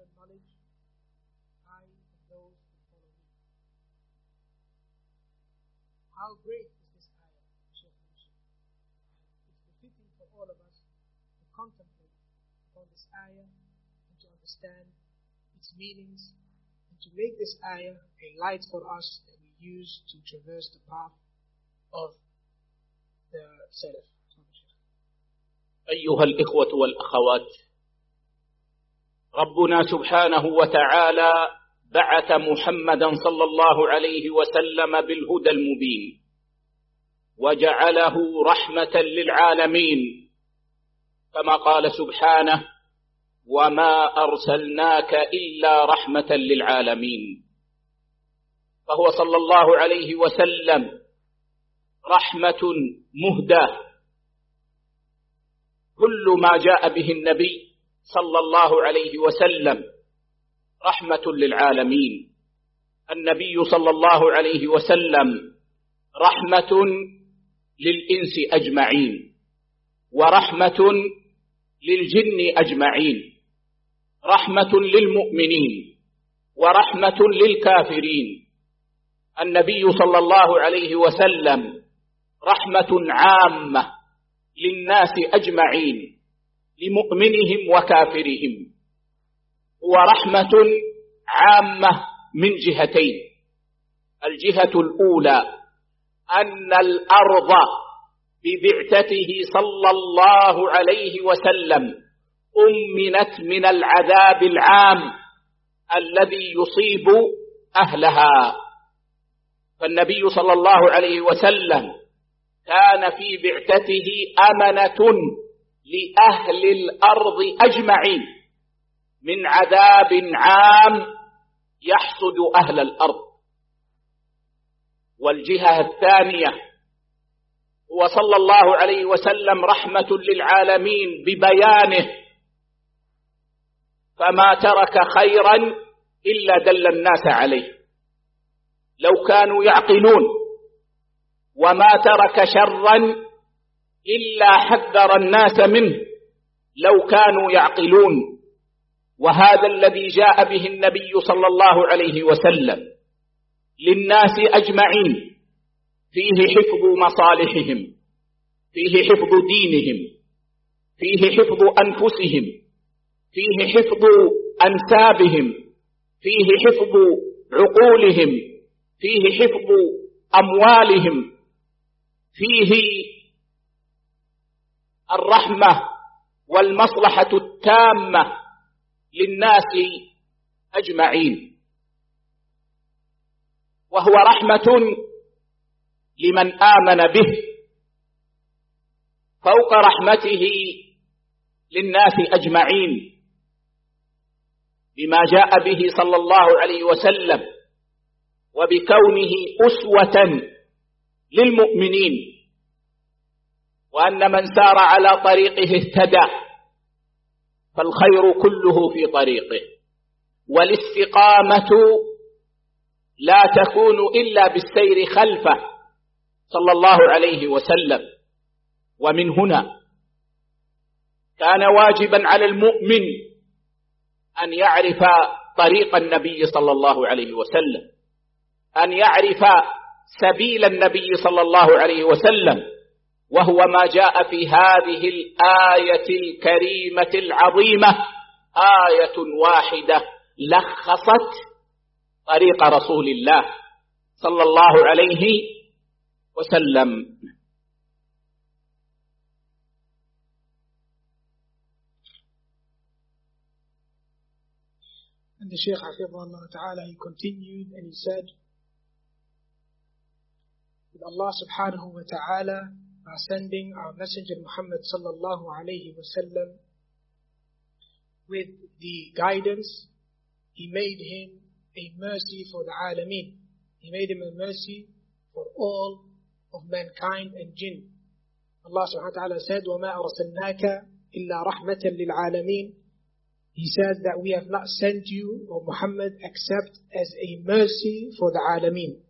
knowledge, I and those who follow me. How great is this ayah, the Shaykh mentioned. And it's befitting for all of us to contemplate on this ayah and to understand its meanings and to make this ayah a light for us that we use to traverse the path of the Salaf. أيها الإخوة والأخوات، ربنا سبحانه وتعالى بعث محمدا صلى الله عليه وسلم بالهدى المبين وجعله رحمة للعالمين، كما قال سبحانه: وما أرسلناك إلا رحمة للعالمين. فهو صلى الله عليه وسلم رحمة مهداة. كل ما جاء به النبي صلى الله عليه وسلم رحمة للعالمين. النبي صلى الله عليه وسلم رحمة للإنس أجمعين، ورحمة للجن أجمعين، رحمة للمؤمنين ورحمة للكافرين. النبي صلى الله عليه وسلم رحمة عامة للناس أجمعين، لمؤمنهم وكافرهم. ورحمة عامة من جهتين: الجهة الأولى أن الأرض ببعثته صلى الله عليه وسلم أمنت من العذاب العام الذي يصيب أهلها. فالنبي صلى الله عليه وسلم كان في بعثته أمنة لأهل الأرض أجمعين من عذاب عام يحصد أهل الأرض. والجهة الثانية هو صلى الله عليه وسلم رحمة للعالمين ببيانه، فما ترك خيرا إلا دل الناس عليه لو كانوا يعقلون، وما ترك شرا إلا حذر الناس منه لو كانوا يعقلون. وهذا الذي جاء به النبي صلى الله عليه وسلم للناس أجمعين فيه حفظ مصالحهم، فيه حفظ دينهم، فيه حفظ أنفسهم، فيه حفظ أنسابهم، فيه حفظ عقولهم، فيه حفظ أموالهم، فيه الرحمة والمصلحة التامة للناس أجمعين. وهو رحمة لمن آمن به فوق رحمته للناس أجمعين بما جاء به صلى الله عليه وسلم، وبكونه أسوة للمؤمنين، وأن من سار على طريقه اهتدى، فالخير كله في طريقه. والاستقامة لا تكون إلا بالسير خلفه صلى الله عليه وسلم. ومن هنا كان واجبا على المؤمن أن يعرف طريق النبي صلى الله عليه وسلم، أن يعرف سبيل النبي صلى الله عليه وسلم، وهو ما جاء في هذه الآية الكريمة العظيمة، آية واحدة لخصت طريق رسول الله صلى الله عليه وسلم. And the Shaykh Hafidhahullah Ta'ala, he continued and he said, with Allah subhanahu wa ta'ala sending our Messenger Muhammad sallallahu alayhi wa sallam with the guidance, he made him a mercy for the alameen. He made him a mercy for all of mankind and jinn. Allah subhanahu wa ta'ala said, وَمَا أَرْسَلْنَاكَ إِلَّا رَحْمَةً لِلْعَالَمِينَ. He says that we have not sent you, O Muhammad, except as a mercy for the alameen.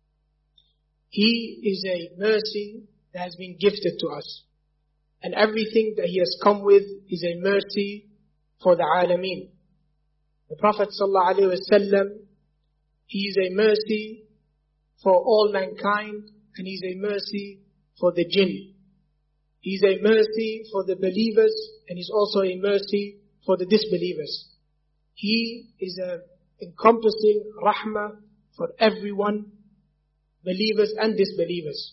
He is a mercy that has been gifted to us. And everything that he has come with is a mercy for the alameen. The Prophet ﷺ, he is a mercy for all mankind, and he is a mercy for the jinn. He is a mercy for the believers, and he is also a mercy for the disbelievers. He is an encompassing rahmah for everyone, believers and disbelievers.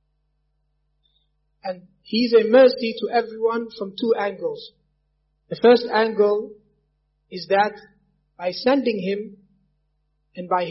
And he is a mercy to everyone from two angles. The first angle is that by sending him and by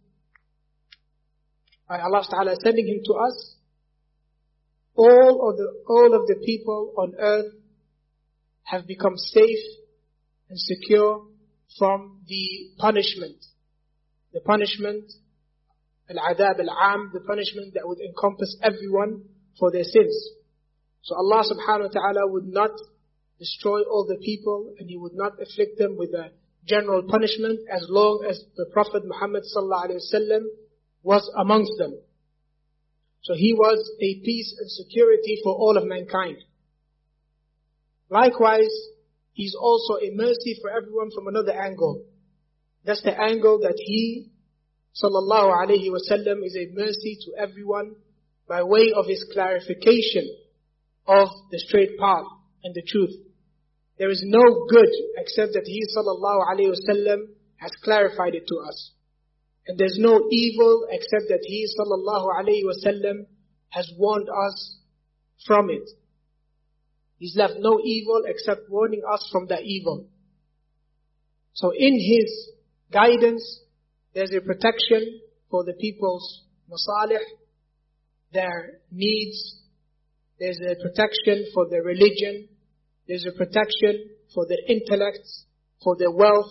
Allah Ta'ala sending him to us, all of the people on earth have become safe and secure from the punishment. The punishment, al-adab al-am, the punishment that would encompass everyone for their sins. So Allah subhanahu wa ta'ala would not destroy all the people, and He would not afflict them with a general punishment as long as the Prophet Muhammad sallallahu alaihi wasallam was amongst them. So he was a peace and security for all of mankind. Likewise, he's also a mercy for everyone from another angle. That's the angle that he, sallallahu alaihi wasallam, is a mercy to everyone by way of his clarification of the straight path and the truth. There is no good except that he, sallallahu alaihi wasallam, has clarified it to us. And there's no evil except that he, sallallahu alaihi wasallam, has warned us from it. He's left no evil except warning us from that evil. So in his guidance, there's a protection for the people's masalih, their needs. There's a protection for their religion. There's a protection for their intellects, for their wealth.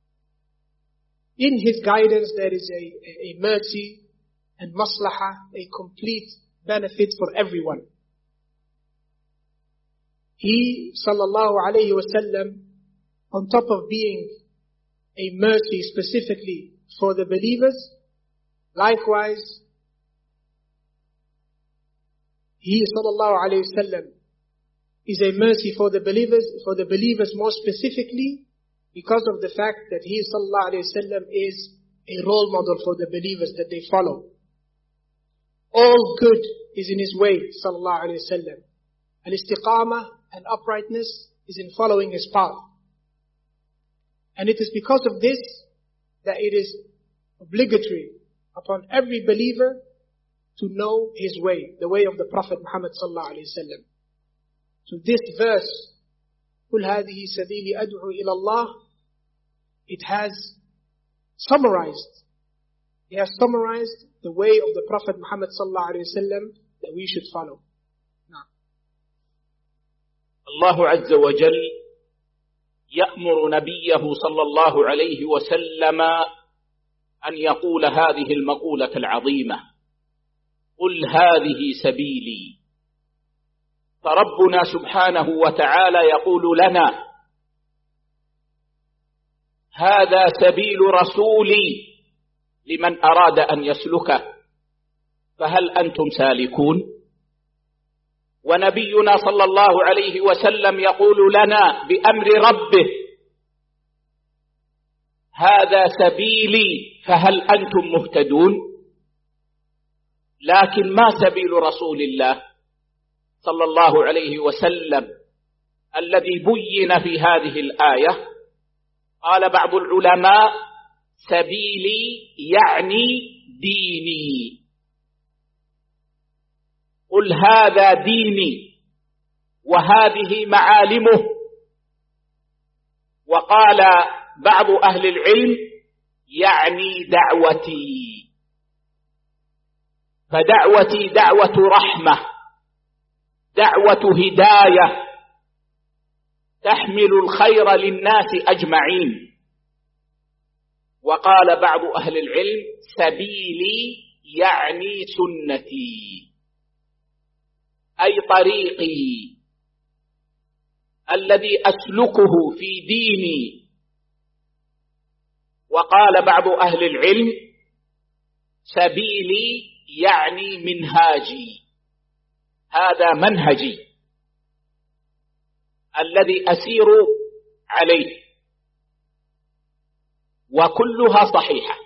In his guidance, there is a mercy and maslahah, a complete benefit for everyone. He, sallallahu alayhi wasallam, on top of being a mercy specifically for the believers, likewise, he, sallallahu alayhi wasallam, is a mercy for the believers more specifically, because of the fact that he, sallallahu alayhi wasallam, is a role model for the believers that they follow. All good is in his way, sallallahu alayhi wasallam. Al-istiqamah and uprightness is in following his path. And it is because of this that it is obligatory upon every believer to know his way, the way of the Prophet Muhammad sallallahu alayhi wasallam. So this verse, قُلْ هَذِهِ سَبِيلِ أَدْعُو إِلَى اللَّهِ, it has summarized the way of the Prophet Muhammad sallallahu alayhi wasallam that we should follow. Now, Allah Azza wa Jal يأمر نبيه صلى الله عليه وسلم أن يقول هذه المقولة العظيمة: قل هذه سبيلي. فربنا سبحانه وتعالى يقول لنا: هذا سبيل رسولي لمن أراد أن يسلكه، فهل أنتم سالكون؟ ونبينا صلى الله عليه وسلم يقول لنا بأمر ربه: هذا سبيلي فهل أنتم مهتدون؟ لكن ما سبيل رسول الله صلى الله عليه وسلم الذي بين في هذه الآية؟ قال بعض العلماء: سبيلي يعني ديني. قل هذا ديني وهذه معالمه. وقال بعض أهل العلم: يعني دعوتي. فدعوتي دعوة رحمة، دعوة هداية تحمل الخير للناس أجمعين. وقال بعض أهل العلم: سبيلي يعني سنتي، أي طريقي الذي أسلكه في ديني. وقال بعض أهل العلم: سبيلي يعني منهاجي، هذا منهجي الذي أسير عليه. وكلها صحيحة،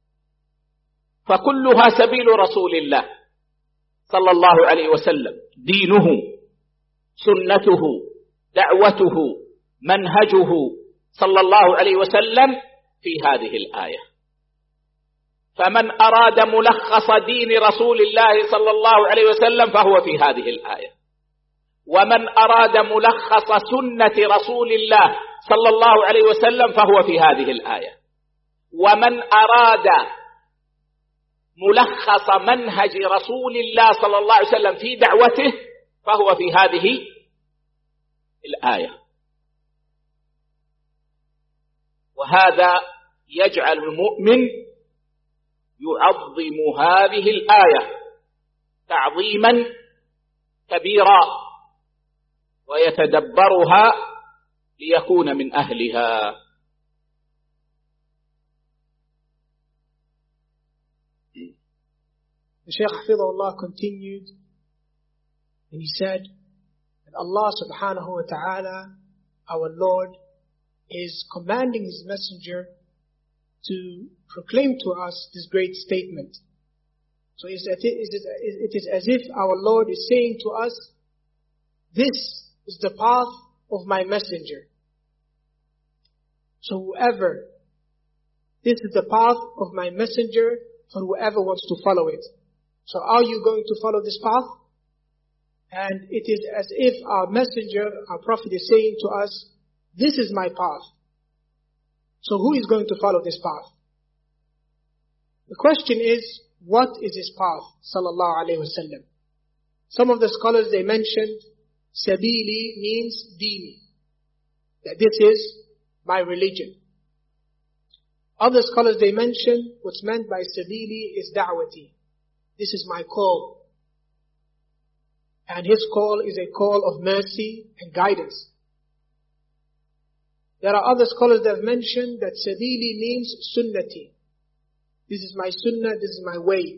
فكلها سبيل رسول الله صلى الله عليه وسلم، دينه، سنته، دعوته، منهجه صلى الله عليه وسلم في هذه الآية. فمن أراد ملخص دين رسول الله صلى الله عليه وسلم فهو في هذه الآية، ومن أراد ملخص سنة رسول الله صلى الله عليه وسلم فهو في هذه الآية، ومن أراد ملخص منهج رسول الله صلى الله عليه وسلم في دعوته فهو في هذه الآية. وهذا يجعل المؤمن يعظم هذه الآية تعظيما كبيرا ويتدبرها ليكون من أهلها. The Shaykh Hafidhahullah continued and he said that Allah subhanahu wa ta'ala, our Lord, is commanding His Messenger to proclaim to us this great statement. So it is as if our Lord is saying to us, this is the path of my Messenger. So this is the path of my Messenger for whoever wants to follow it. So are you going to follow this path? And it is as if our Messenger, our Prophet, is saying to us, this is my path. So who is going to follow this path? The question is, what is his path? Sallallahu alayhi wasallam. Some of the scholars, they mentioned, Sabili means Dini. That this is my religion. Other scholars, they mentioned, what's meant by Sabili is Da'wati. This is my call. And his call is a call of mercy and guidance. There are other scholars that have mentioned that Sabili means Sunnati. This is my Sunnah, this is my way.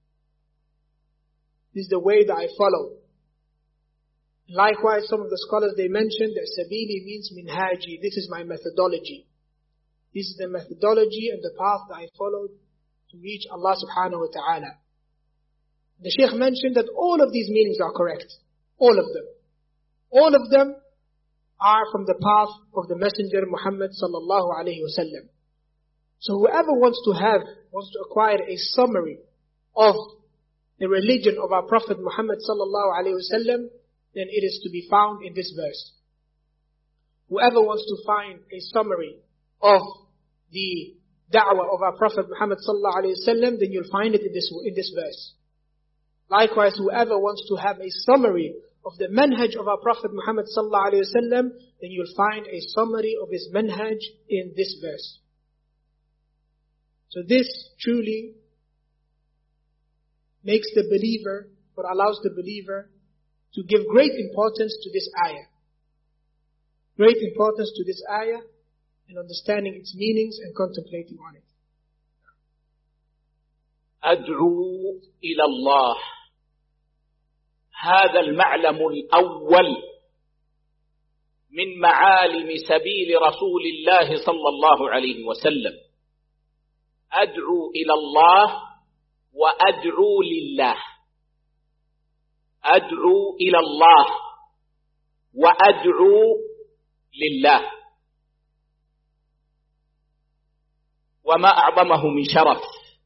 This is the way that I follow. Likewise, some of the scholars, they mentioned that Sabili means Minhaji. This is my methodology. This is the methodology and the path that I followed to reach Allah subhanahu wa ta'ala. The Shaykh mentioned that all of these meanings are correct. All of them. All of them are from the path of the Messenger Muhammad sallallahu alayhi wa sallam. So whoever wants to acquire a summary of the religion of our Prophet Muhammad sallallahu alayhi wa sallam, then it is to be found in this verse. Whoever wants to find a summary of the da'wah of our Prophet Muhammad sallallahu alayhi wa sallam, then you'll find it in this verse. Likewise, whoever wants to have a summary of the manhaj of our Prophet Muhammad sallallahu alayhi wa sallam, then you'll find a summary of his manhaj in this verse. So this truly makes the believer, or allows the believer, to give great importance to this ayah. Great importance to this ayah, and understanding its meanings and contemplating on it. أدعو إلى الله. هذا المعلم الأول من معالم سبيل رسول الله صلى الله عليه وسلم. أدعو إلى الله وأدعو لله. أدعو إلى الله وأدعو لله. وما أعظمه من شرف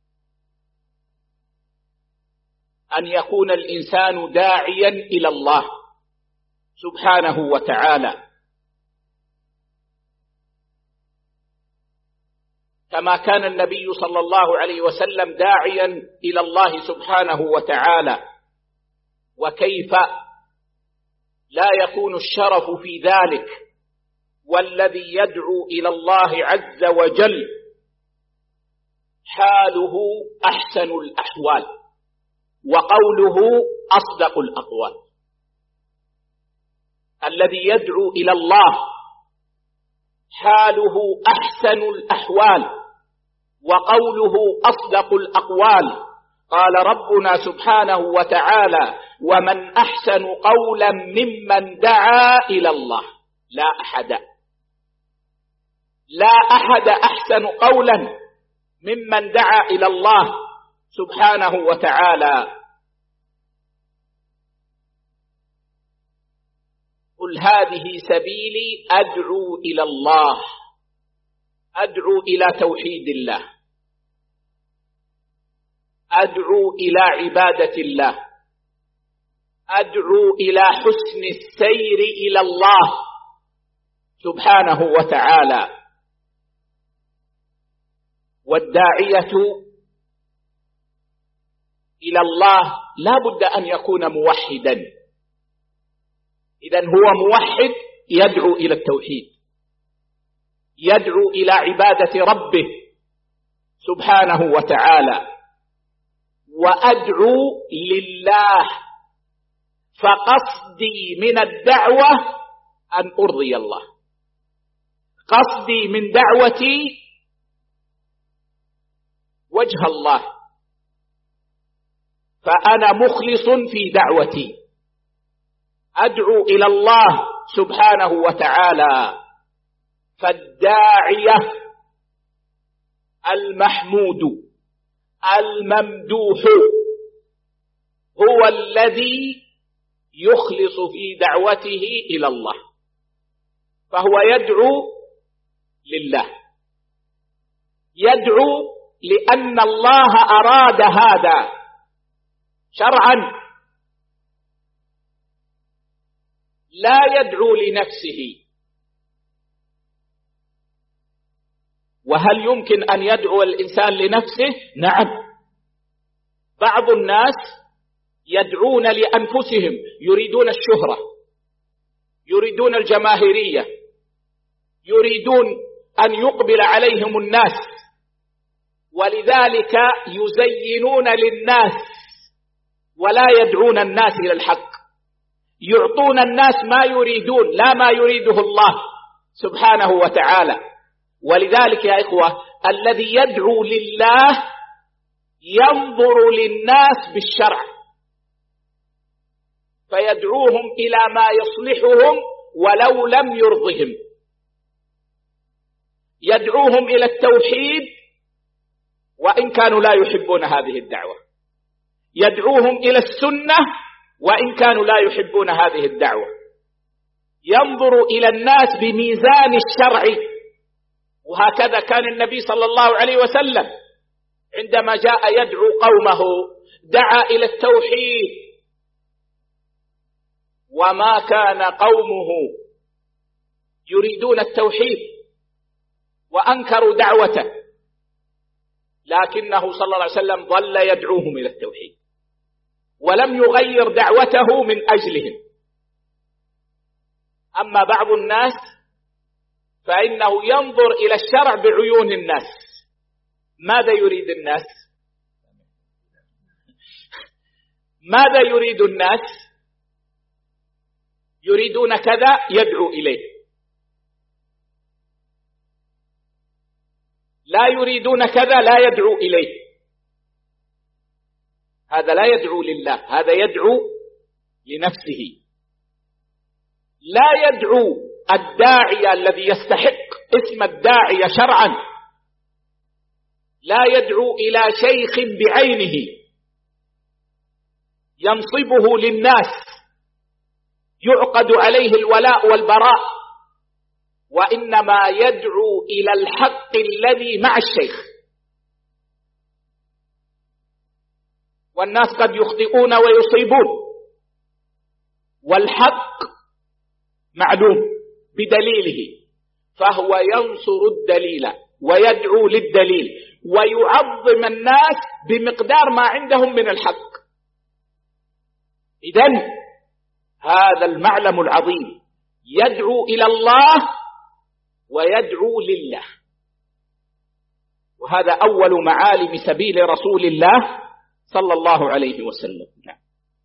أن يكون الإنسان داعيا إلى الله سبحانه وتعالى، كما كان النبي صلى الله عليه وسلم داعيا إلى الله سبحانه وتعالى. وكيف لا يكون الشرف في ذلك والذي يدعو إلى الله عز وجل حاله أحسن الأحوال وقوله أصدق الأقوال. الذي يدعو إلى الله حاله أحسن الأحوال وقوله أصدق الأقوال. قال ربنا سبحانه وتعالى: ومن أحسن قولا ممن دعا إلى الله. لا أحد لا أحد أحسن قولا ممن دعا إلى الله سبحانه وتعالى. قل هذه سبيلي أدعو إلى الله، أدعو إلى توحيد الله، أدعو إلى عبادة الله، أدعو إلى حسن السير إلى الله سبحانه وتعالى. والداعية إلى الله لا بد أن يكون موحدا. إذن هو موحد يدعو إلى التوحيد، يدعو إلى عبادة ربه سبحانه وتعالى. وأدعو لله، فقصدي من الدعوة أن أرضي الله، قصدي من دعوتي وجه الله، فأنا مخلص في دعوتي، أدعو إلى الله سبحانه وتعالى. فالداعية المحمود الممدوح هو الذي يخلص في دعوته إلى الله، فهو يدعو لله، يدعو لأن الله أراد هذا شرعا، لا يدعو لنفسه. وهل يمكن أن يدعو الإنسان لنفسه؟ نعم، بعض الناس يدعون لأنفسهم، يريدون الشهرة، يريدون الجماهيرية، يريدون أن يقبل عليهم الناس، ولذلك يزينون للناس ولا يدعون الناس إلى الحق، يعطون الناس ما يريدون لا ما يريده الله سبحانه وتعالى. ولذلك يا إخوة، الذي يدعو لله ينظر للناس بالشرع، فيدعوهم إلى ما يصلحهم ولو لم يرضهم، يدعوهم إلى التوحيد وإن كانوا لا يحبون هذه الدعوة، يدعوهم إلى السنة وإن كانوا لا يحبون هذه الدعوة، ينظر إلى الناس بميزان الشرع. وهكذا كان النبي صلى الله عليه وسلم عندما جاء يدعو قومه دعا إلى التوحيد، وما كان قومه يريدون التوحيد وأنكروا دعوته، لكنه صلى الله عليه وسلم ظل يدعوهم إلى التوحيد ولم يغير دعوته من أجلهم. أما بعض الناس فإنه ينظر إلى الشرع بعيون الناس. ماذا يريد الناس؟ ماذا يريد الناس؟ يريدون كذا يدعو إليه، لا يريدون كذا لا يدعو إليه. هذا لا يدعو لله، هذا يدعو لنفسه. لا يدعو الداعية الذي يستحق اسم الداعية شرعا، لا يدعو إلى شيخ بعينه ينصبه للناس يعقد عليه الولاء والبراء، وإنما يدعو إلى الحق الذي مع الشيخ. والناس قد يخطئون ويصيبون، والحق معلوم بدليله، فهو ينصر الدليل ويدعو للدليل ويعظم الناس بمقدار ما عندهم من الحق. إذن هذا المعلم العظيم، يدعو إلى الله ويدعو لله، وهذا أول معالم سبيل رسول الله صلى الله عليه وسلم. نعم.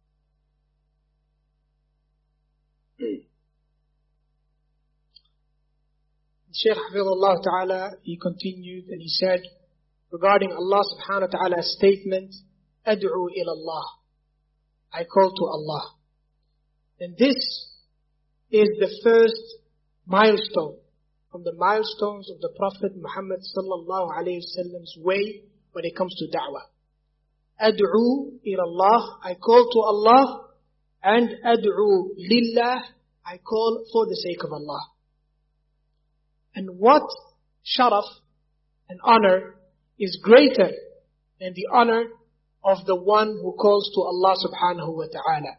Shaykh Hafidhullah Ta'ala, he continued and he said regarding Allah subhanahu wa ta'ala's statement, Ad'u ila Allah, I call to Allah. And this is the first milestone from the milestones of the Prophet Muhammad sallallahu alayhi wasallam's way when it comes to da'wah. Ad'u ila Allah, I call to Allah, and ad'u lillah, I call for the sake of Allah. And what sharaf and honor is greater than the honor of the one who calls to Allah subhanahu wa ta'ala.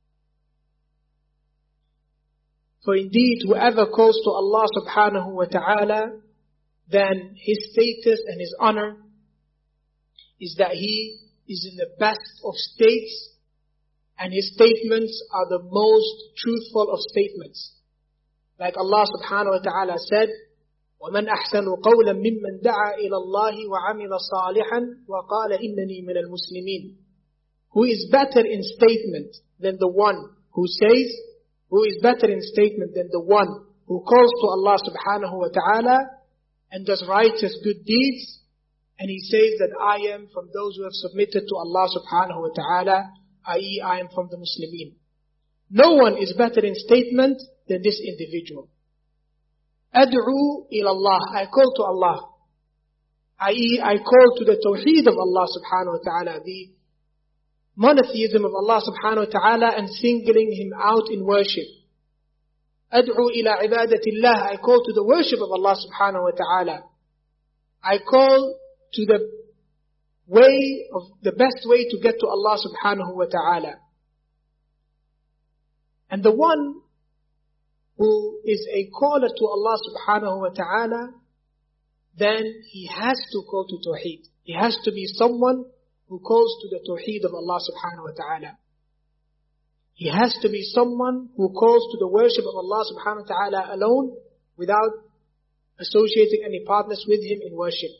For indeed, whoever calls to Allah subhanahu wa ta'ala, then his status and his honor is that he is in the best of states, and his statements are the most truthful of statements. Like Allah subhanahu wa ta'ala said, وَمَنْ أَحْسَنُ قَوْلًا مِمَّنْ دَعَا إِلَى اللَّهِ وَعَمِلَ صَالِحًا وَقَالَ إِنَّنِي مِنَ الْمُسْلِمِينَ. Who is better in statement than the one who says, who is better in statement than the one who calls to Allah subhanahu wa ta'ala and does righteous good deeds, and he says that I am from those who have submitted to Allah subhanahu wa ta'ala, i.e. I am from the Muslimin. No one is better in statement than this individual. Ad'u ila Allah, I call to Allah, i.e. I call to the tawheed of Allah subhanahu wa ta'ala, the monotheism of Allah subhanahu wa ta'ala, and singling Him out in worship. Ad'u ila ibadatillah, I call to the worship of Allah subhanahu wa ta'ala. I call to the way of the best way to get to Allah subhanahu wa ta'ala. And the one who is a caller to Allah subhanahu wa ta'ala, then he has to call to tawheed. He has to be someone who calls to the tawheed of Allah subhanahu wa ta'ala. He has to be someone who calls to the worship of Allah subhanahu wa ta'ala alone, without associating any partners with Him in worship.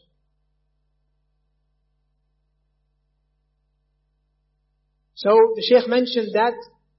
So the Shaykh mentioned that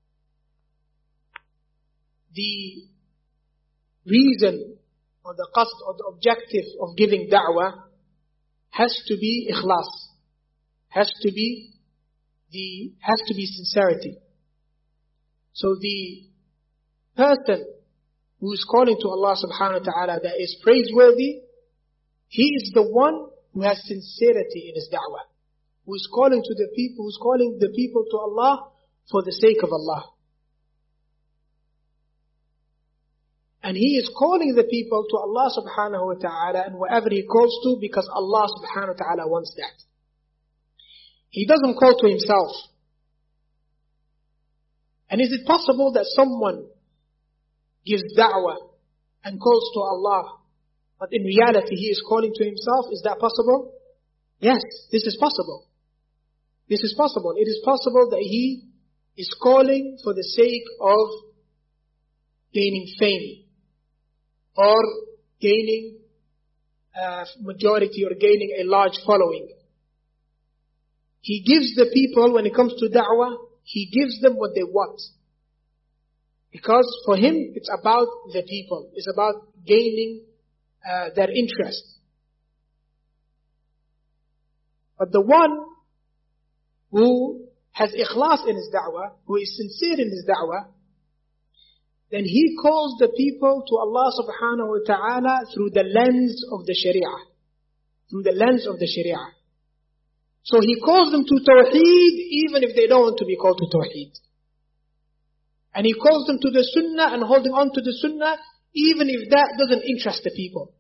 the reason or the qasd or the objective of giving da'wah has to be ikhlas, has to be sincerity. So the person who is calling to Allah subhanahu wa ta'ala that is praiseworthy, he is the one who has sincerity in his da'wah, who is calling to the people, who is calling the people to Allah for the sake of Allah. And he is calling the people to Allah subhanahu wa ta'ala and whatever he calls to, because Allah subhanahu wa ta'ala wants that. He doesn't call to himself. And is it possible that someone gives da'wah and calls to Allah, but in reality he is calling to himself? Is that possible? Yes, this is possible. This is possible. It is possible that he is calling for the sake of gaining fame, or gaining majority, or gaining a large following. He gives the people, when it comes to da'wah, he gives them what they want. Because for him, it's about the people. It's about gaining their interest. But the one who has ikhlas in his da'wah, who is sincere in his da'wah, then he calls the people to Allah subhanahu wa ta'ala through the lens of the sharia. Through the lens of the sharia. So he calls them to tawheed even if they don't want to be called to tawheed. And he calls them to the sunnah and holding on to the sunnah even if that doesn't interest the people.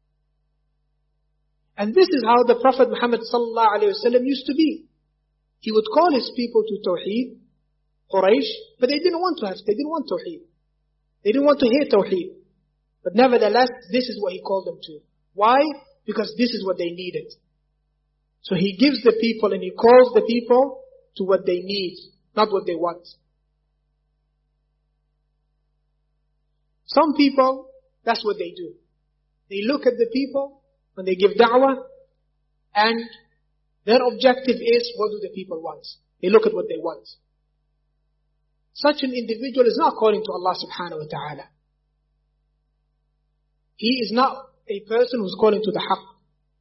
And this is how the Prophet Muhammad sallallahu alayhi wa sallam used to be. He would call his people to tawheed, Quraysh, but they didn't want tawheed. They didn't want to hear tawheed. But nevertheless, this is what he called them to. Why? Because this is what they needed. So he gives the people and he calls the people to what they need, not what they want. Some people, that's what they do. They look at the people when they give da'wah, and their objective is, what do the people want? They look at what they want. Such an individual is not calling to Allah subhanahu wa ta'ala. He is not a person who's calling to the haqq.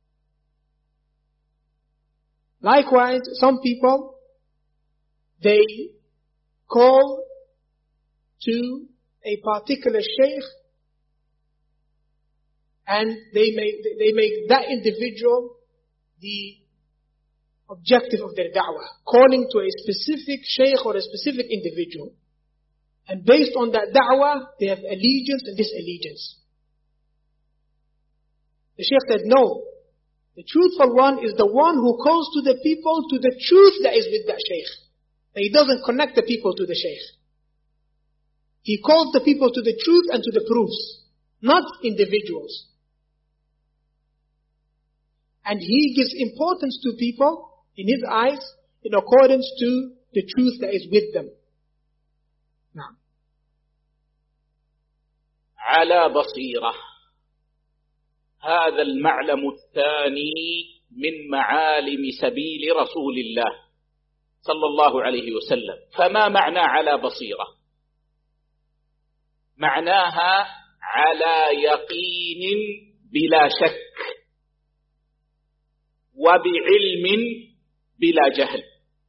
Likewise, some people, they call to a particular shaykh and they make that individual the objective of their da'wah, calling to a specific shaykh or a specific individual. And based on that da'wah, they have allegiance and disallegiance. The shaykh said, no. The truthful one is the one who calls to the people to the truth that is with that shaykh. That he doesn't connect the people to the shaykh. He calls the people to the truth and to the proofs, not individuals. And he gives importance to people, in his eyes, in accordance to the truth that is with them. Now. على بصيرة. هذا المعلم الثاني من معالم سبيل رسول الله صلى الله عليه وسلم. فما معنى على بصيرة؟ معناها على يقين بلا شك وبعلم بلا جهل.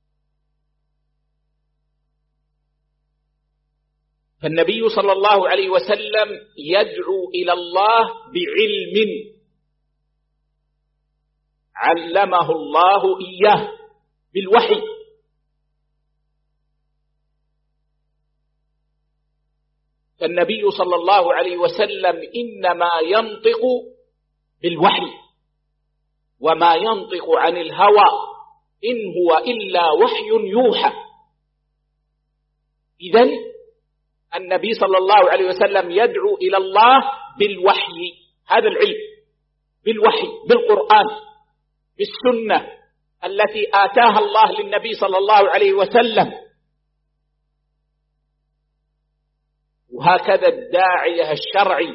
فالنبي صلى الله عليه وسلم يدعو إلى الله بعلم علمه الله إياه بالوحي. فالنبي صلى الله عليه وسلم إنما ينطق بالوحي وما ينطق عن الهوى إن هو إلا وحي يوحى. إذن النبي صلى الله عليه وسلم يدعو إلى الله بالوحي، هذا العلم، بالوحي، بالقرآن، بالسنة التي آتاها الله للنبي صلى الله عليه وسلم. وهكذا الداعية الشرعي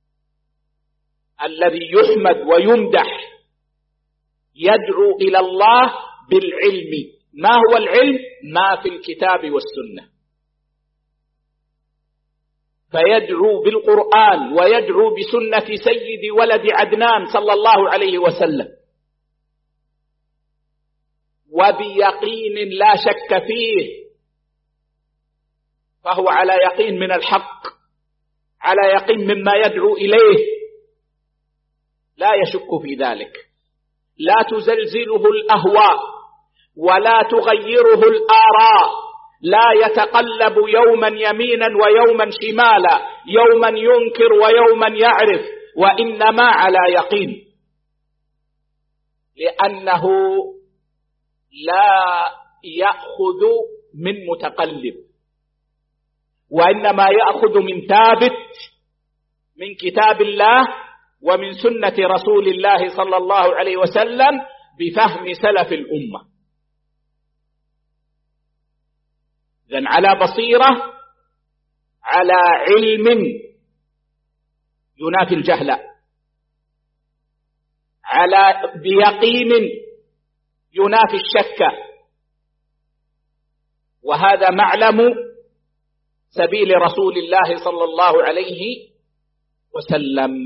الذي يحمد ويمدح يدعو إلى الله بالعلم. ما هو العلم؟ ما في الكتاب والسنة. فيدعو بالقرآن ويدعو بسنة سيد ولد عدنان صلى الله عليه وسلم، وبيقين لا شك فيه، فهو على يقين من الحق، على يقين مما يدعو إليه، لا يشك في ذلك، لا تزلزله الأهواء ولا تغيره الآراء، لا يتقلب يوما يمينا ويوما شمالا، يوما ينكر ويوما يعرف، وإنما على يقين، لأنه لا يأخذ من متقلب، وإنما يأخذ من ثابت من كتاب الله ومن سنة رسول الله صلى الله عليه وسلم بفهم سلف الأمة. إذن على بصيرة، على علم ينافي الجهل، على بيقين ينافي الشك، وهذا معلم سبيل رسول الله صلى الله عليه وسلم.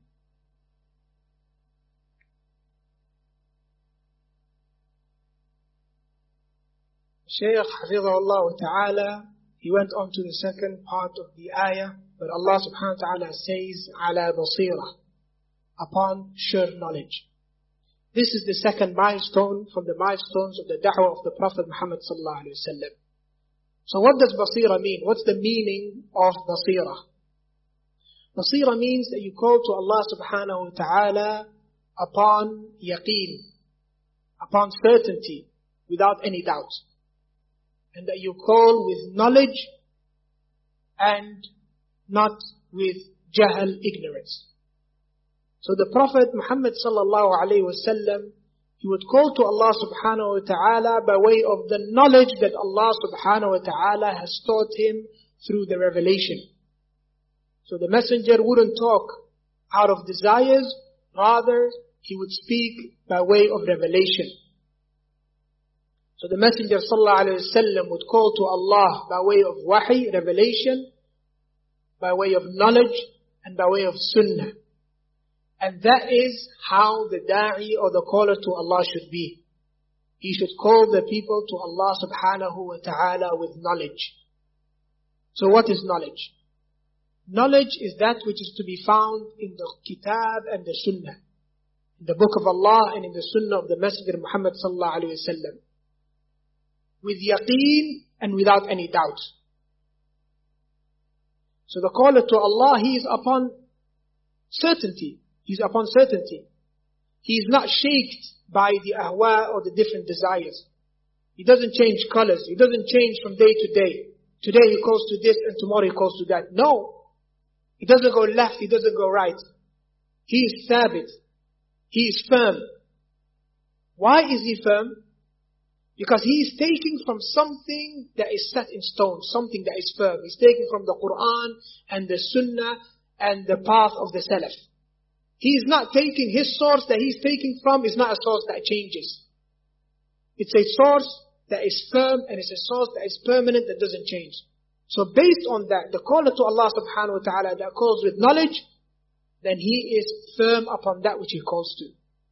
Shaykh Hafizahullah Ta'ala, he went on to the second part of the ayah, where Allah subhanahu wa ta'ala says, ala basira, upon sure knowledge. This is the second milestone from the milestones of the da'wah of the Prophet Muhammad sallallahu alayhi wa sallam. So what does basira mean? What's the meaning of basira? Basira means that you call to Allah subhanahu wa ta'ala upon yaqeen, upon certainty, without any doubt. And that you call with knowledge and not with jahl, ignorance. So the Prophet Muhammad sallallahu alayhi wa sallam, he would call to Allah subhanahu wa ta'ala by way of the knowledge that Allah subhanahu wa ta'ala has taught him through the revelation. So the messenger wouldn't talk out of desires, rather he would speak by way of revelation. So the messenger sallallahu alayhi wa sallam would call to Allah by way of wahi, revelation, by way of knowledge, and by way of sunnah. And that is how the da'i or the caller to Allah should be. He should call the people to Allah subhanahu wa ta'ala with knowledge. So what is knowledge? knowledge is that which is to be found in the Kitab and the Sunnah, in the Book of Allah and in the Sunnah of the Messenger Muhammad sallallahu alaihi wasallam, with yaqeen and without any doubt. So the caller to Allah, he is upon certainty. He's upon certainty. He is not shaked by the ahwa or the different desires. He doesn't change colors. He doesn't change from day to day. Today he calls to this and tomorrow he calls to that. No. He doesn't go left. He doesn't go right. He is thabit. He is firm. Why is he firm? Because he is taking from something that is set in stone, something that is firm. He's taking from the Quran and the Sunnah and the path of the Salaf. He is not taking, his source that he's taking from is not a source that changes. It's a source that is firm and it's a source that is permanent, that doesn't change. So based on that, the caller to Allah subhanahu wa ta'ala that calls with knowledge, then he is firm upon that which he calls to.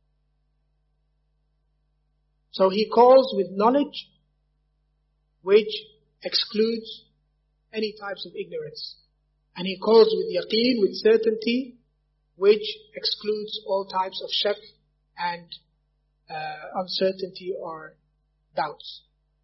So he calls with knowledge which excludes any types of ignorance. And he calls with yaqeen, with certainty, which excludes all types of shak and uncertainty or doubts.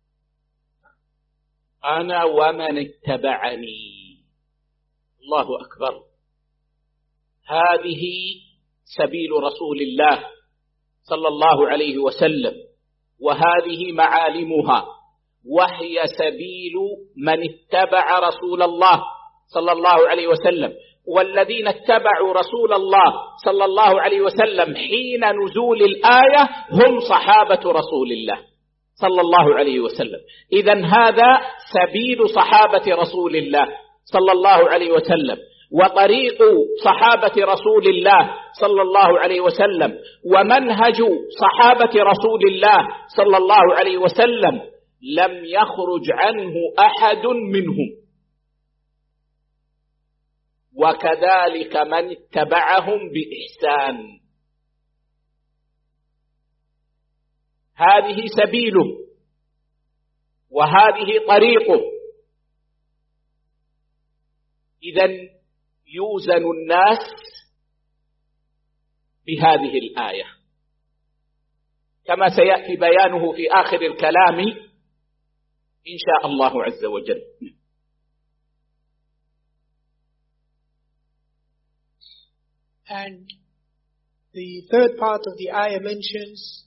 أنا ومن اتبعني. الله أكبر. هذه سبيل رسول الله صلى الله عليه وسلم، وهذه معالمها، وهي سبيل من اتبع رسول الله صلى الله عليه وسلم. والذين اتبعوا رسول الله صلى الله عليه وسلم حين نزول الآية هم صحابة رسول الله صلى الله عليه وسلم. إذن هذا سبيل صحابة رسول الله صلى الله عليه وسلم، وطريق صحابة رسول الله صلى الله عليه وسلم، ومنهج صحابة رسول الله صلى الله عليه وسلم لم يخرج عنه أحد منهم، وكذلك من اتبعهم بإحسان. هذه سبيله وهذه طريقه. إذن يوزن الناس بهذه الآية كما سيأتي بيانه في آخر الكلام إن شاء الله عز وجل. And the third part of the ayah mentions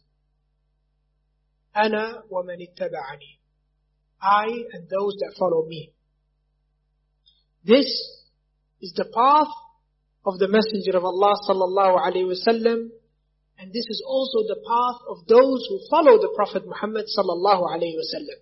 أنا ومن اتبعني, I and those that follow me. This is the path of the Messenger of Allah sallallahu alaihi wasallam, and this is also the path of those who follow the Prophet Muhammad sallallahu alaihi wasallam.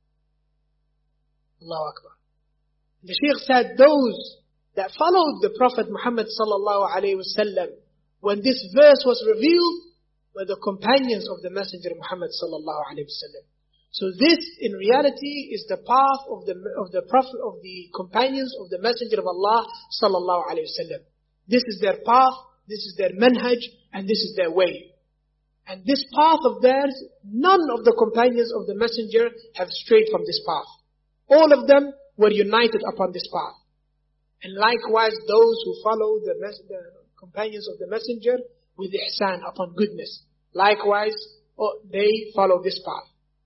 Allahu Akbar. The Shaykh said those that followed the Prophet Muhammad sallallahu alaihi wasallam when this verse was revealed were the companions of the Messenger Muhammad sallallahu alaihi wasallam. So this, in reality, is the path of the Prophet, of the companions of the Messenger of Allah sallallahu alaihi wasallam. This is their path, this is their manhaj, and this is their way. And this path of theirs, none of the companions of the Messenger have strayed from this path. All of them were united upon this path. And likewise, those who follow the companions of the Messenger with ihsan, upon goodness, likewise, they follow this path.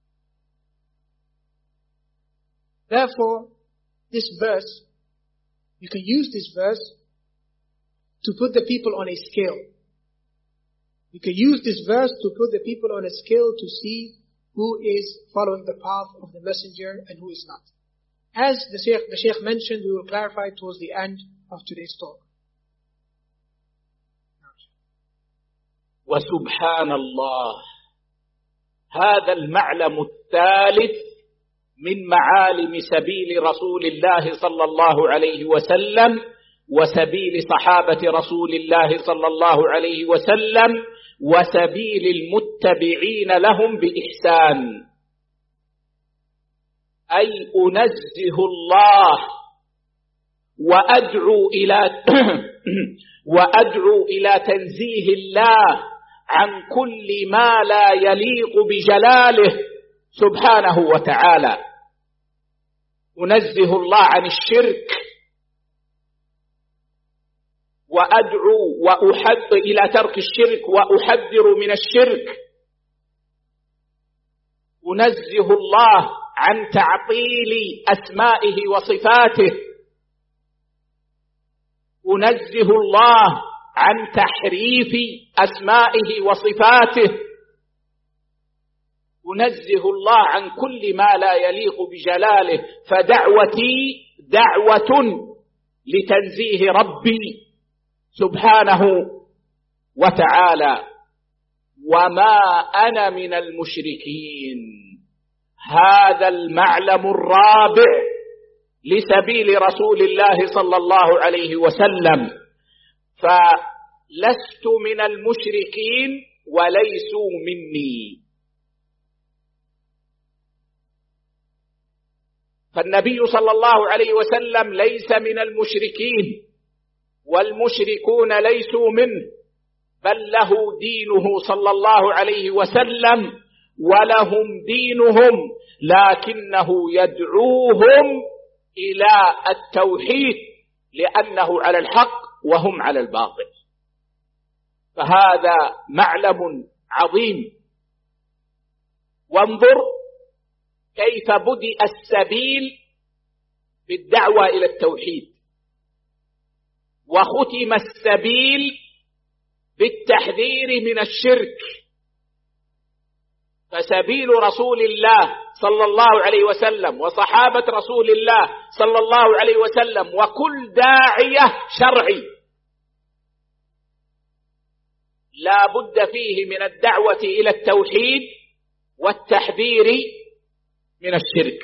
Therefore, this verse, you can use this verse to put the people on a scale. You can use this verse to put the people on a scale to see who is following the path of the Messenger and who is not. As the Shaykh mentioned, we will clarify towards the end of today's talk. وسبحان الله، هذا المعلم الثالث من معالم سبيل رسول الله صلى الله عليه وسلم وسبيل صحابة رسول الله صلى الله عليه وسلم وسبيل المتبعين لهم بإحسان. أي أنزه الله وأدعو إلى تنزيه الله عن كل ما لا يليق بجلاله سبحانه وتعالى. أنزه الله عن الشرك وأدعو وأحض إلى ترك الشرك وأحذر من الشرك. أنزه الله عن تعطيل أسمائه وصفاته، أنزه الله عن تحريف أسمائه وصفاته، أنزه الله عن كل ما لا يليق بجلاله. فدعوتي دعوة لتنزيه ربي سبحانه وتعالى، وما أنا من المشركين. هذا المعلم الرابع لسبيل رسول الله صلى الله عليه وسلم، فلست من المشركين وليسوا مني. فالنبي صلى الله عليه وسلم ليس من المشركين، والمشركون ليسوا منه، بل له دينه صلى الله عليه وسلم ولهم دينهم، لكنه يدعوهم إلى التوحيد لأنه على الحق وهم على الباطل. فهذا معلم عظيم. وانظر كيف بدأ السبيل بالدعوة إلى التوحيد، وختم السبيل بالتحذير من الشرك. فسبيل رسول الله صلى الله عليه وسلم وصحابة رسول الله صلى الله عليه وسلم وكل داعية شرعي لا بد فيه من الدعوة إلى التوحيد والتحذير من الشرك.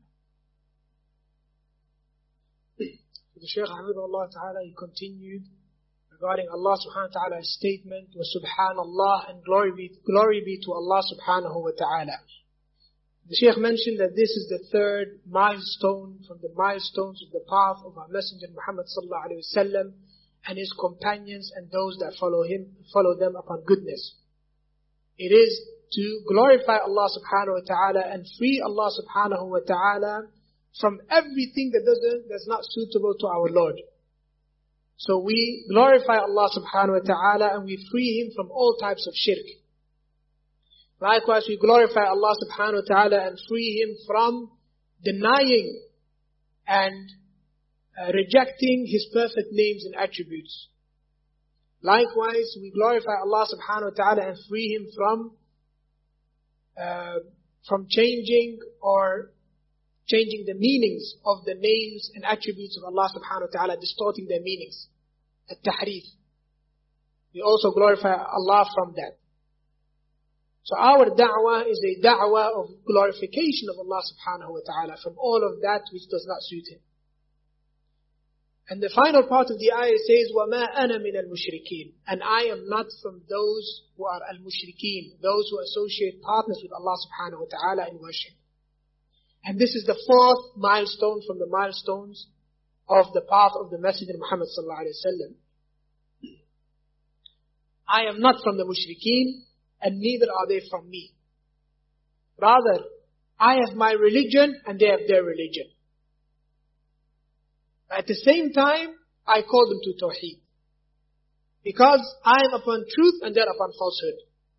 The Shaykh Hamidullah Ta'ala, he continued regarding Allah subhanahu wa ta'ala's statement, wa subhanallah, and glory be to Allah subhanahu wa ta'ala. The Shaykh mentioned that this is the third milestone from the milestones of the path of our Messenger Muhammad sallallahu alayhi wa sallam and his companions and those that follow them upon goodness. It is to glorify Allah subhanahu wa ta'ala and free Allah subhanahu wa ta'ala from everything that's not suitable to our Lord. So we glorify Allah subhanahu wa ta'ala and we free Him from all types of shirk. Likewise, we glorify Allah subhanahu wa ta'ala and free Him from denying and rejecting His perfect names and attributes. Likewise, we glorify Allah subhanahu wa ta'ala and free Him from changing the meanings of the names and attributes of Allah subhanahu wa ta'ala, distorting their meanings. At-tahrif. We also glorify Allah from that. So our da'wah is a da'wah of glorification of Allah subhanahu wa ta'ala from all of that which does not suit Him. And the final part of the ayah says, وَمَا أَنَا مِنَ الْمُشْرِكِينَ, and I am not from those who are al-mushrikeen, those who associate partners with Allah subhanahu wa ta'ala in worship. And this is the fourth milestone from the milestones of the path of the Messenger Muhammad sallallahu alaihi wasallam. I am not from the mushrikeen, and neither are they from me. Rather, I have my religion and they have their religion. At the same time, I call them to Tawheed. Because I am upon truth and they're upon falsehood.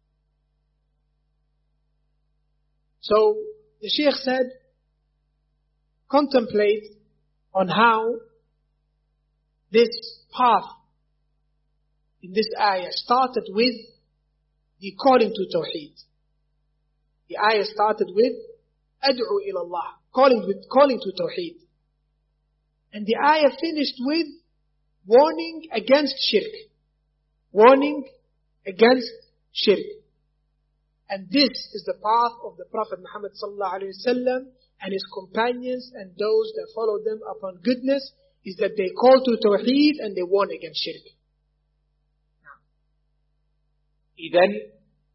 So, the Shaykh said, contemplate on how this path in this ayah started with the calling to Tawheed. The ayah started with Ad'u ila Allah, calling to Tawheed. And the ayah finished with warning against shirk. Warning against shirk. And this is the path of the Prophet Muhammad sallallahu alaihi wasallam and his companions and those that follow them upon goodness, is that they call to Tawheed and they warn against shirk. إذن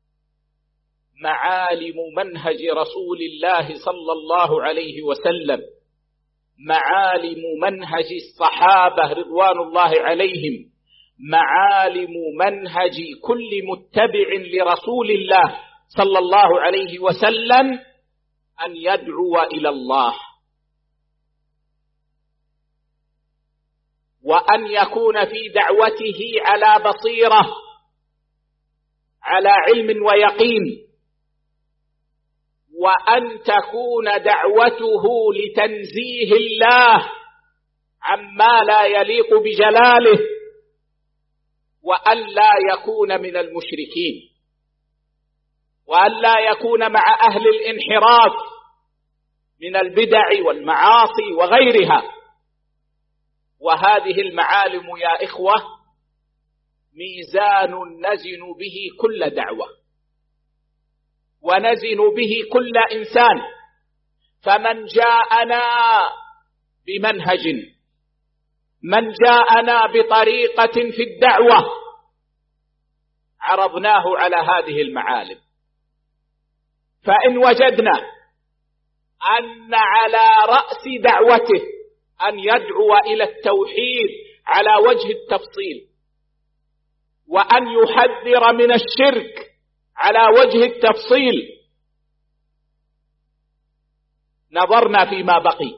معالم منهج رسول الله صلى الله عليه وسلم، معالم منهج الصحابة رضوان الله عليهم، معالم منهج كل متبع لرسول الله صلى الله عليه وسلم أن يدعو إلى الله وأن يكون في دعوته على بصيرة، على علم ويقين، وأن تكون دعوته لتنزيه الله عما لا يليق بجلاله، وأن لا يكون من المشركين، وأن لا يكون مع أهل الانحراف من البدع والمعاصي وغيرها. وهذه المعالم يا إخوة ميزان نزن به كل دعوة، ونزن به كل إنسان. فمن جاءنا بمنهج، من جاءنا بطريقة في الدعوة، عرضناه على هذه المعالم. فإن وجدنا أن على رأس دعوته أن يدعو إلى التوحيد على وجه التفصيل، وأن يحذر من الشرك على وجه التفصيل، نظرنا فيما بقي.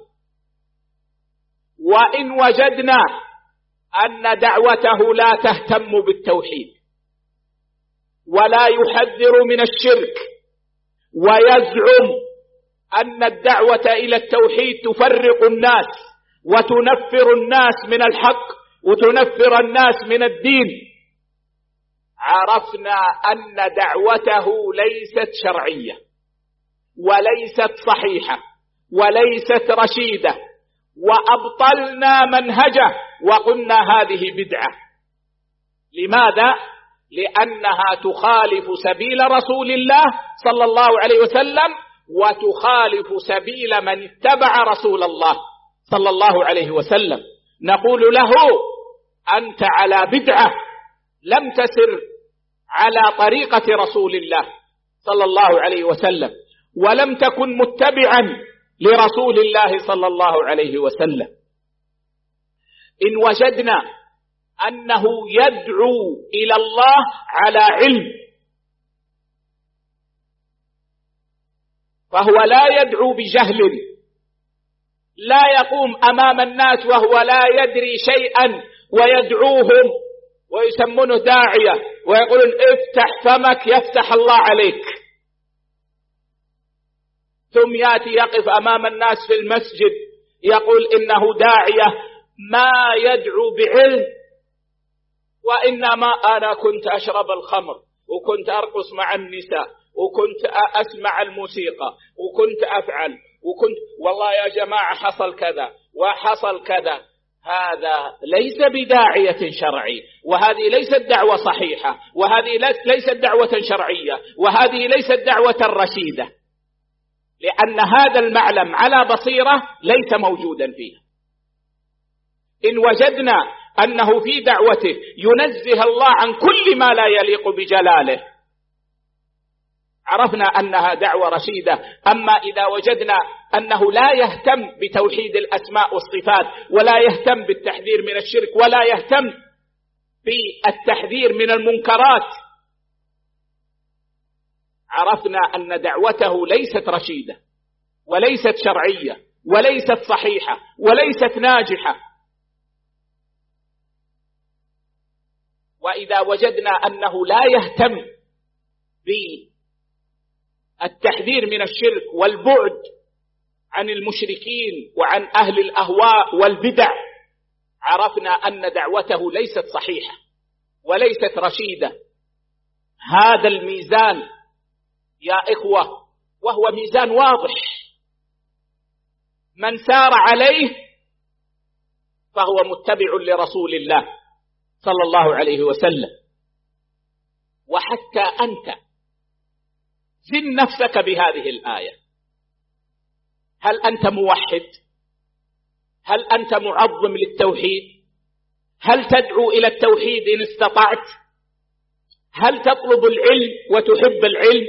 وإن وجدنا أن دعوته لا تهتم بالتوحيد ولا يحذر من الشرك، ويزعم أن الدعوة إلى التوحيد تفرق الناس وتنفر الناس من الحق وتنفر الناس من الدين، عرفنا أن دعوته ليست شرعية وليست صحيحة وليست رشيدة، وأبطلنا منهجه وقلنا هذه بدعة. لماذا؟ لأنها تخالف سبيل رسول الله صلى الله عليه وسلم، وتخالف سبيل من اتبع رسول الله صلى الله عليه وسلم. نقول له: أنت على بدعة، لم تسر على طريقة رسول الله صلى الله عليه وسلم، ولم تكن متبعا لرسول الله صلى الله عليه وسلم. إن وجدنا أنه يدعو إلى الله على علم، فهو لا يدعو بجهل، لا يقوم أمام الناس وهو لا يدري شيئا ويدعوهم ويسمونه داعية ويقولون افتح فمك يفتح الله عليك، ثم يأتي يقف أمام الناس في المسجد يقول إنه داعية ما يدعو بعلم، وإنما أنا كنت أشرب الخمر وكنت أرقص مع النساء وكنت أسمع الموسيقى وكنت أفعل وكنت والله يا جماعة حصل كذا وحصل كذا. هذا ليس بداعية شرعي، وهذه ليست دعوة صحيحة، وهذه ليست دعوة شرعية، وهذه ليست دعوة رشيدة، لأن هذا المعلم على بصيرة ليس موجودا فيها. إن وجدنا أنه في دعوته ينزه الله عن كل ما لا يليق بجلاله، عرفنا أنها دعوة رشيدة. أما إذا وجدنا أنه لا يهتم بتوحيد الأسماء والصفات، ولا يهتم بالتحذير من الشرك، ولا يهتم بالتحذير من المنكرات، عرفنا أن دعوته ليست رشيدة وليست شرعية وليست صحيحة وليست ناجحة. وإذا وجدنا أنه لا يهتم بالتحذير من الشرك والبعد عن المشركين وعن أهل الأهواء والبدع، عرفنا أن دعوته ليست صحيحة وليست رشيدة. هذا الميزان يا إخوة وهو ميزان واضح، من سار عليه فهو متبع لرسول الله صلى الله عليه وسلم. وحتى أنت زن نفسك بهذه الآية، هل أنت موحد؟ هل أنت معظم للتوحيد؟ هل تدعو إلى التوحيد إن استطعت؟ هل تطلب العلم وتحب العلم؟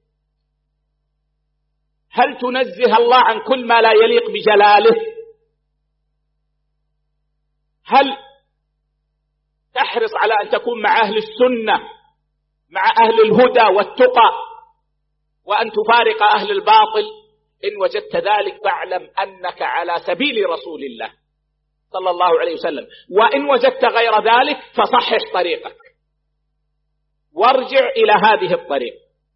هل تنزه الله عن كل ما لا يليق بجلاله؟ هل تحرص على أن تكون مع أهل السنة، مع أهل الهدى والتقى، وأن تفارق أهل الباطل؟ إن وجدت ذلك فاعلم أنك على سبيل رسول الله صلى الله عليه وسلم. وإن وجدت غير ذلك فصحح طريقك وارجع إلى هذه الطريق.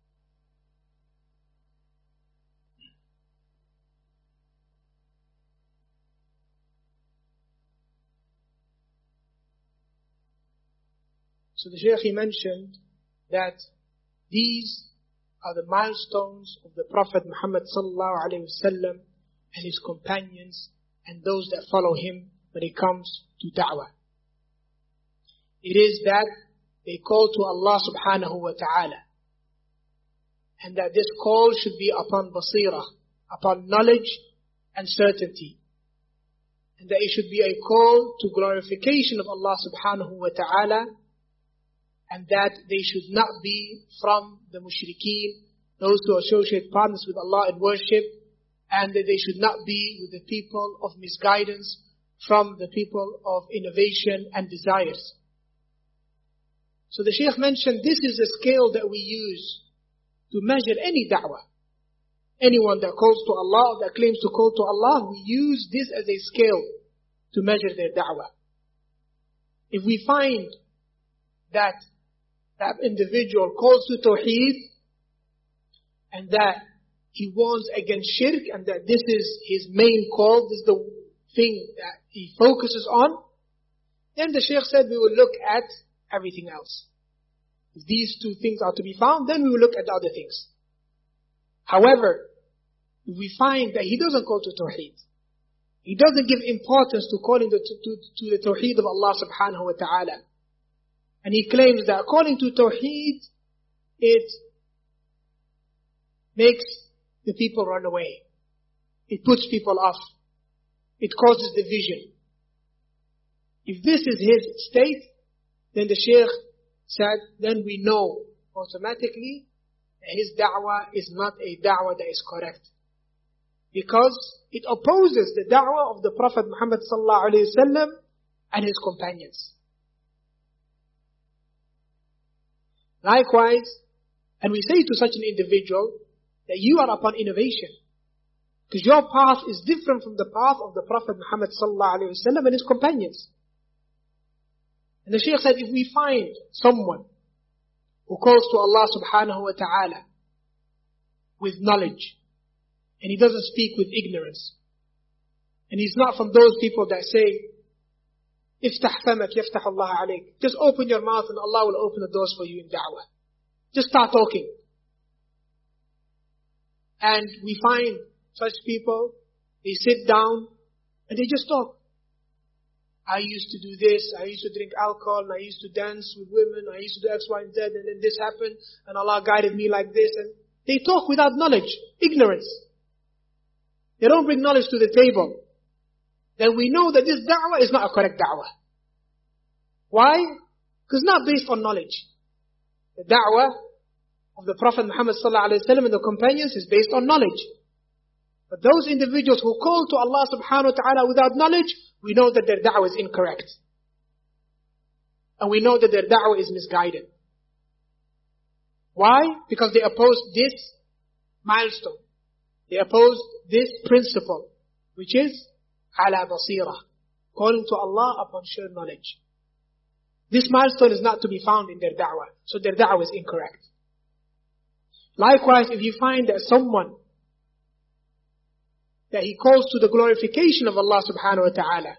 So the Shaykh, he mentioned that these are the milestones of the Prophet Muhammad sallallahu alaihi wasallam and his companions and those that follow him when it comes to da'wah. It is that they call to Allah subhanahu wa ta'ala, and that this call should be upon basira, upon knowledge and certainty, and that it should be a call to glorification of Allah subhanahu wa ta'ala, and that they should not be from the mushrikeen, those who associate partners with Allah in worship, and that they should not be with the people of misguidance, from the people of innovation and desires. So the Shaykh mentioned this is a scale that we use to measure any da'wah. Anyone that calls to Allah, that claims to call to Allah, we use this as a scale to measure their da'wah. If we find that that individual calls to Tawheed, and that he warns against shirk, and that this is his main call, this is the thing that he focuses on, then the Shaykh said we will look at everything else. If these two things are to be found, then we will look at the other things. However, if we find that he doesn't call to Tawheed, he doesn't give importance to calling to the Tawheed of Allah subhanahu wa ta'ala, and he claims that according to Tawheed, it makes the people run away. It puts people off. It causes division. If this is his state, then the Shaykh said, then we know automatically that his da'wah is not a da'wah that is correct. Because it opposes the da'wah of the Prophet Muhammad sallallahu alayhi wasallam and his companions. Likewise, and we say to such an individual that you are upon innovation, because your path is different from the path of the Prophet Muhammad sallallahu alaihi wasallam and his companions. And the Shaykh said, if we find someone who calls to Allah subhanahu wa ta'ala with knowledge, and he doesn't speak with ignorance, and he's not from those people that say, افتح فمك يفتح الله عليك, just open your mouth and Allah will open the doors for you in da'wah. Just start talking. And we find such people, they sit down and they just talk. I used to do this, I used to drink alcohol, and I used to dance with women, I used to do X, Y, and Z, and then this happened, and Allah guided me like this. And they talk without knowledge, ignorance. They don't bring knowledge to the table. Then we know that this da'wah is not a correct da'wah. Why? Because it's not based on knowledge. The da'wah of the Prophet Muhammad sallallahu alaihi wasallam and the companions is based on knowledge. But those individuals who call to Allah subhanahu wa ta'ala without knowledge, we know that their da'wah is incorrect. And we know that their da'wah is misguided. Why? Because they opposed this milestone. They opposed this principle, which is ala basira, calling to Allah upon sure knowledge. This milestone is not to be found in their da'wah, so their da'wah is incorrect. Likewise, if you find that someone that he calls to the glorification of Allah subhanahu wa ta'ala,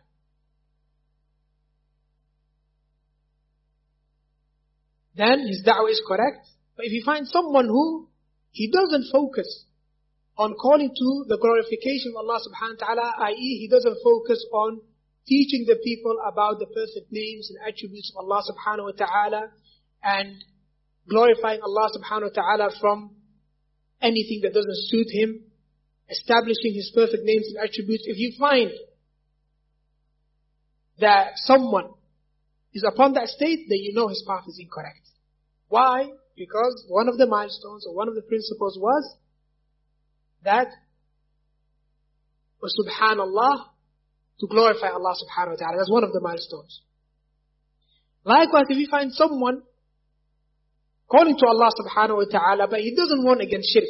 then his da'wah is correct. But if you find someone who he doesn't focus on calling to the glorification of Allah subhanahu wa ta'ala, i.e. he doesn't focus on teaching the people about the perfect names and attributes of Allah subhanahu wa ta'ala, and glorifying Allah subhanahu wa ta'ala from anything that doesn't suit him, establishing his perfect names and attributes. If you find that someone is upon that state, then you know his path is incorrect. Why? Because one of the milestones or one of the principles was that was subhanallah, to glorify Allah subhanahu wa ta'ala. That's one of the milestones. Likewise, if you find someone calling to Allah subhanahu wa ta'ala, but he doesn't warn against shirk,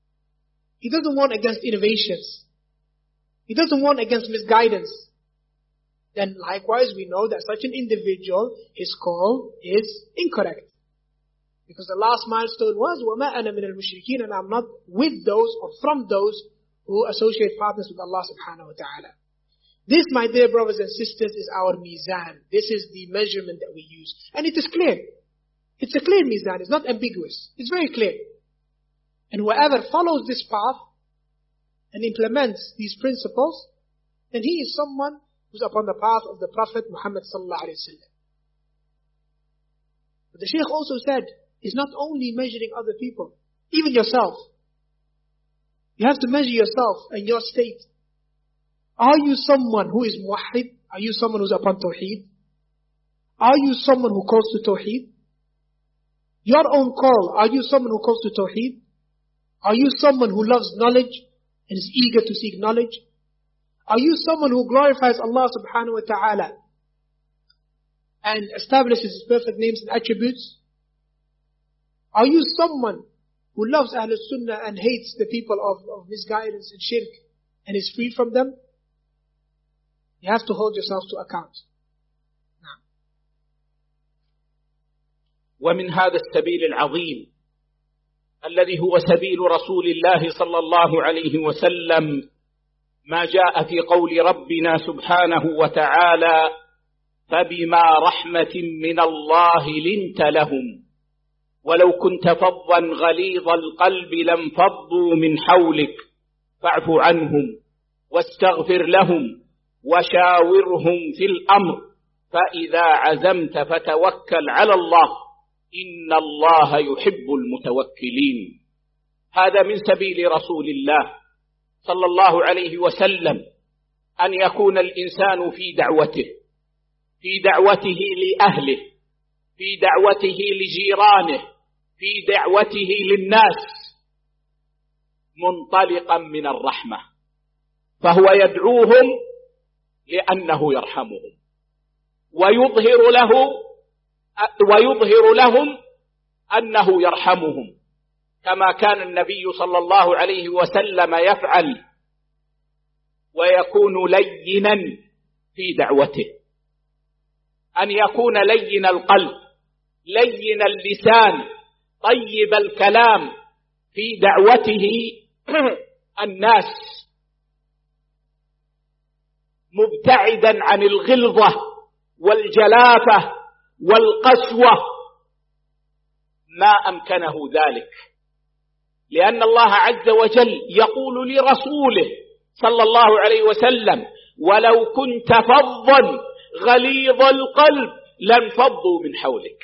he doesn't warn against innovations, he doesn't warn against misguidance, then likewise we know that such an individual, his call is incorrect. Because the last milestone was, وَمَا أَنَا مِنَ الْمُشْرِكِينَ, and I'm not with those or from those who associate partners with Allah subhanahu wa ta'ala. This, my dear brothers and sisters, is our mizan. This is the measurement that we use. And it is clear. It's a clear mizan. It's not ambiguous. It's very clear. And whoever follows this path and implements these principles, then he is someone who's upon the path of the Prophet Muhammad sallallahu alaihi wasallam. But the Shaykh also said, it's not only measuring other people, even yourself. You have to measure yourself and your state. Are you someone who is muwahhid? Are you someone who's upon tawheed? Are you someone who calls to tawheed? Your own call, are you someone who calls to tawheed? Are you someone who loves knowledge and is eager to seek knowledge? Are you someone who glorifies Allah subhanahu wa ta'ala and establishes His perfect names and attributes? Are you someone who loves Ahlul Sunnah and hates the people of misguidance and shirk and is free from them? You have to hold yourself to account. ومن هذا السبيل العظيم الذي هو سبيل رسول الله صلى الله عليه وسلم ما جاء في قول ربنا سبحانه وتعالى فبما رحمة من الله لنت لهم ولو كنت فظا غليظ القلب لانفضوا من حولك فاعف عنهم واستغفر لهم وشاورهم في الأمر فإذا عزمت فتوكل على الله إن الله يحب المتوكلين. هذا من سبيل رسول الله صلى الله عليه وسلم أن يكون الإنسان في دعوته لأهله، في دعوته لجيرانه، في دعوته للناس منطلقا من الرحمة، فهو يدعوهم لأنه يرحمهم ويظهر لهم أنه يرحمهم، كما كان النبي صلى الله عليه وسلم يفعل، ويكون لينا في دعوته، أن يكون لين القلب لين اللسان طيب الكلام في دعوته الناس، مبتعدا عن الغلظة والجلافة والقسوة ما أمكنه ذلك، لأن الله عز وجل يقول لرسوله صلى الله عليه وسلم ولو كنت فظا غليظ القلب لانفضوا من حولك.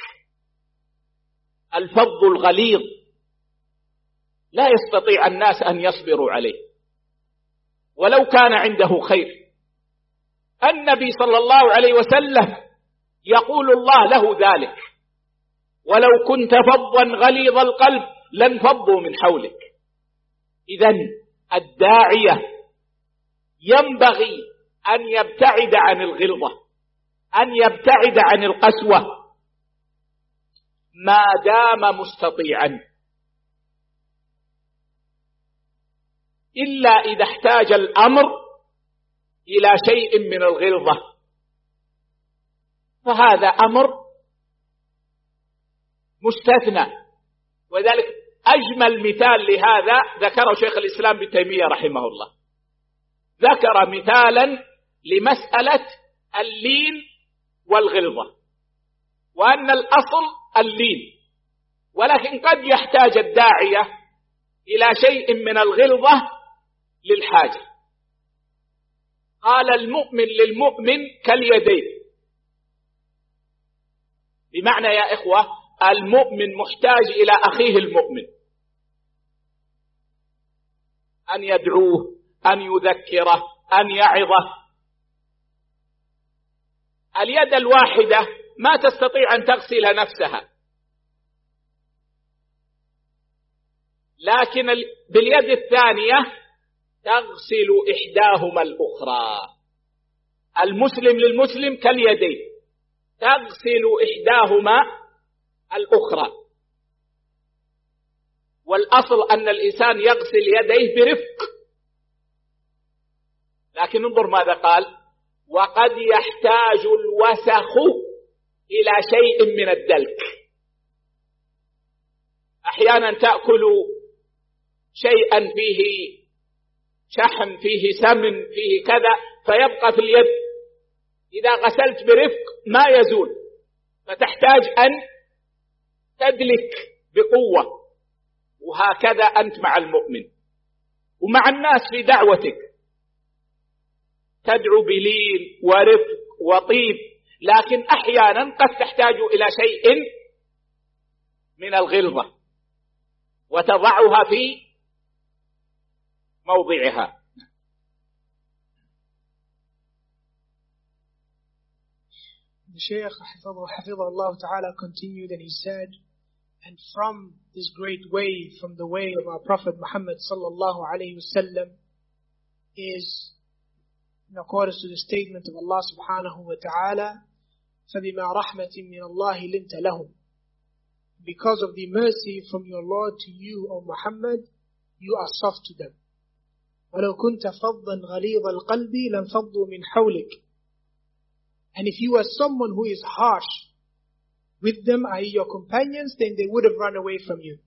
الفظ الغليظ لا يستطيع الناس أن يصبروا عليه ولو كان عنده خير. النبي صلى الله عليه وسلم يقول الله له ذلك ولو كنت فظا غليظ القلب لانفضوا من حولك. إذن الداعية ينبغي أن يبتعد عن الغلظة، أن يبتعد عن القسوة ما دام مستطيعا، إلا إذا احتاج الأمر إلى شيء من الغلظة، فهذا أمر مستثنى. وذلك أجمل مثال لهذا ذكره شيخ الإسلام ابن تيمية رحمه الله، ذكر مثالا لمسألة اللين والغلظة، وأن الأصل اللين، ولكن قد يحتاج الداعية إلى شيء من الغلظة للحاجة. قال المؤمن للمؤمن كاليدين، بمعنى يا إخوة المؤمن محتاج إلى أخيه المؤمن، أن يدعوه، أن يذكره، أن يعظه. اليد الواحدة ما تستطيع أن تغسل نفسها، لكن باليد الثانية تغسل إحداهما الأخرى. المسلم للمسلم كاليدين، تغسل إحداهما الأخرى. والأصل أن الإنسان يغسل يديه برفق، لكن انظر ماذا قال وقد يحتاج الوسخ إلى شيء من الدلك. أحيانا تأكل شيئا فيه شحم، فيه سمن، فيه كذا، فيبقى في اليد، إذا غسلت برفق ما يزول، فتحتاج أن تدلك بقوة. وهكذا أنت مع المؤمن ومع الناس في دعوتك، تدعو بلين ورفق وطيب، لكن أحيانا قد تحتاج إلى شيء من الغلظة وتضعها في موضعها. The Shaykh Hafidhahullah Ta'ala continued and he said, and from this great way, from the way of our Prophet Muhammad Sallallahu Alaihi Wasallam, is in accordance to the statement of Allah Subhanahu Wa Ta'ala, فَبِمَا رَحْمَةٍ مِّنَ اللَّهِ لِنْتَ لَهُمْ. Because of the mercy from your Lord to you, O Muhammad, you are soft to them. وَلَوْ كُنْتَ فَضًّا غَلِيظَ الْقَلْبِ لَانْفَضُّوا مِنْ حَوْلِكَ. And if you are someone who is harsh with them, i.e. your companions, then they would have run away from you.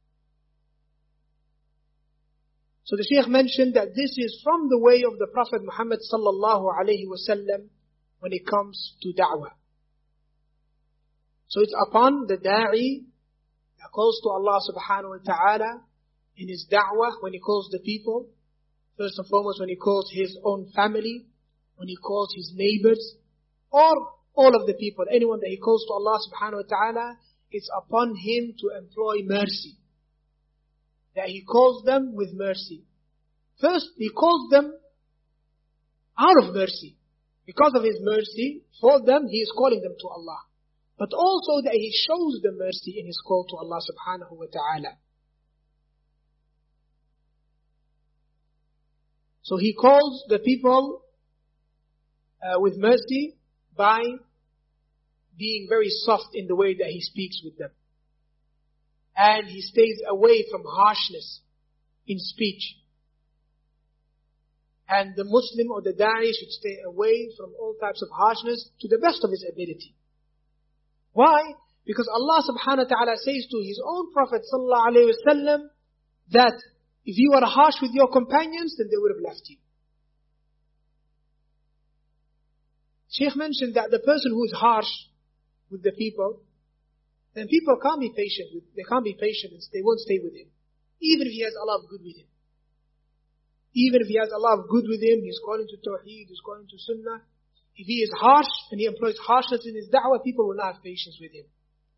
So the Shaykh mentioned that this is from the way of the Prophet Muhammad sallallahu alayhi wasallam when it comes to da'wah. So it's upon the da'i that calls to Allah subhanahu wa ta'ala in his da'wah, when he calls the people, first and foremost when he calls his own family, when he calls his neighbors, or all of the people, anyone that he calls to Allah subhanahu wa ta'ala, it's upon him to employ mercy. That he calls them with mercy. First, he calls them out of mercy. Because of his mercy for them, he is calling them to Allah. But also that he shows them mercy in his call to Allah subhanahu wa ta'ala. So he calls the people with mercy by being very soft in the way that he speaks with them. And he stays away from harshness in speech. And the Muslim or the Da'i should stay away from all types of harshness to the best of his ability. Why? Because Allah subhanahu wa ta'ala says to his own Prophet sallallahu alayhi wa sallam that if you are harsh with your companions, then they would have left you. Shaykh mentioned that the person who is harsh with the people, then people can't be patient with, they can't be patient and they won't stay with him. Even if he has a lot of good with him. Even if he has a lot of good with him, he's calling to Tawheed, he's calling to Sunnah. If he is harsh and he employs harshness in his da'wah, people will not have patience with him.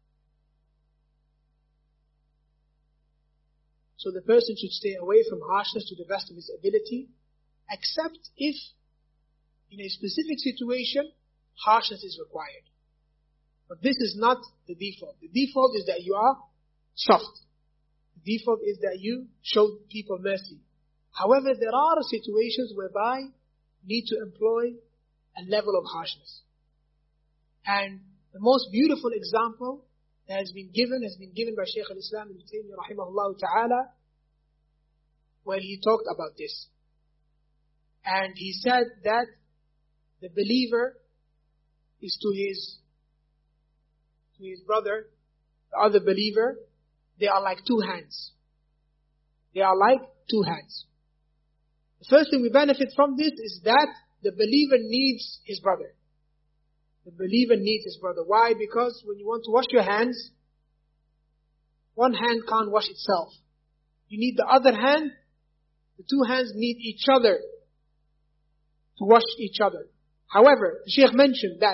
So the person should stay away from harshness to the best of his ability, except if in a specific situation, harshness is required. But this is not the default. The default is that you are soft. The default is that you show people mercy. However, there are situations whereby you need to employ a level of harshness. And the most beautiful example that has been given by Shaykh al-Islam Ibn Taymiyyah rahimahullah ta'ala, when he talked about this. And he said that the believer is to his brother, the other believer, they are like two hands. They are like two hands. The first thing we benefit from this is that the believer needs his brother. The believer needs his brother. Why? Because when you want to wash your hands, one hand can't wash itself. You need the other hand. The two hands need each other to wash each other. However, the Shaykh mentioned that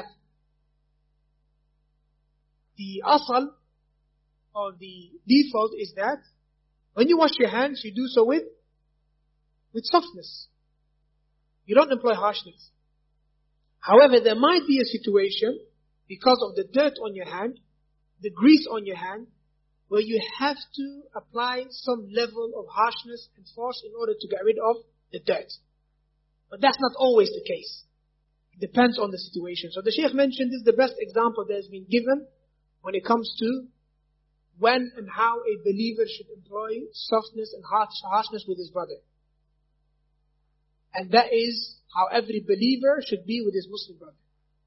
the asal or the default is that when you wash your hands, you do so with softness. You don't employ harshness. However, there might be a situation, because of the dirt on your hand, the grease on your hand, where you have to apply some level of harshness and force in order to get rid of the dirt. But that's not always the case. It depends on the situation. So the Shaykh mentioned this is the best example that has been given when it comes to when and how a believer should employ softness and harshness with his brother. And that is how every believer should be with his Muslim brother.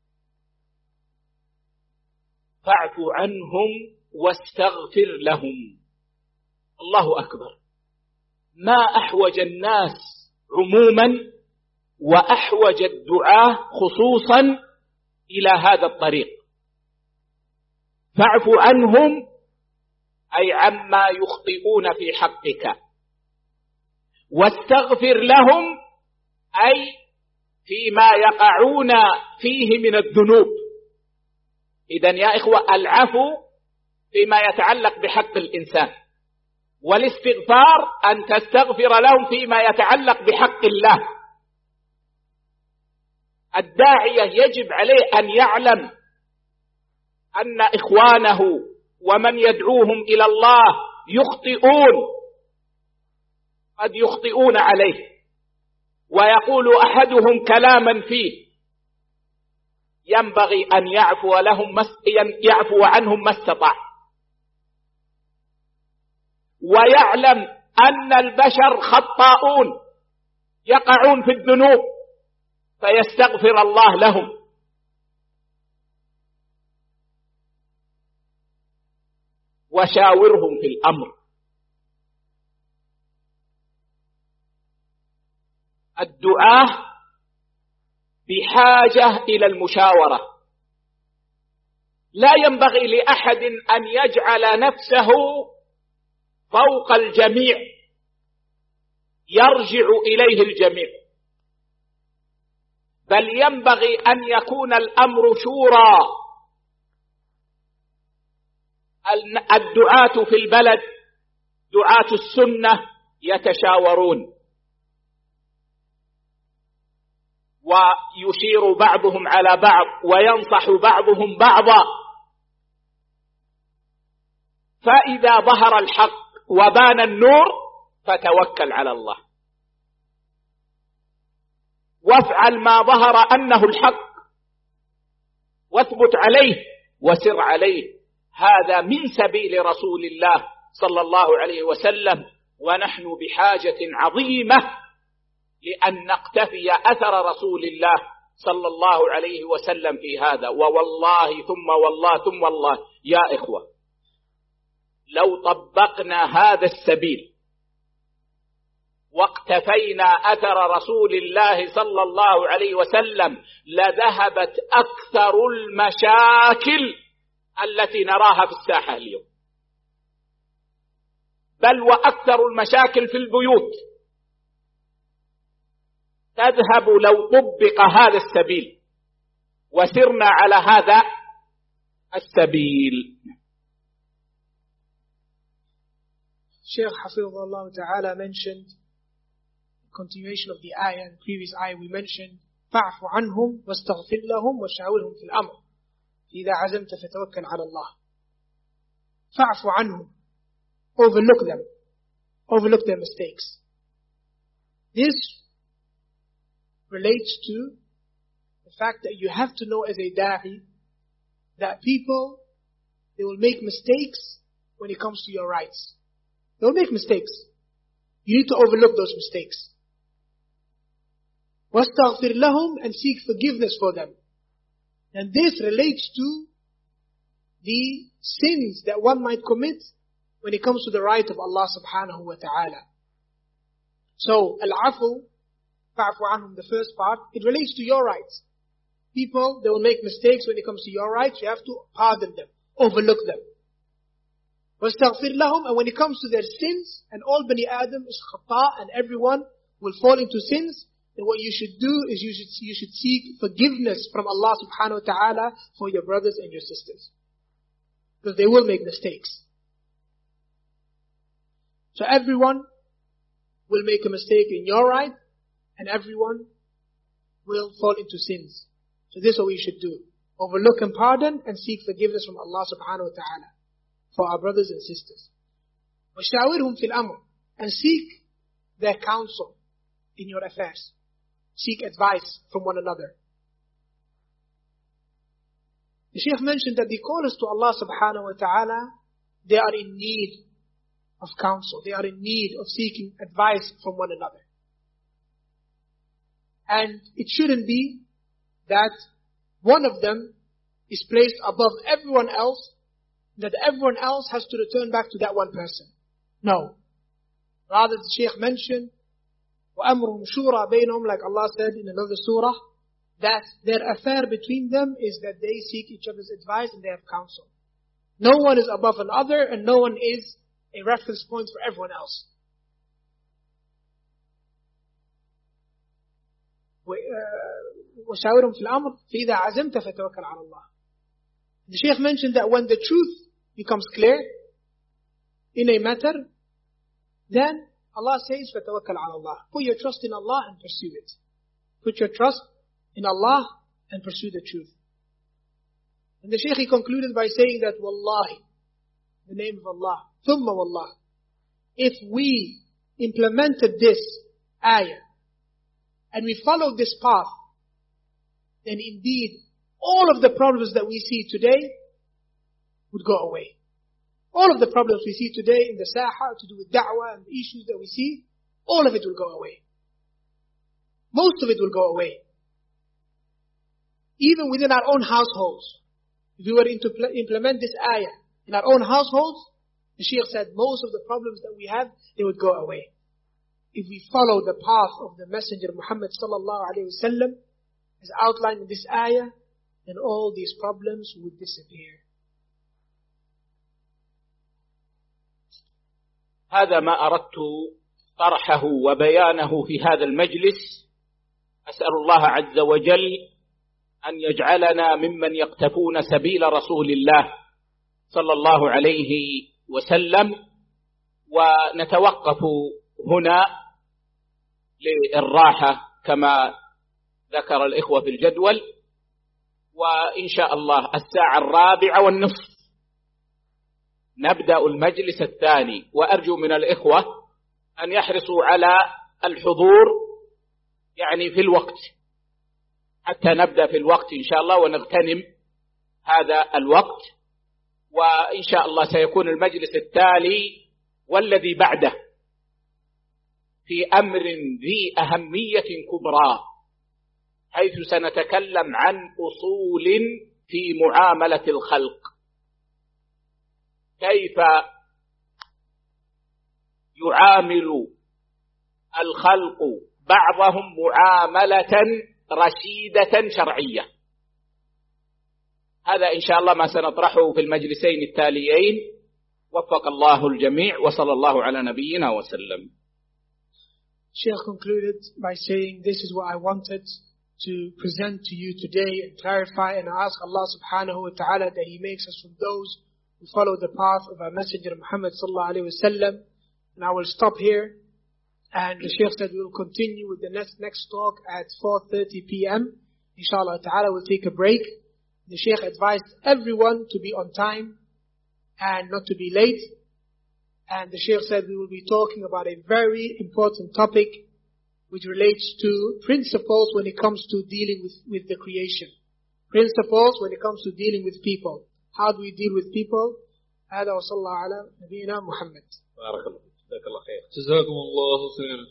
فاعف عنهم واستغفر لهم. الله أكبر. ما أحوج الناس عموما وأحوج الدعاة خصوصا إلى هذا الطريق. فاعف عنهم أي عما يخطئون في حقك، واستغفر لهم أي فيما يقعون فيه من الذنوب. إذن يا إخوة، العفو فيما يتعلق بحق الإنسان، والاستغفار أن تستغفر لهم فيما يتعلق بحق الله. الداعية يجب عليه أن يعلم أن إخوانه ومن يدعوهم إلى الله يخطئون، قد يخطئون عليه، ويقول أحدهم كلاما فيه، ينبغي أن يعفو عنهم ما استطاع، ويعلم أن البشر خطاؤون يقعون في الذنوب، فيستغفر الله لهم. وشاورهم في الأمر. الدعاة بحاجة إلى المشاورة. لا ينبغي لأحد أن يجعل نفسه فوق الجميع يرجع إليه الجميع، بل ينبغي أن يكون الأمر شورى. الدعاة في البلد، دعاة السنة، يتشاورون ويشير بعضهم على بعض وينصح بعضهم بعضا. فإذا ظهر الحق وبان النور فتوكل على الله، وافعل ما ظهر أنه الحق، واثبت عليه وسر عليه. هذا من سبيل رسول الله صلى الله عليه وسلم، ونحن بحاجة عظيمة لأن نقتفي أثر رسول الله صلى الله عليه وسلم في هذا. ووالله ثم والله ثم والله يا إخوة، لو طبقنا هذا السبيل واقتفينا أثر رسول الله صلى الله عليه وسلم لذهبت أكثر المشاكل التي نراها في الساحة اليوم، بل وأكثر المشاكل في البيوت تذهب لو طبق هذا السبيل وسرنا على هذا السبيل. Shaykh Hafidhullah Ta'ala mentioned, continuation of the ayah, and previous ayah we mentioned, فَاعْفُ عَنْهُمْ وَاسْتَغْفِرْ لَهُمْ وَشَاوِرْهُمْ فِي الْأَمْرِ إِذَا عَزَمْتَ فَتَوَكَّلْ عَلَى اللَّهِ. فَاعْفُ عَنْهُمْ, overlook their mistakes. This relates to the fact that you have to know as a da'i that people, they will make mistakes when it comes to your rights. They will make mistakes. You need to overlook those mistakes. وَاسْتَغْفِرْ لَهُمْ, and seek forgiveness for them. And this relates to the sins that one might commit when it comes to the right of Allah subhanahu wa ta'ala. So, al-afu, fa'fu anhum, the first part, it relates to your rights. People, they will make mistakes when it comes to your rights. You have to pardon them, overlook them. وَاسْتَغْفِرْ لَهُمْ, and when it comes to their sins, and all Bani Adam is khata, and everyone will fall into sins, then what you should do is you should seek forgiveness from Allah subhanahu wa ta'ala for your brothers and your sisters. Because they will make mistakes. So everyone will make a mistake in your right, and everyone will fall into sins. So this is what we should do. Overlook and pardon, and seek forgiveness from Allah subhanahu wa ta'ala for our brothers and sisters. وَشَاوِرْهُمْ فِي الْأَمْرِ, and seek their counsel in your affairs. Seek advice from one another. The Shaykh mentioned that the callers to Allah subhanahu wa ta'ala, they are in need of counsel. They are in need of seeking advice from one another. And it shouldn't be that one of them is placed above everyone else, that everyone else has to return back to that one person. No. Rather, the Shaykh mentioned, وَأَمْرُهُمْ شُورَى بَيْنَهُمْ, like Allah said in another surah, that their affair between them is that they seek each other's advice and they have counsel. No one is above another, and no one is a reference point for everyone else. وَشَاوِرْهُمْ فِي الْأَمْرِ فَإِذَا عَزَمْتَ فَتَوَكَّلْ عَلَى اللَّهِ. The Shaykh mentioned that when the truth becomes clear in a matter, then Allah says, فَتَوَكَّلْ عَلَى اللَّهِ. Put your trust in Allah and pursue it. Put your trust in Allah and pursue the truth. And the Shaykh, he concluded by saying that, Wallahi, the name of Allah, thumma wallah, if we implemented this ayah, and we followed this path, then indeed, all of the problems that we see today would go away. All of the problems we see today in the Saha to do with da'wah and the issues that we see, all of it will go away. Most of it will go away. Even within our own households. If we were to implement this ayah in our own households, the Shaykh said most of the problems that we have, they would go away. If we follow the path of the Messenger Muhammad sallallahu alaihi wasallam, as outlined in this ayah, then all these problems would disappear. هذا ما أردت طرحه وبيانه في هذا المجلس. أسأل الله عز وجل أن يجعلنا ممن يقتفون سبيل رسول الله صلى الله عليه وسلم. ونتوقف هنا للراحة كما ذكر الإخوة في الجدول، وإن شاء الله 4:15 نبدأ المجلس الثاني. وأرجو من الإخوة أن يحرصوا على الحضور يعني في الوقت، حتى نبدأ في الوقت إن شاء الله ونغتنم هذا الوقت. وإن شاء الله سيكون المجلس التالي والذي بعده في أمر ذي أهمية كبرى، حيث سنتكلم عن أصول في معاملة الخلق، كيف يعامل الخلق بعضهم معاملة رشيدة شرعية. هذا إن شاء الله ما سنطرحه في المجلسين التاليين. وفق الله الجميع وصلى الله على نبينا وسلم. Shaykh concluded by saying, this is what I wanted to present to you today and clarify, and I ask Allah subhanahu wa ta'ala that He makes us from those who follow the path of our Messenger Muhammad sallallahu alayhi wa sallam. And I will stop here. And the Shaykh said we will continue with the next talk at 4:30 p.m. Inshallah ta'ala, we'll take a break. The Shaykh advised everyone to be on time and not to be late. And the Shaykh said we will be talking about a very important topic which relates to principles when it comes to dealing with the creation. Principles when it comes to dealing with people. How do we deal with people? هذا وصلى الله على نبينا محمد. بارك الله فيك. جزاك الله خير. جزاكم الله خيرا.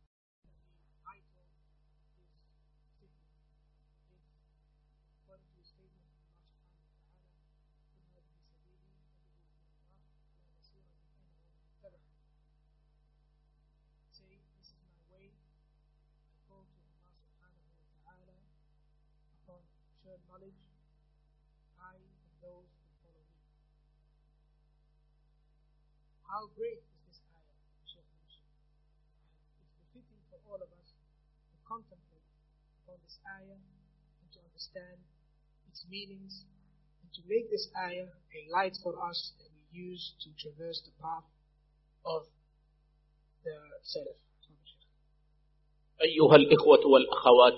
Knowledge, I and those who follow me. How great is this ayah, Shaykh mentioned. And it's befitting for all of us to contemplate upon this ayah and to understand its meanings and to make this ayah a light for us that we use to traverse the path of the Salaf. أيها الإخوة والأخوات،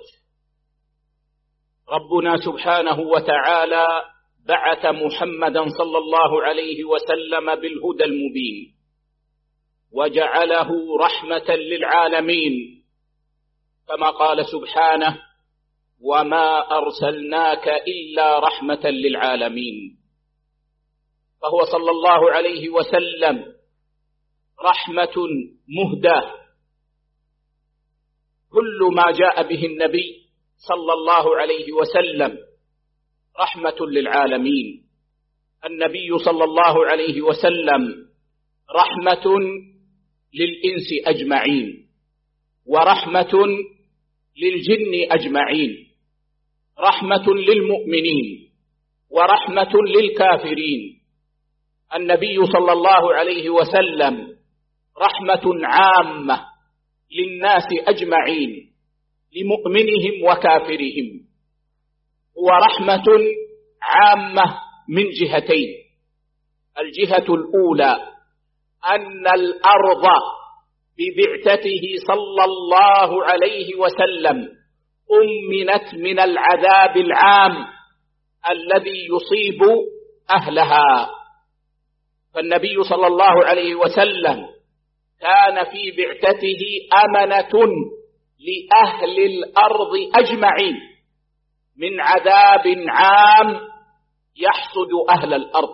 ربنا سبحانه وتعالى بعث محمدا صلى الله عليه وسلم بالهدى المبين وجعله رحمة للعالمين، كما قال سبحانه: وما أرسلناك إلا رحمة للعالمين. فهو صلى الله عليه وسلم رحمة مهداة كل ما جاء به النبي صلى الله عليه وسلم رحمة للعالمين. النبي صلى الله عليه وسلم رحمة للإنس أجمعين، ورحمة للجن أجمعين، رحمة للمؤمنين ورحمة للكافرين. النبي صلى الله عليه وسلم رحمة عامة للناس أجمعين، لمؤمنهم وكافرهم، ورحمة عامة من جهتين. الجهة الأولى أن الأرض ببعثته صلى الله عليه وسلم أمنت من العذاب العام الذي يصيب أهلها. فالنبي صلى الله عليه وسلم كان في بعثته أمنة لأهل الأرض أجمعين من عذاب عام يحصد أهل الأرض.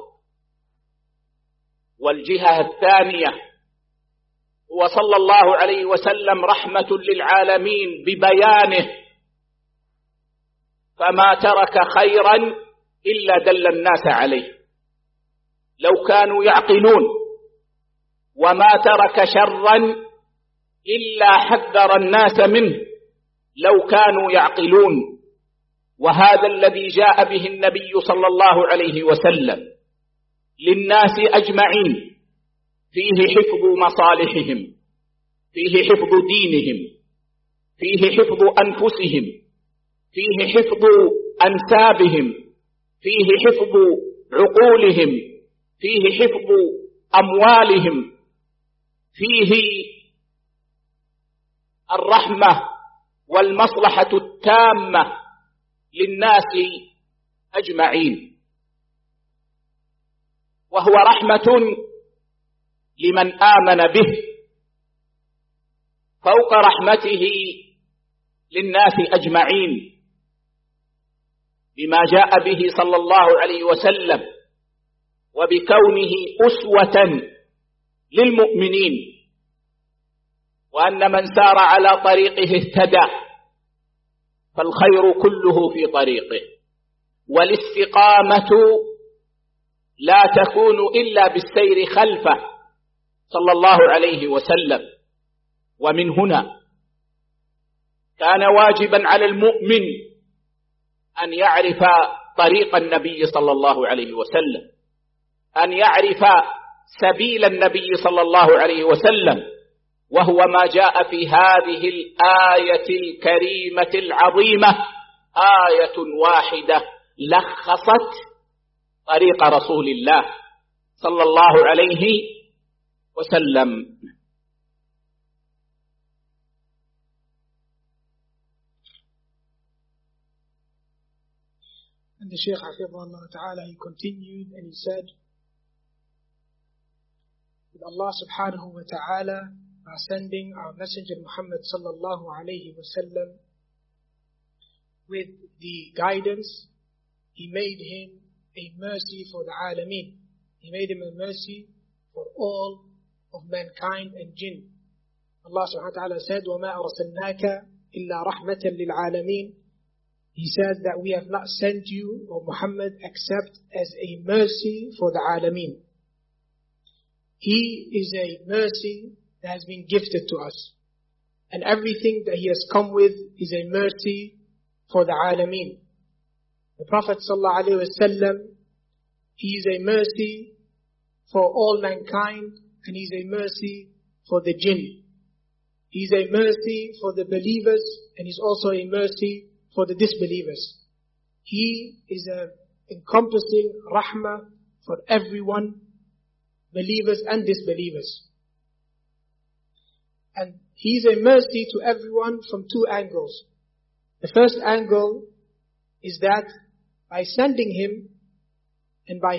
والجهة الثانية هو صلى الله عليه وسلم رحمة للعالمين ببيانه، فما ترك خيرا إلا دل الناس عليه لو كانوا يعقلون، وما ترك شرا إلا حذر الناس منه لو كانوا يعقلون. وهذا الذي جاء به النبي صلى الله عليه وسلم للناس أجمعين فيه حفظ مصالحهم، فيه حفظ دينهم، فيه حفظ أنفسهم، فيه حفظ أنسابهم، فيه حفظ عقولهم، فيه حفظ أموالهم، فيه الرحمة والمصلحة التامة للناس أجمعين. وهو رحمة لمن آمن به فوق رحمته للناس أجمعين بما جاء به صلى الله عليه وسلم، وبكونه أسوة للمؤمنين، وأن من سار على طريقه اهتدى، فالخير كله في طريقه. والاستقامة لا تكون إلا بالسير خلفه صلى الله عليه وسلم. ومن هنا كان واجبا على المؤمن أن يعرف طريق النبي صلى الله عليه وسلم، أن يعرف سبيل النبي صلى الله عليه وسلم، وهو ما جاء في هذه الآية الكريمة العظيمة، آية واحدة لخصت طريق رسول الله صلى الله عليه وسلم. And the Shaykh Hafidhahullah Ta'ala, he continued and he said, with Allah subhanahu wa ta'ala sending our Messenger Muhammad sallallahu alayhi wa sallam with the guidance, he made him a mercy for the alameen. He made him a mercy for all of mankind and jinn. Allah subhanahu wa ta'ala said, وَمَا أَرْسَلْنَاكَ إِلَّا رَحْمَةً لِلْعَالَمِينَ. He said that we have not sent you, O Muhammad, except as a mercy for the alameen. He is a mercy that has been gifted to us. And everything that he has come with is a mercy for the alameen. The Prophet sallallahu alaihi wasallam, he is a mercy for all mankind, and he is a mercy for the jinn. He is a mercy for the believers, and he is also a mercy for the disbelievers. He is an encompassing rahmah for everyone, believers and disbelievers. And he is a mercy to everyone from two angles. The first angle is that by sending him and by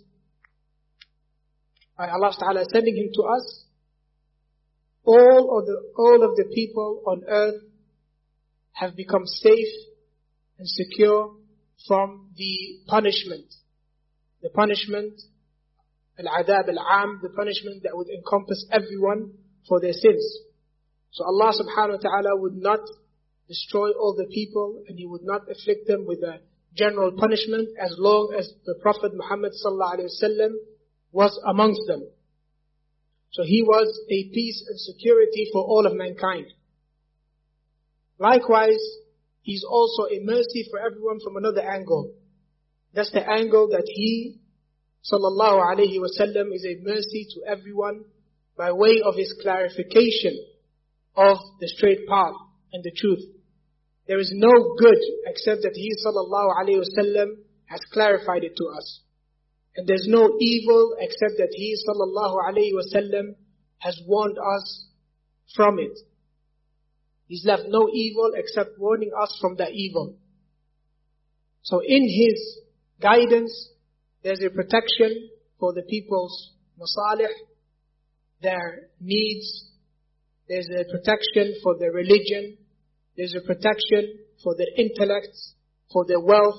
Allah Ta'ala sending him to us, all of the people on earth have become safe and secure from the punishment. The punishment, al-adab al-am, the punishment that would encompass everyone for their sins. So Allah subhanahu wa ta'ala would not destroy all the people, and He would not afflict them with a general punishment as long as the Prophet Muhammad sallallahu alaihi wasallam was amongst them. So he was a peace and security for all of mankind. Likewise, He's also a mercy for everyone from another angle. That's the angle that He, sallallahu alaihi wasallam, is a mercy to everyone by way of His clarification of the straight path and the truth. There is no good except that He, sallallahu alaihi wasallam, has clarified it to us. And there's no evil except that He, sallallahu alaihi wasallam, has warned us from it. He's left no evil except warning us from that evil. So in His guidance, there's a protection for the people's masalih, their needs. There's a protection for their religion. There's a protection for their intellects, for their wealth.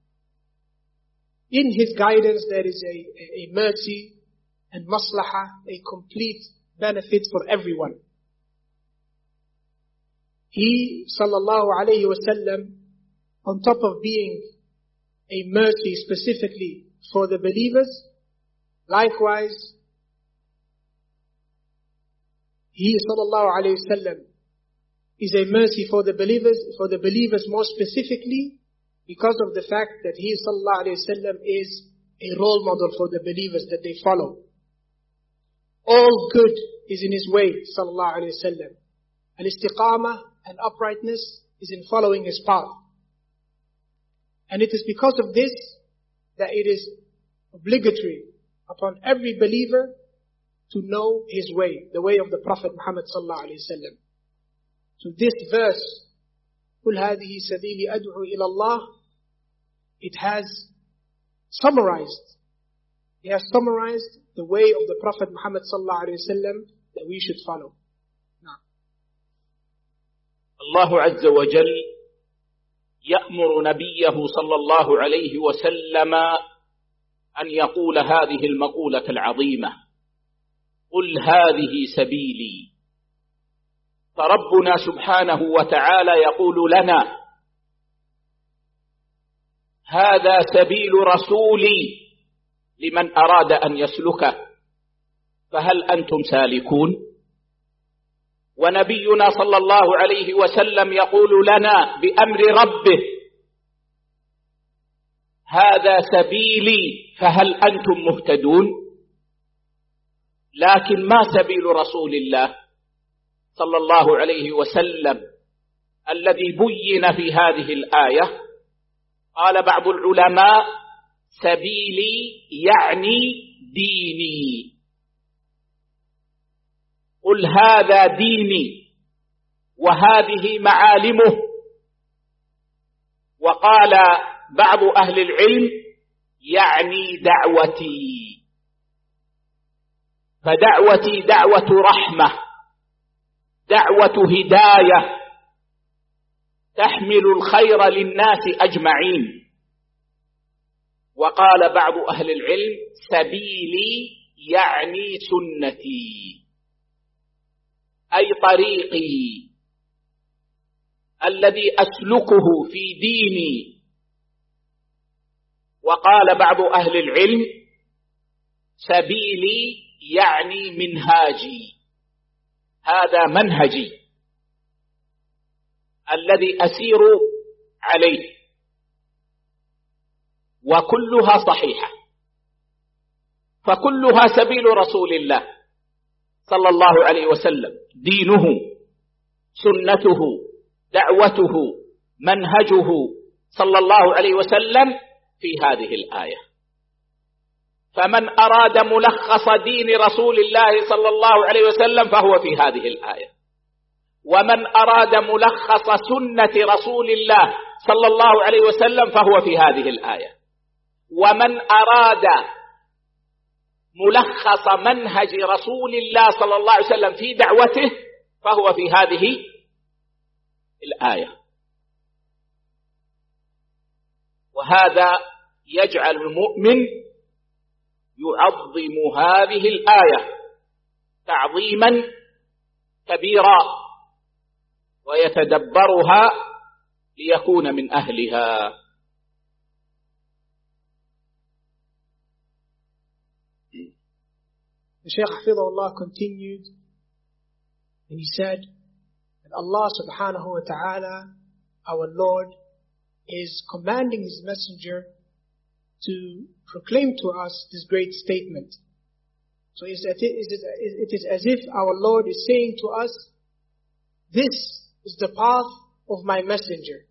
In His guidance, there is a mercy and maslahah, a complete benefit for everyone. He, sallallahu alayhi wasallam, on top of being a mercy specifically for the believers, likewise, He, sallallahu alayhi wasallam, is a mercy for the believers more specifically because of the fact that He, sallallahu alayhi wasallam, is a role model for the believers that they follow. All good is in His way, sallallahu alayhi wasallam. Al-istiqamah and uprightness is in following His path. And it is because of this that it is obligatory upon every believer to know his way, the way of the Prophet Muhammad sallallahu alayhi wasallam. So this verse, قُلْ هَذِهِ سَبِيلِ أَدْعُو إِلَى اللَّهِ, it has summarized the way of the Prophet Muhammad sallallahu alayhi wasallam that we should follow. Now, Allah Azza wa Jal يأمر نبيه صلى الله عليه وسلم أن يقول هذه المقولة العظيمة: قل هذه سبيلي. فربنا سبحانه وتعالى يقول لنا: هذا سبيل رسولي لمن أراد أن يسلكه، فهل أنتم سالكون؟ ونبينا صلى الله عليه وسلم يقول لنا بأمر ربه: هذا سبيلي فهل أنتم مهتدون؟ لكن ما سبيل رسول الله صلى الله عليه وسلم الذي بين في هذه الآية؟ قال بعض العلماء: سبيلي يعني ديني. قل هذا ديني وهذه معالمه. وقال بعض أهل العلم: يعني دعوتي. فدعوتي دعوة رحمة، دعوة هداية تحمل الخير للناس أجمعين. وقال بعض أهل العلم: سبيلي يعني سنتي، أي طريقي الذي أسلكه في ديني. وقال بعض أهل العلم: سبيلي يعني منهاجي، هذا منهجي الذي أسير عليه. وكلها صحيحة، فكلها سبيل رسول الله صلى الله عليه وسلم، دينه، سنته، دعوته، منهجه صلى الله عليه وسلم في هذه الآية. فمن أراد ملخص دين رسول الله صلى الله عليه وسلم فهو في هذه الآية، ومن أراد ملخص سنة رسول الله صلى الله عليه وسلم فهو في هذه الآية، ومن أراد ملخص منهج رسول الله صلى الله عليه وسلم في دعوته فهو في هذه الآية. وهذا يجعل المؤمن يعظم هذه الآية تعظيما كبيرا ويتدبرها ليكون من أهلها. The Shaykh Hafidhahullah continued and he said that Allah subhanahu wa ta'ala, our Lord, is commanding His Messenger to proclaim to us this great statement. So it is as if our Lord is saying to us, this is the path of my Messenger.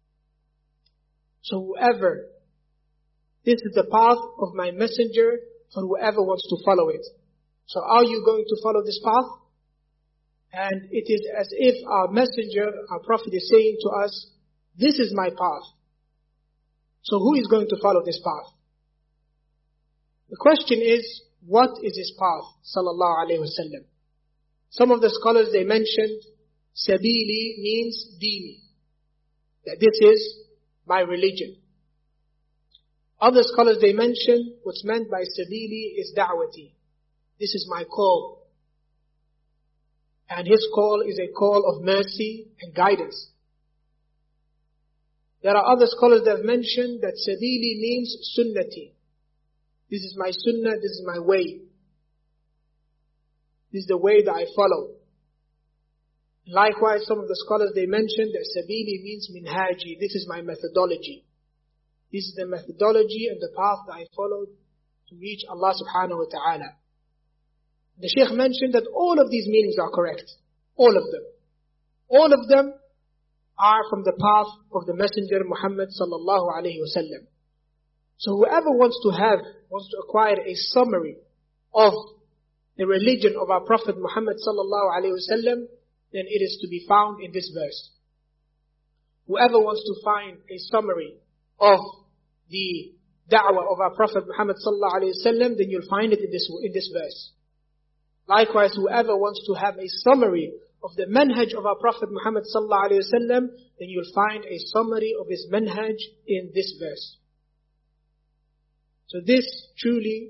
So this is the path of my Messenger for whoever wants to follow it. So are you going to follow this path? And it is as if our Messenger, our Prophet, is saying to us, this is my path. So who is going to follow this path? The question is, what is his path? Sallallahu alayhi wa sallam. Some of the scholars, they mentioned, Sabili means Dini. That this is my religion. Other scholars, they mentioned, what's meant by Sabili is Da'wati. This is my call. And his call is a call of mercy and guidance. There are other scholars that have mentioned that Sabili means Sunnati. This is my Sunnah, this is my way. This is the way that I follow. Likewise, some of the scholars, they mentioned that Sabili means Minhaji. This is my methodology. This is the methodology and the path that I followed to reach Allah subhanahu wa ta'ala. The Shaykh mentioned that all of these meanings are correct. All of them. All of them are from the path of the Messenger Muhammad sallallahu alayhi wa sallam. So whoever wants to acquire a summary of the religion of our Prophet Muhammad sallallahu alayhi wa sallam, then it is to be found in this verse. Whoever wants to find a summary of the da'wah of our Prophet Muhammad sallallahu alayhi wa sallam, then you'll find it in this verse. Likewise, whoever wants to have a summary of the manhaj of our Prophet Muhammad sallallahu alayhi wa sallam, then you'll find a summary of his manhaj in this verse. So this truly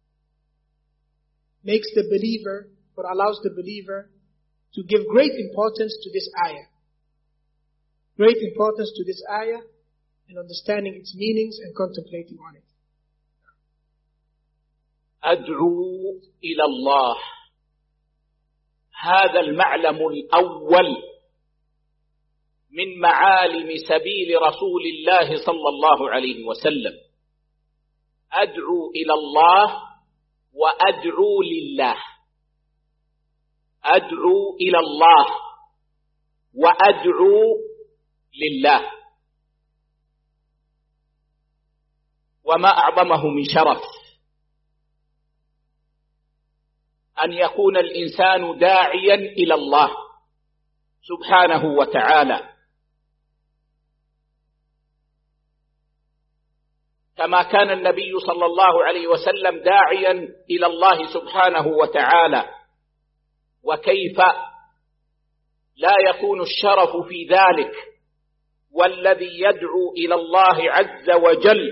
makes the believer, or allows the believer, to give great importance to this ayah. Great importance to this ayah, and understanding its meanings and contemplating on it. أدعو إلى الله. هذا المعلم الأول من معالم سبيل رسول الله صلى الله عليه وسلم. أدعو إلى الله وأدعو لله. أدعو إلى الله وأدعو لله. وما أعظمه من شرف أن يكون الإنسان داعيا إلى الله سبحانه وتعالى، كما كان النبي صلى الله عليه وسلم داعيا إلى الله سبحانه وتعالى. وكيف لا يكون الشرف في ذلك والذي يدعو إلى الله عز وجل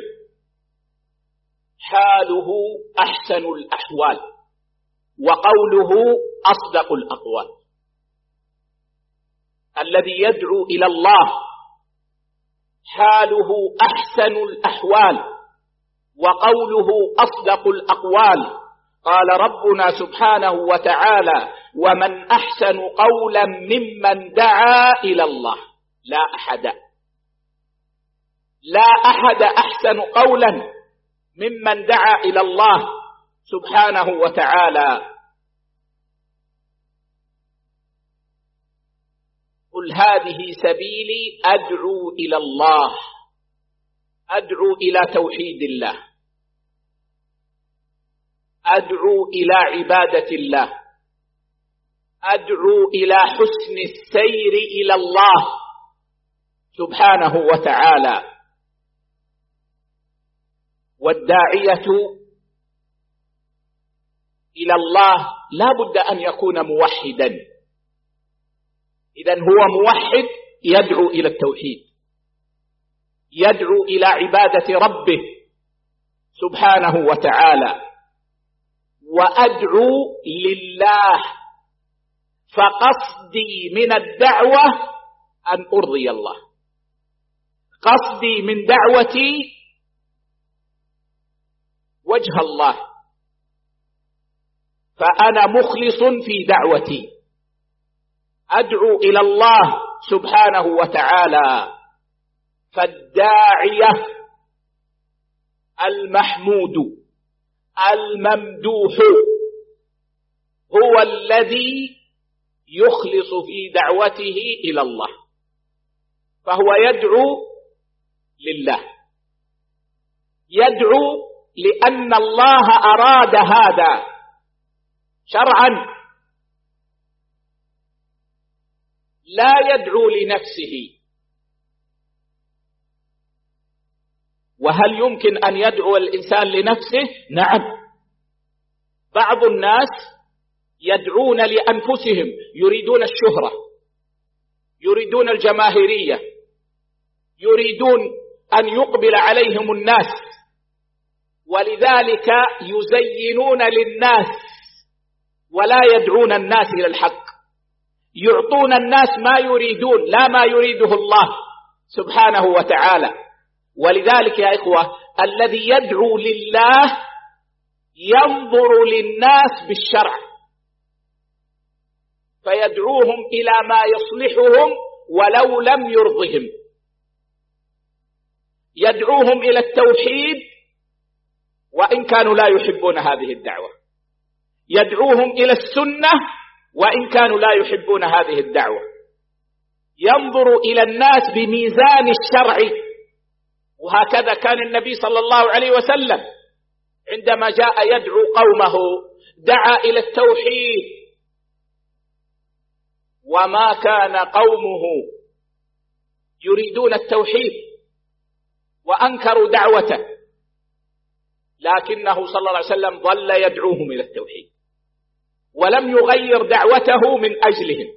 حاله أحسن الأحوال وقوله أصدق الأقوال. الذي يدعو إلى الله حاله أحسن الأحوال وقوله أصدق الأقوال. قال ربنا سبحانه وتعالى: ومن أحسن قولا ممن دعا إلى الله. لا أحد أحسن قولا ممن دعا إلى الله سبحانه وتعالى. قل هذه سبيلي أدعو إلى الله، أدعو إلى توحيد الله، أدعو إلى عبادة الله، أدعو إلى حسن السير إلى الله سبحانه وتعالى. والداعية إلى الله لا بد أن يكون موحدا. إذن هو موحد يدعو إلى التوحيد، يدعو إلى عبادة ربه سبحانه وتعالى. وأدعو لله، فقصدي من الدعوة أن أرضي الله، قصدي من دعوتي وجه الله، فأنا مخلص في دعوتي، أدعو إلى الله سبحانه وتعالى. فالداعية المحمود الممدوح هو الذي يخلص في دعوته إلى الله، فهو يدعو لله، يدعو لأن الله أراد هذا شرعا، لا يدعو لنفسه. وهل يمكن أن يدعو الإنسان لنفسه؟ نعم، بعض الناس يدعون لأنفسهم، يريدون الشهرة، يريدون الجماهيرية، يريدون أن يقبل عليهم الناس، ولذلك يزينون للناس ولا يدعون الناس إلى الحق، يعطون الناس ما يريدون لا ما يريده الله سبحانه وتعالى. ولذلك يا إخوة، الذي يدعو لله ينظر للناس بالشرع، فيدعوهم إلى ما يصلحهم ولو لم يرضهم، يدعوهم إلى التوحيد وإن كانوا لا يحبون هذه الدعوة، يدعوهم إلى السنة وإن كانوا لا يحبون هذه الدعوة، ينظر إلى الناس بميزان الشرع. وهكذا كان النبي صلى الله عليه وسلم عندما جاء يدعو قومه دعا إلى التوحيد، وما كان قومه يريدون التوحيد وأنكروا دعوته، لكنه صلى الله عليه وسلم ظل يدعوهم إلى التوحيد ولم يغير دعوته من أجلهم.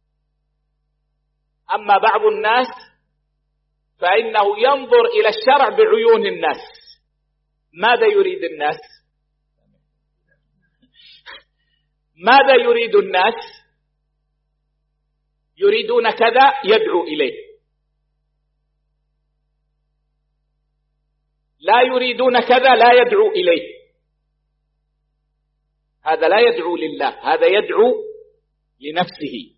أما بعض الناس فإنه ينظر إلى الشرع بعيون الناس. ماذا يريد الناس؟ ماذا يريد الناس؟ يريدون كذا يدعو إليه، لا يريدون كذا لا يدعو إليه. هذا لا يدعو لله، هذا يدعو لنفسه،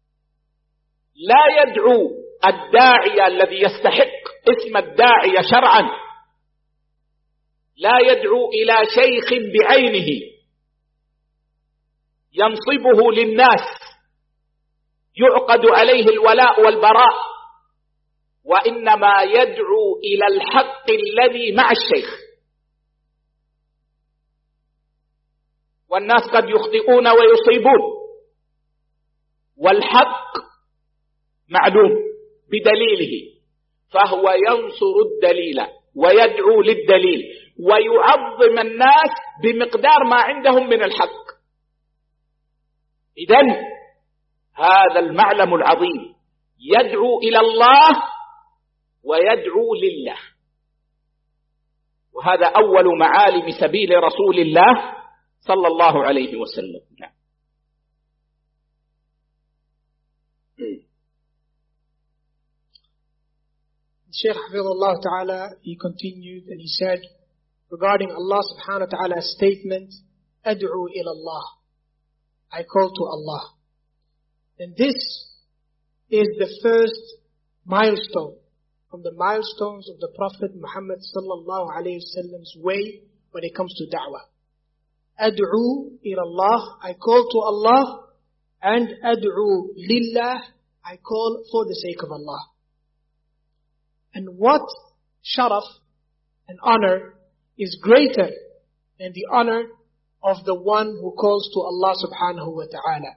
لا يدعو الداعية الذي يستحق اسم الداعية شرعا، لا يدعو إلى شيخ بعينه ينصبه للناس يعقد عليه الولاء والبراء، وإنما يدعو إلى الحق الذي مع الشيخ. والناس قد يخطئون ويصيبون، والحق معلوم بدليله، فهو ينصر الدليل ويدعو للدليل ويعظم الناس بمقدار ما عندهم من الحق. إذن هذا المعلم العظيم، يدعو إلى الله ويدعو لله، وهذا أول معالم سبيل رسول الله صلى الله عليه وسلم. Shaykh Hafidhullah Ta'ala, he continued and he said regarding Allah subhanahu wa ta'ala's statement, Ad'u ila Allah, I call to Allah. And this is the first milestone from the milestones of the Prophet Muhammad sallallahu alayhi wasallam's way when it comes to da'wah. Ad'u ila Allah, I call to Allah, and Ad'u lillah, I call for the sake of Allah. And what sharaf and honor is greater than the honor of the one who calls to Allah subhanahu wa ta'ala.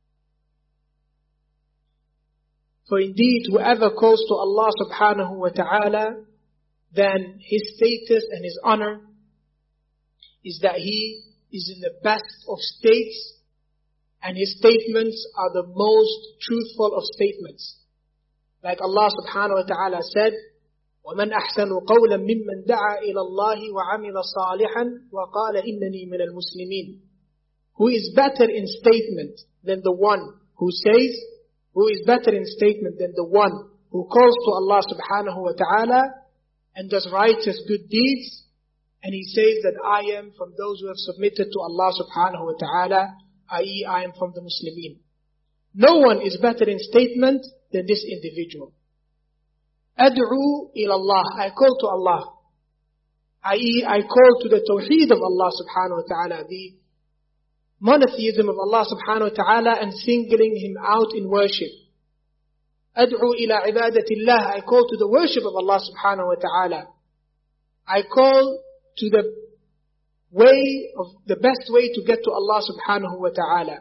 For indeed, whoever calls to Allah subhanahu wa ta'ala, then his status and his honor is that he is in the best of states, and his statements are the most truthful of statements. Like Allah subhanahu wa ta'ala said, وَمَنْ أَحْسَنُ قَوْلًا مِمَّنْ دَعَا إِلَى اللَّهِ وَعَمِلَ صَالِحًا وَقَالَ إِنَّنِي مِنَ الْمُسْلِمِينَ. Who is better in statement than the one who says, who is better in statement than the one who calls to Allah subhanahu wa ta'ala and does righteous good deeds, and he says that I am from those who have submitted to Allah subhanahu wa ta'ala, i.e. I am from the Muslimin. No one is better in statement than this individual. Ad'u ila Allah, I call to Allah, i.e. I call to the tawheed of Allah subhanahu wa ta'ala, the monotheism of Allah subhanahu wa ta'ala and singling Him out in worship. Ad'u ila ibadatillah, I call to the worship of Allah subhanahu wa ta'ala. I call to the way of the best way to get to Allah subhanahu wa ta'ala.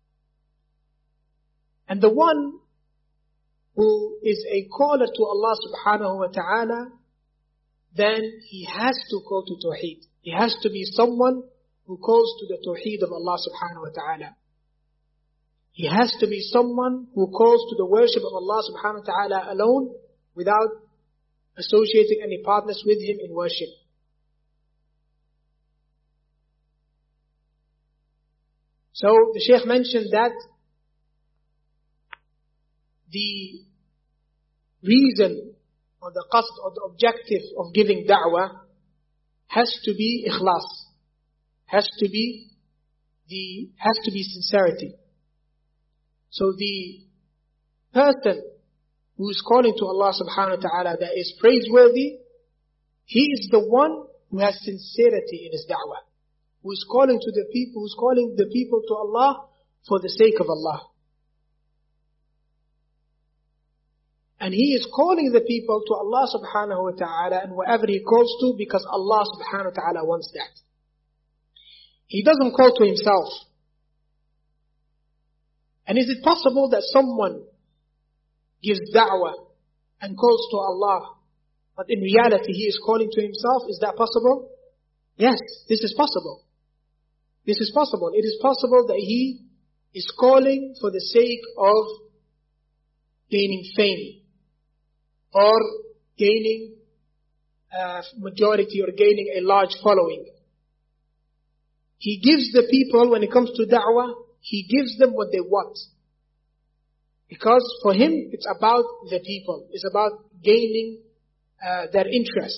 And the one who is a caller to Allah subhanahu wa ta'ala, then he has to call to tawheed. He has to be someone who calls to the tawheed of Allah subhanahu wa ta'ala. He has to be someone who calls to the worship of Allah subhanahu wa ta'ala alone without associating any partners with Him in worship. So the Shaykh mentioned that the reason or the qasd or the objective of giving da'wah has to be ikhlas, has to be sincerity. So the person who is calling to Allah subhanahu wa ta'ala that is praiseworthy, he is the one who has sincerity in his da'wah, who is calling to the people, who is calling the people to Allah for the sake of Allah. And he is calling the people to Allah subhanahu wa ta'ala and whatever he calls to because Allah subhanahu wa ta'ala wants that. He doesn't call to himself. And is it possible that someone gives da'wah and calls to Allah, but in reality he is calling to himself? Is that possible? Yes, this is possible. This is possible. It is possible that he is calling for the sake of gaining fame, or gaining majority, or gaining a large following. He gives the people, when it comes to da'wah, he gives them what they want. Because for him, it's about the people. It's about gaining their interest.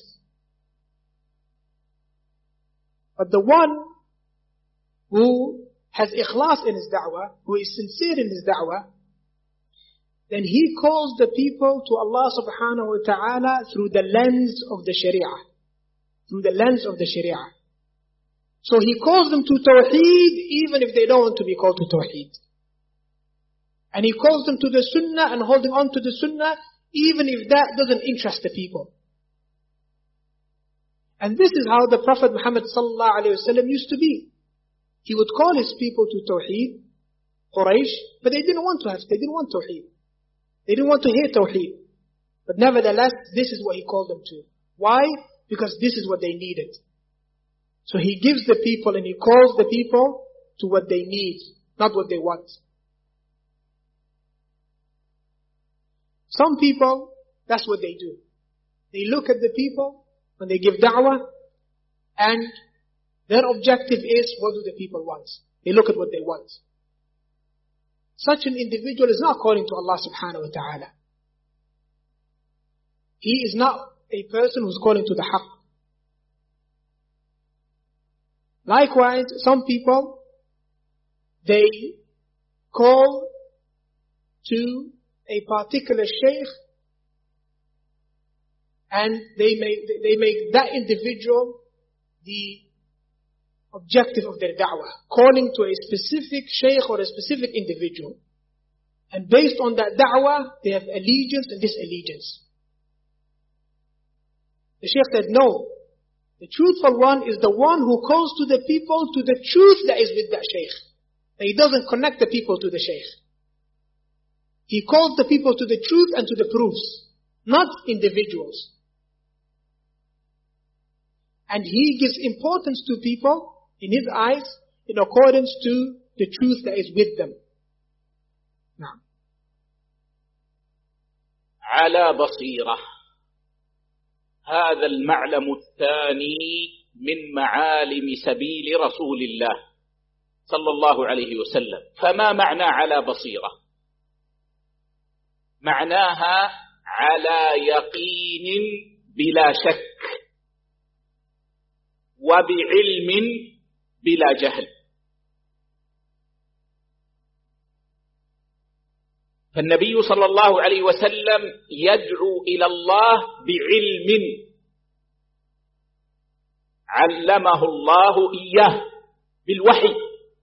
But the one who has ikhlas in his da'wah, who is sincere in his da'wah, then he calls the people to Allah subhanahu wa ta'ala through the lens of the sharia. Through the lens of the sharia. So he calls them to tawheed even if they don't want to be called to tawheed. And he calls them to the sunnah and holding on to the sunnah even if that doesn't interest the people. And this is how the Prophet Muhammad sallallahu alayhi wa sallam used to be. He would call his people to tawheed, Quraysh, but they didn't want tawheed. They didn't want to hear tawheed. But nevertheless, this is what he called them to. Why? Because this is what they needed. So he gives the people and he calls the people to what they need, not what they want. Some people, that's what they do. They look at the people when they give da'wah, and their objective is, what do the people want? They look at what they want. Such an individual is not calling to Allah subhanahu wa ta'ala. He is not a person who's calling to the haqq. Likewise, some people, they call to a particular shaykh and they make that individual the objective of their da'wah, calling to a specific shaykh or a specific individual. And based on that da'wah, they have allegiance and disallegiance. The shaykh said, no. The truthful one is the one who calls to the people to the truth that is with that shaykh. And he doesn't connect the people to the shaykh. He calls the people to the truth and to the proofs, not individuals. And he gives importance to people, in his eyes, in accordance to the truth that is with them. Now. على بصيرة. هذا المعلم الثاني من معالم سبيل رسول الله صلى الله عليه وسلم. فما معنى على بصيرة؟ معناها على يقين بلا شك وبعلم بلا جهل. فالنبي صلى الله عليه وسلم يدعو إلى الله بعلم علمه الله إياه بالوحي.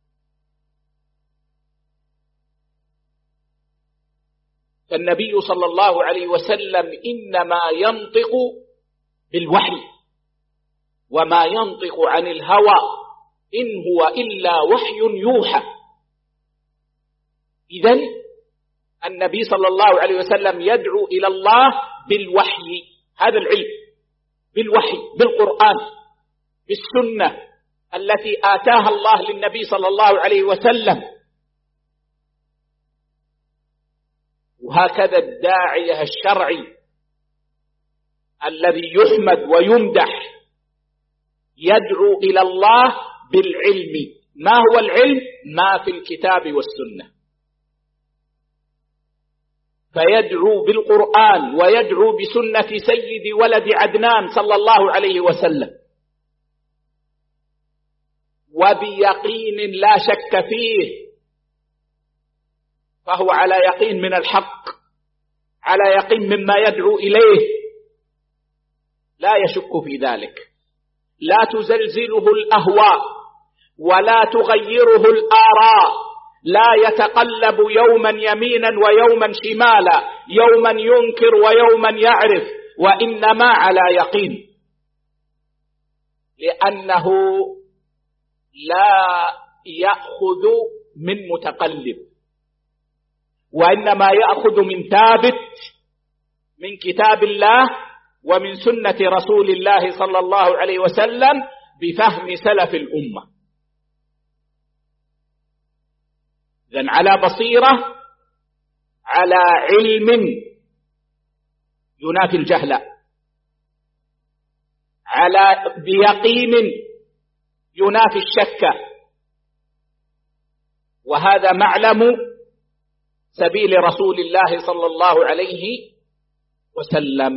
فالنبي صلى الله عليه وسلم إنما ينطق بالوحي، وما ينطق عن الهوى إن هو إلا وحي يوحى. إذن النبي صلى الله عليه وسلم يدعو إلى الله بالوحي، هذا العلم بالوحي، بالقرآن، بالسنة التي آتاها الله للنبي صلى الله عليه وسلم. وهكذا الداعية الشرعي الذي يحمد ويمدح يدعو إلى الله بالعلم. ما هو العلم؟ ما في الكتاب والسنة. فيدعو بالقرآن ويدعو بسنة سيد ولد عدنان صلى الله عليه وسلم، وبيقين لا شك فيه، فهو على يقين من الحق، على يقين مما يدعو إليه، لا يشك في ذلك. لا تزلزله الأهواء ولا تغيره الآراء، لا يتقلب يوما يمينا ويوما شمالا، يوما ينكر ويوما يعرف، وإنما على يقين، لأنه لا يأخذ من متقلب، وإنما يأخذ من ثابت من كتاب الله ومن سنة رسول الله صلى الله عليه وسلم بفهم سلف الأمة. إذن على بصيرة، على علم ينافي الجهل، على بيقين ينافي الشك. وهذا معلم سبيل رسول الله صلى الله عليه وسلم.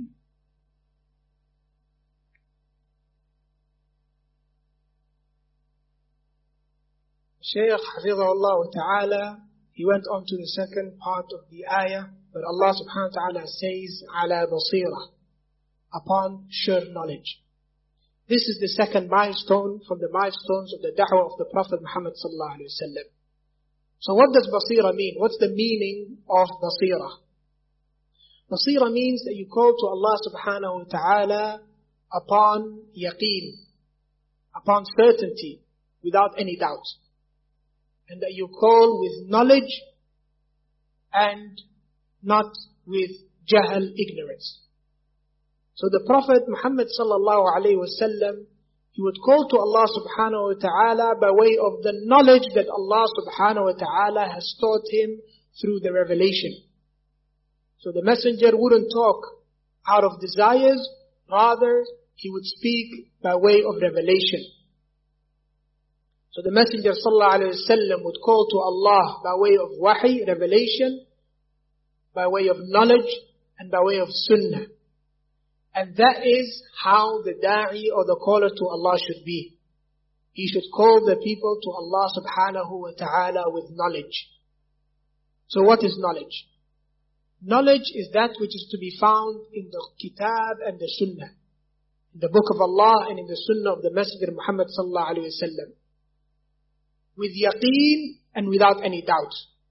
Shaykh Hafidhahullah Ta'ala, he went on to the second part of the ayah, where Allah subhanahu wa ta'ala says, ala basira, upon sure knowledge. This is the second milestone from the milestones of the da'wah of the Prophet Muhammad sallallahu alayhi wa sallam. So what does basira mean? What's the meaning of basira? Basira means that you call to Allah subhanahu wa ta'ala upon yaqeen, upon certainty, without any doubt. And that you call with knowledge and not with jahl, ignorance. So the Prophet Muhammad sallallahu alayhi wa sallam, he would call to Allah subhanahu wa ta'ala by way of the knowledge that Allah subhanahu wa ta'ala has taught him through the revelation. So the messenger wouldn't talk out of desires, rather he would speak by way of revelation. So the messenger sallallahu alayhi wa sallam would call to Allah by way of wahi, revelation, by way of knowledge, and by way of sunnah. And that is how the da'i or the caller to Allah should be. He should call the people to Allah subhanahu wa ta'ala with knowledge. So what is knowledge? Knowledge is that which is to be found in the kitab and the sunnah, in the book of Allah and in the sunnah of the messenger Muhammad sallallahu alayhi wa sallam, with yaqeen and without any doubt.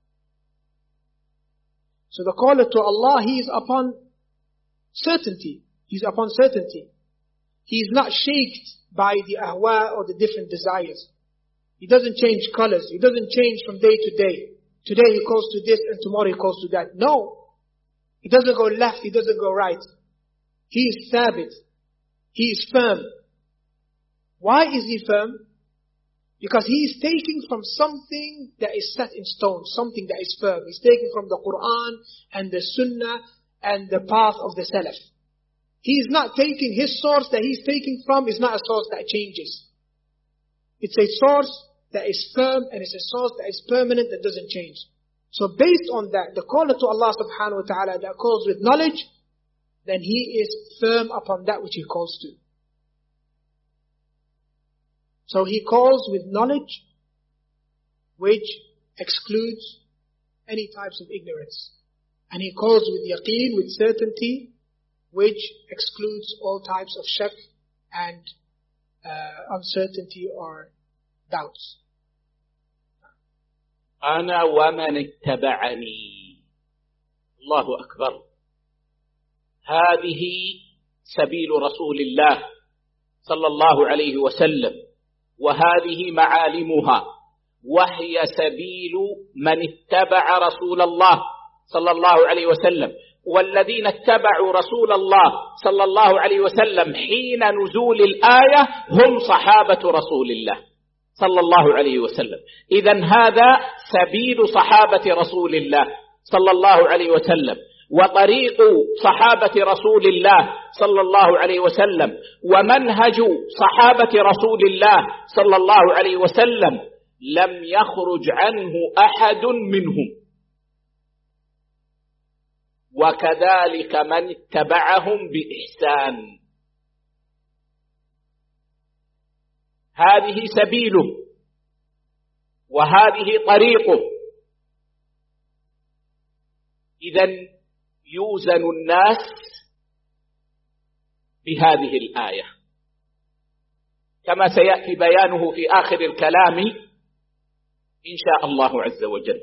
So the caller to Allah, he is upon certainty. He's upon certainty. He is not shaped by the ahwa or the different desires. He doesn't change colors. He doesn't change from day to day. Today he calls to this and tomorrow he calls to that. No. He doesn't go left. He doesn't go right. He is thabit. He is firm. Why is he firm? Because he is taking from something that is set in stone, something that is firm. He's taking from the Quran and the Sunnah and the path of the Salaf. He is not taking, his source that he's taking from is not a source that changes. It's a source that is firm and it's a source that is permanent, that doesn't change. So based on that, the caller to Allah subhanahu wa ta'ala that calls with knowledge, then he is firm upon that which he calls to. So he calls with knowledge, which excludes any types of ignorance. And he calls with yaqeen, with certainty, which excludes all types of shak and uncertainty or doubts. أنا ومن اتبعني. الله أكبر. هذه سبيل رسول الله صلى الله عليه وسلم، وهذه معالمها، وهي سبيل من اتبع رسول الله صلى الله عليه وسلم. والذين اتبعوا رسول الله صلى الله عليه وسلم حين نزول الآية هم صحابة رسول الله صلى الله عليه وسلم. إذن هذا سبيل صحابة رسول الله صلى الله عليه وسلم، وطريق صحابة رسول الله صلى الله عليه وسلم، ومنهج صحابة رسول الله صلى الله عليه وسلم لم يخرج عنه أحد منهم، وكذلك من اتبعهم بإحسان. هذه سبيله وهذه طريقه. إذن يوزن الناس بهذه الآية كما سيأتي بيانه في آخر الكلام إن شاء الله عز وجل.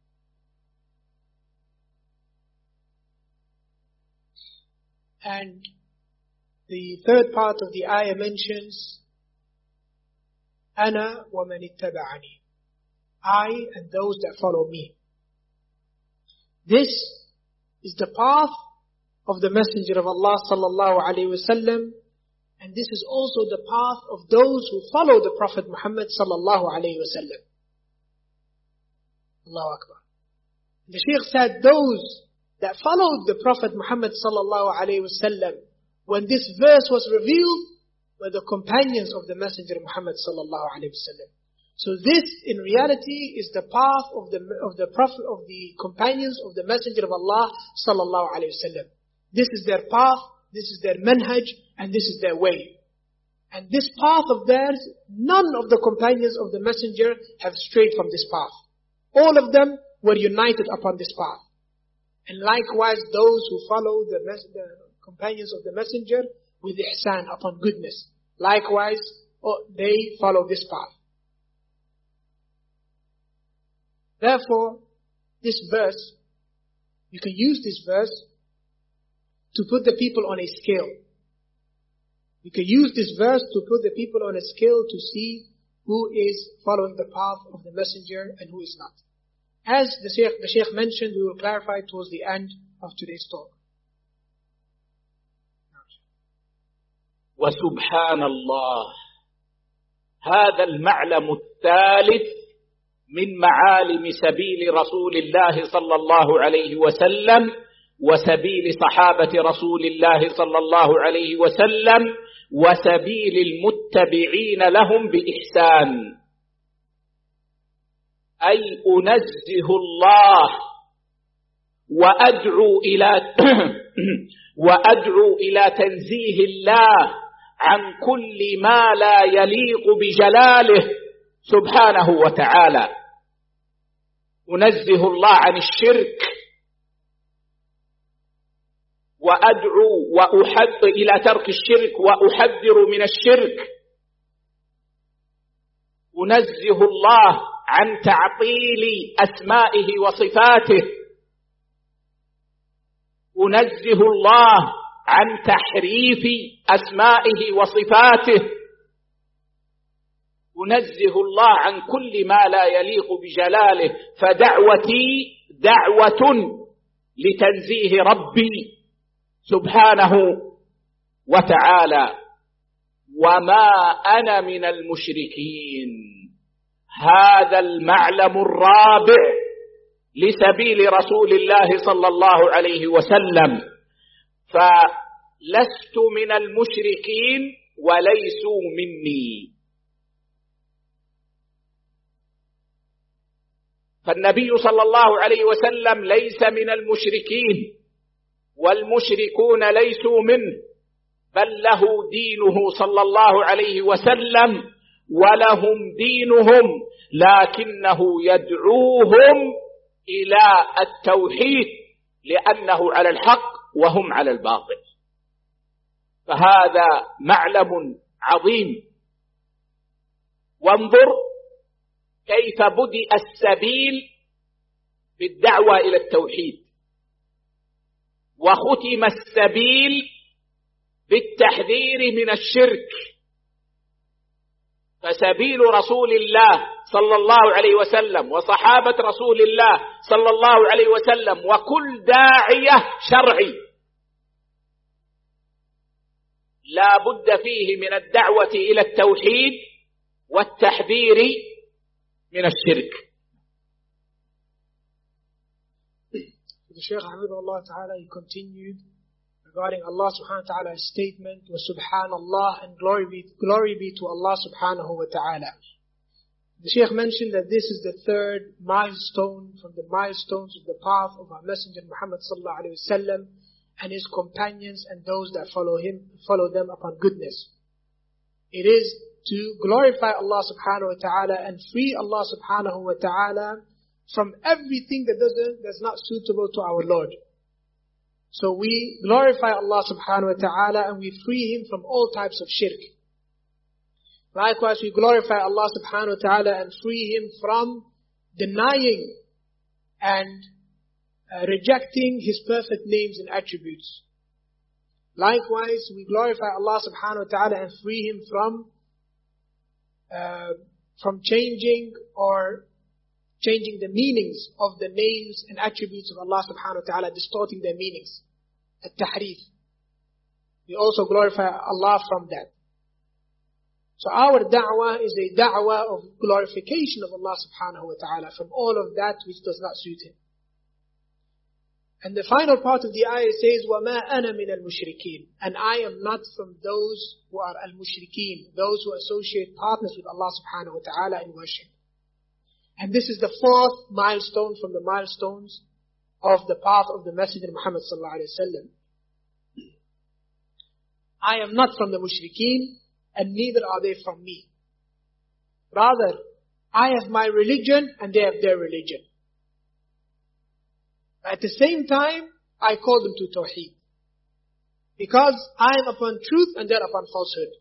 And the third part of the ayah mentions أنا ومن اتبعني, I and those that follow me. This is the path of the Messenger of Allah sallallahu alaihi wasallam, and this is also the path of those who follow the Prophet Muhammad sallallahu alaihi wasallam. Allahu Akbar. The Shaykh said those that followed the Prophet Muhammad sallallahu alaihi wasallam when this verse was revealed were the companions of the Messenger Muhammad sallallahu alaihi wasallam. So this, in reality, is the path of the Prophet, of the companions of the Messenger of Allah sallallahu alaihi wasallam. This is their path, this is their manhaj, and this is their way. And this path of theirs, none of the companions of the Messenger have strayed from this path. All of them were united upon this path. And likewise, those who follow the companions of the Messenger with ihsan, upon goodness, likewise, they follow this path. Therefore, this verse, you can use this verse to put the people on a scale. You can use this verse to put the people on a scale to see who is following the path of the Messenger and who is not. As the Shaykh mentioned, we will clarify towards the end of today's talk. وسبحان الله، هذا المعلم الثالث من معالم سبيل رسول الله صلى الله عليه وسلم وسبيل صحابة رسول الله صلى الله عليه وسلم وسبيل المتبعين لهم بإحسان. أي أنزه الله وأدعو إلى تنزيه الله عن كل ما لا يليق بجلاله سبحانه وتعالى. أنزه الله عن الشرك، وأدعو وأحض إلى ترك الشرك وأحذر من الشرك. أنزه الله عن تعطيل أسمائه وصفاته. أنزه الله عن تحريف أسمائه وصفاته. أنزه الله عن كل ما لا يليق بجلاله. فدعوتي دعوة لتنزيه ربي سبحانه وتعالى، وما أنا من المشركين. هذا المعلم الرابع لسبيل رسول الله صلى الله عليه وسلم. فلست من المشركين وليسوا مني. فالنبي صلى الله عليه وسلم ليس من المشركين، والمشركون ليسوا منه، بل له دينه صلى الله عليه وسلم ولهم دينهم، لكنه يدعوهم إلى التوحيد لأنه على الحق وهم على الباطل. فهذا معلم عظيم. وانظر كيف بدأ السبيل بالدعوة إلى التوحيد، وختم السبيل بالتحذير من الشرك. فسبيل رسول الله صلى الله عليه وسلم وصحابة رسول الله صلى الله عليه وسلم وكل داعية شرعي لا بد فيه من الدعوة إلى التوحيد والتحذير من الشرك. The Shaykh Hamidullah Ta'ala, he continued regarding Allah subhanahu wa ta'ala's statement, wa subhanallah, and glory be to Allah subhanahu wa ta'ala. The Shaykh mentioned that this is the third milestone from the milestones of the path of our Messenger Muhammad sallallahu alayhi wa sallam and his companions and those that follow them upon goodness. It is to glorify Allah subhanahu wa ta'ala and free Allah subhanahu wa ta'ala from everything that's not suitable to our Lord. So we glorify Allah subhanahu wa ta'ala and we free Him from all types of shirk. Likewise, we glorify Allah subhanahu wa ta'ala and free Him from denying and rejecting His perfect names and attributes. Likewise, we glorify Allah subhanahu wa ta'ala and free Him from changing the meanings of the names and attributes of Allah subhanahu wa ta'ala, distorting their meanings. At-tahrif. We also glorify Allah from that. So our da'wah is a da'wah of glorification of Allah subhanahu wa ta'ala from all of that which does not suit Him. And the final part of the ayah says, وَمَا أَنَا مِنَ الْمُشْرِكِينَ, and I am not from those who are al-mushrikeen, those who associate partners with Allah subhanahu wa ta'ala in worship. And this is the fourth milestone from the milestones of the path of the Messenger Muhammad sallallahu alaihi wasallam. I am not from the mushrikeen, and neither are they from me. Rather, I have my religion and they have their religion. At the same time, I call them to Tawheed. Because I am upon truth and they are upon falsehood.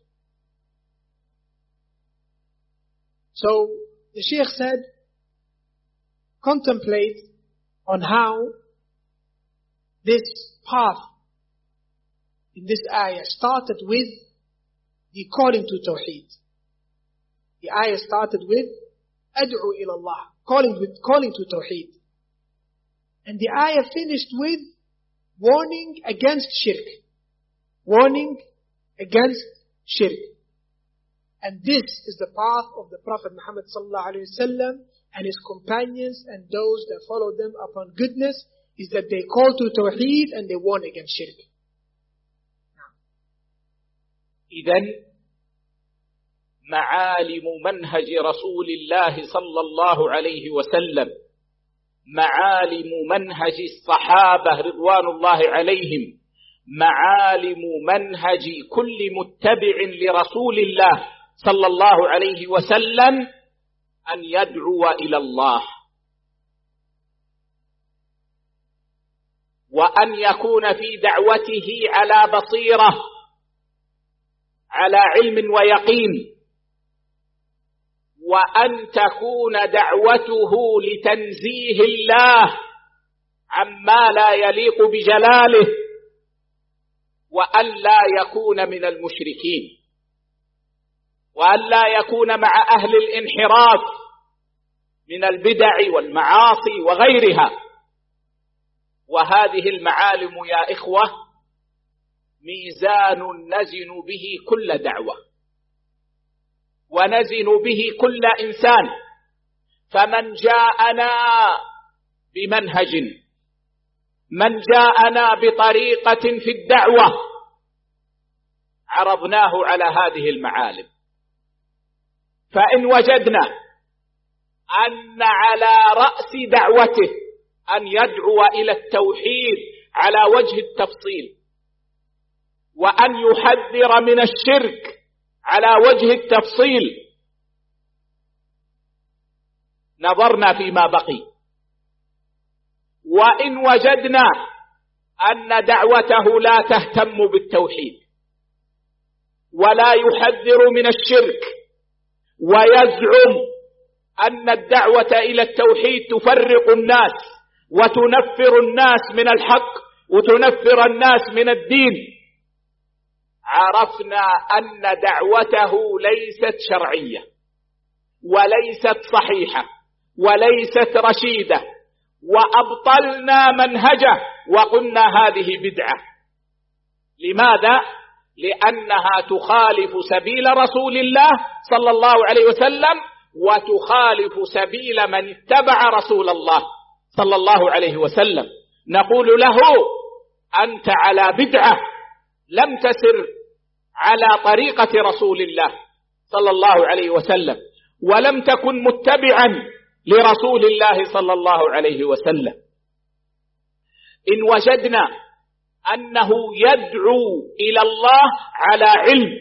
So, the Shaykh said, contemplate on how this path in this ayah started with the calling to Tawheed. The ayah started with Ad'u ila Allah, calling to Tawheed. And the ayah finished with warning against shirk. Warning against shirk. And this is the path of the Prophet Muhammad sallallahu alaihi wasallam and his companions and those that follow them upon goodness, is that they call to Tawheed and they warn against shirk. إذن معالم منهج رسول الله صلى الله عليه وسلم، معالم منهج الصحابة رضوان الله عليهم، معالم منهج كل متبع لرسول الله صلى الله عليه وسلم أن يدعو إلى الله، وأن يكون في دعوته على بصيرة، على علم ويقين، وأن تكون دعوته لتنزيه الله عما لا يليق بجلاله، وأن لا يكون من المشركين، وأن لا يكون مع أهل الانحراف من البدع والمعاصي وغيرها. وهذه المعالم يا إخوة ميزان نزن به كل دعوة، ونزن به كل إنسان. فمن جاءنا بمنهج، من جاءنا بطريقة في الدعوة، عرضناه على هذه المعالم. فإن وجدنا أن على رأس دعوته أن يدعو إلى التوحيد على وجه التفصيل، وأن يحذر من الشرك على وجه التفصيل. نظرنا فيما بقي، وإن وجدنا أن دعوته لا تهتم بالتوحيد ولا يحذر من الشرك، ويزعم أن الدعوة إلى التوحيد تفرق الناس وتنفر الناس من الحق وتنفر الناس من الدين، عرفنا أن دعوته ليست شرعية وليست صحيحة وليست رشيدة، وأبطلنا منهجه وقلنا هذه بدعة. لماذا؟ لأنها تخالف سبيل رسول الله صلى الله عليه وسلم، وتخالف سبيل من اتبع رسول الله صلى الله عليه وسلم. نقول له: أنت على بدعة، لم تسر على طريقة رسول الله صلى الله عليه وسلم، ولم تكن متبعا لرسول الله صلى الله عليه وسلم. إن وجدنا أنه يدعو إلى الله على علم،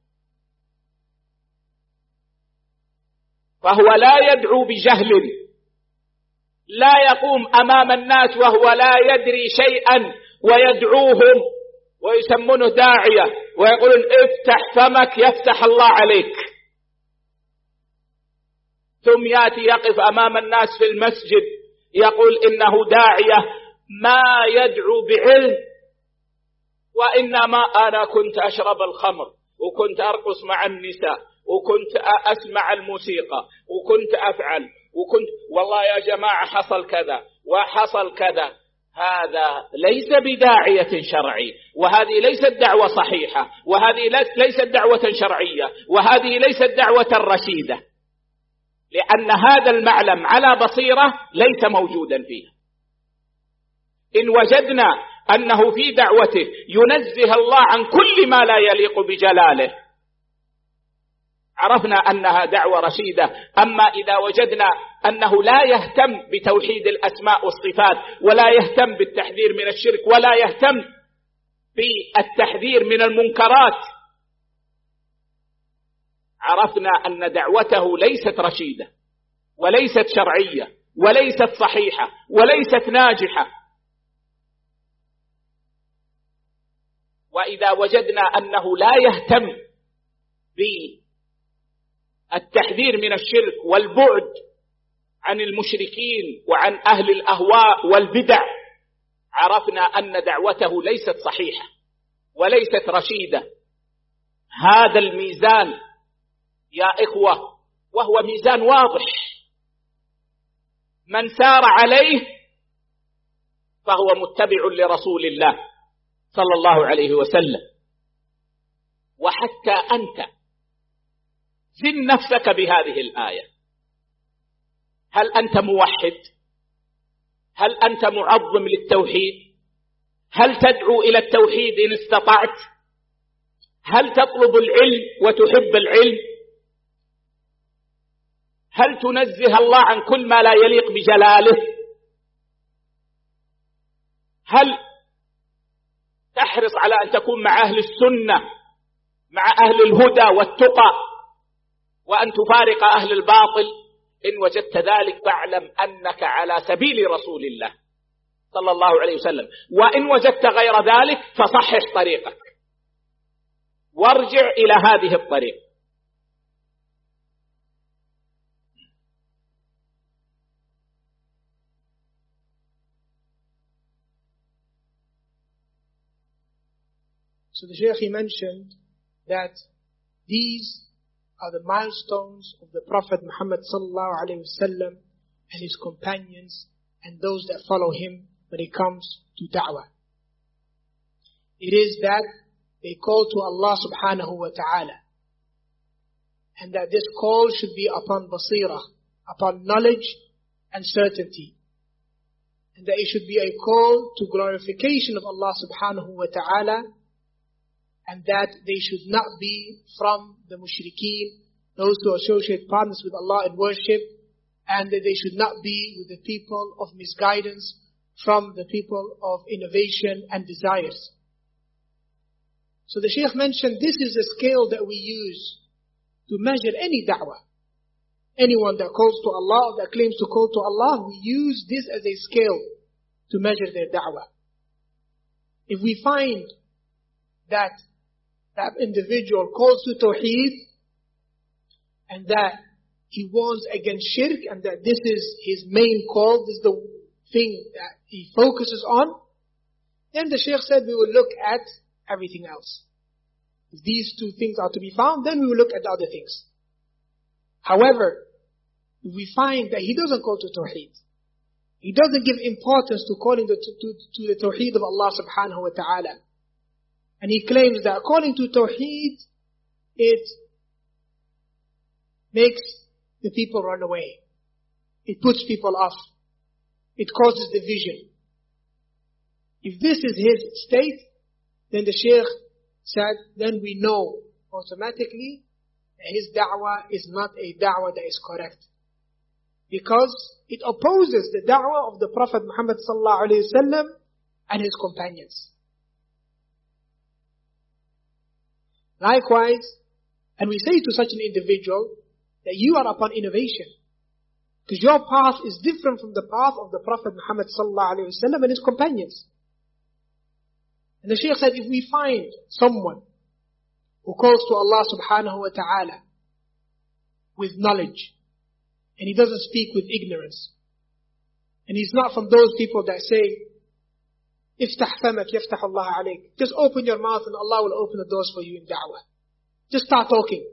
فهو لا يدعو بجهل، لا يقوم أمام الناس وهو لا يدري شيئا ويدعوهم ويسمونه داعية ويقولون افتح فمك يفتح الله عليك، ثم يأتي يقف أمام الناس في المسجد يقول إنه داعية ما يدعو بعلم، وإنما أنا كنت أشرب الخمر وكنت أرقص مع النساء وكنت أسمع الموسيقى وكنت أفعل وكنت والله يا جماعة حصل كذا وحصل كذا. هذا ليس بداعية شرعي، وهذه ليست دعوة صحيحة، وهذه ليست دعوة شرعية، وهذه ليست دعوة رشيدة، لأن هذا المعلم على بصيرة ليس موجودا فيه. إن وجدنا أنه في دعوته ينزه الله عن كل ما لا يليق بجلاله، عرفنا أنها دعوة رشيدة. أما إذا وجدنا أنه لا يهتم بتوحيد الأسماء والصفات، ولا يهتم بالتحذير من الشرك، ولا يهتم بالتحذير من المنكرات، عرفنا أن دعوته ليست رشيدة وليست شرعية وليست صحيحة وليست ناجحة. وإذا وجدنا أنه لا يهتم بالتحذير من الشرك والبعد عن المشركين وعن أهل الأهواء والبدع، عرفنا أن دعوته ليست صحيحة وليست رشيدة. هذا الميزان يا إخوة وهو ميزان واضح، من سار عليه فهو متبع لرسول الله صلى الله عليه وسلم. وحتى أنت زن نفسك بهذه الآية، هل أنت موحد؟ هل أنت معظم للتوحيد؟ هل تدعو إلى التوحيد إن استطعت؟ هل تطلب العلم وتحب العلم؟ هل تنزه الله عن كل ما لا يليق بجلاله؟ هل تحرص على أن تكون مع أهل السنة، مع أهل الهدى والتقى، وأن تفارق أهل الباطل؟ إن وجدت ذلك فاعلم أنك على سبيل رسول الله صلى الله عليه وسلم. وإن وجدت غير ذلك فصحح طريقك وارجع إلى هذه الطريق. So the Shaykh, he mentioned that these are the milestones of the Prophet Muhammad sallallahu alaihi wasallam and his companions and those that follow him when it comes to da'wah. It is that they call to Allah subhanahu wa ta'ala, and that this call should be upon basirah, upon knowledge and certainty, and that it should be a call to glorification of Allah subhanahu wa ta'ala, and that they should not be from the mushrikeen, those who associate partners with Allah in worship, and that they should not be with the people of misguidance from the people of innovation and desires. So the Shaykh mentioned this is a scale that we use to measure any da'wah. Anyone that calls to Allah, that claims to call to Allah, we use this as a scale to measure their da'wah. If we find that that individual calls to Tawheed and that he warns against shirk and that this is his main call, this is the thing that he focuses on, then the Shaykh said we will look at everything else. If these two things are to be found, then we will look at the other things. However, if we find that he doesn't call to Tawheed, he doesn't give importance to calling to the Tawheed of Allah subhanahu wa ta'ala, and he claims that calling to Tawheed, it makes the people run away. It puts people off. It causes division. If this is his state, then the Shaykh said, then we know automatically that his da'wah is not a da'wah that is correct. Because it opposes the da'wah of the Prophet Muhammad sallallahu alayhi wa sallam and his companions. Likewise, and we say to such an individual that you are upon innovation. Because your path is different from the path of the Prophet Muhammad sallallahu alayhi wa sallam and his companions. And the Shaykh said, if we find someone who calls to Allah subhanahu wa ta'ala with knowledge, and he doesn't speak with ignorance, and he's not from those people that say, افتح فمك يفتح الله عليك, just open your mouth and Allah will open the doors for you in da'wah. Just start talking.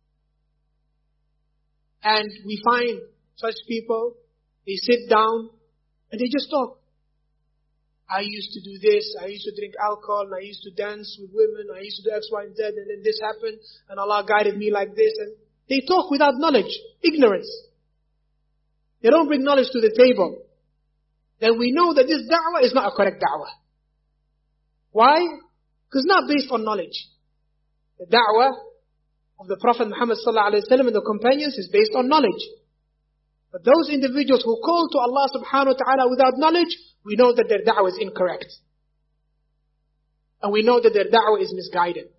And we find such people, they sit down and they just talk. I used to do this, I used to drink alcohol, and I used to dance with women, I used to do X, Y, and Z, and then this happened, and Allah guided me like this. And they talk without knowledge, ignorance. They don't bring knowledge to the table. Then we know that this da'wah is not a correct da'wah. Why? Because it's not based on knowledge. The da'wah of the Prophet Muhammad sallallahu alaihi wasallam and the companions is based on knowledge. But those individuals who call to Allah subhanahu wa ta'ala without knowledge, we know that their da'wah is incorrect. And we know that their da'wah is misguided.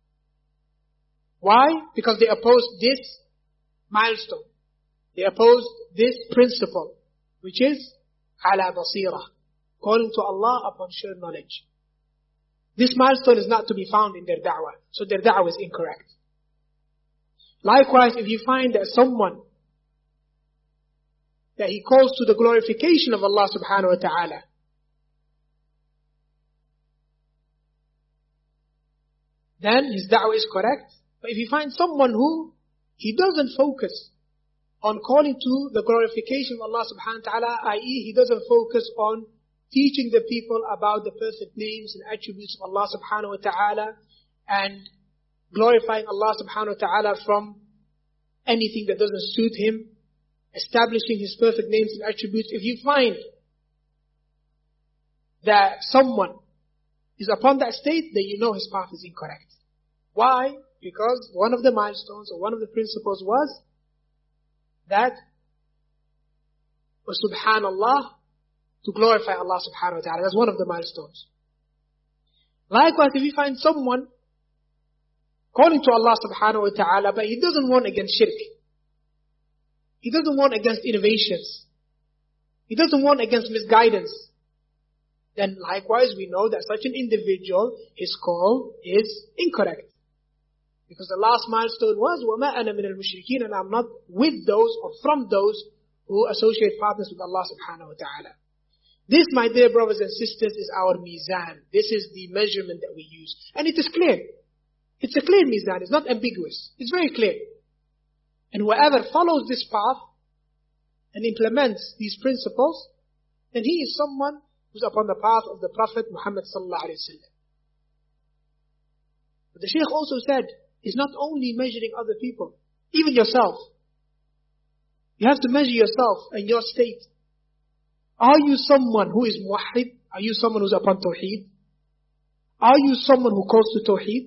Why? Because they opposed this milestone. They opposed this principle, which is ala basira, calling to Allah upon sure knowledge. This milestone is not to be found in their da'wah, so their da'wah is incorrect. Likewise, if you find that someone that he calls to the glorification of Allah subhanahu wa ta'ala, then his da'wah is correct. But if you find someone who he doesn't focus on calling to the glorification of Allah subhanahu wa ta'ala, i.e. he doesn't focus on teaching the people about the perfect names and attributes of Allah subhanahu wa ta'ala and glorifying Allah subhanahu wa ta'ala from anything that doesn't suit him, establishing his perfect names and attributes. If you find that someone is upon that state, then you know his path is incorrect. Why? Because one of the milestones or one of the principles was that was subhanallah, to glorify Allah subhanahu wa ta'ala. That's one of the milestones. Likewise, if you find someone calling to Allah subhanahu wa ta'ala, but he doesn't warn against shirk, he doesn't warn against innovations, he doesn't warn against misguidance, then likewise we know that such an individual, his call is incorrect. Because the last milestone was, وَمَا أَنَا مِنَ الْمُشْرِكِينَ, and I'm not with those or from those who associate partners with Allah subhanahu wa ta'ala. This, my dear brothers and sisters, is our mizan. This is the measurement that we use. And it is clear. It's a clear mizan. It's not ambiguous. It's very clear. And whoever follows this path and implements these principles, then he is someone who's upon the path of the Prophet Muhammad sallallahu alaihi wasallam. But the Shaykh also said, it's not only measuring other people, even yourself. You have to measure yourself and your state. Are you someone who is muwahhid? Are you someone who's upon tawheed? Are you someone who calls to tawheed?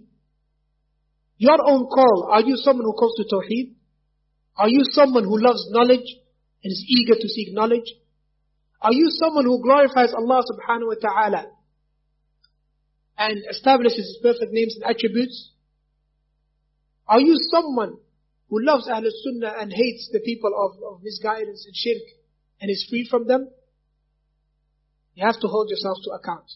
Your own call, are you someone who calls to tawheed? Are you someone who loves knowledge and is eager to seek knowledge? Are you someone who glorifies Allah subhanahu wa ta'ala and establishes His perfect names and attributes? Are you someone who loves Ahlul Sunnah and hates the people of misguidance and shirk and is free from them? You have to hold yourself to account.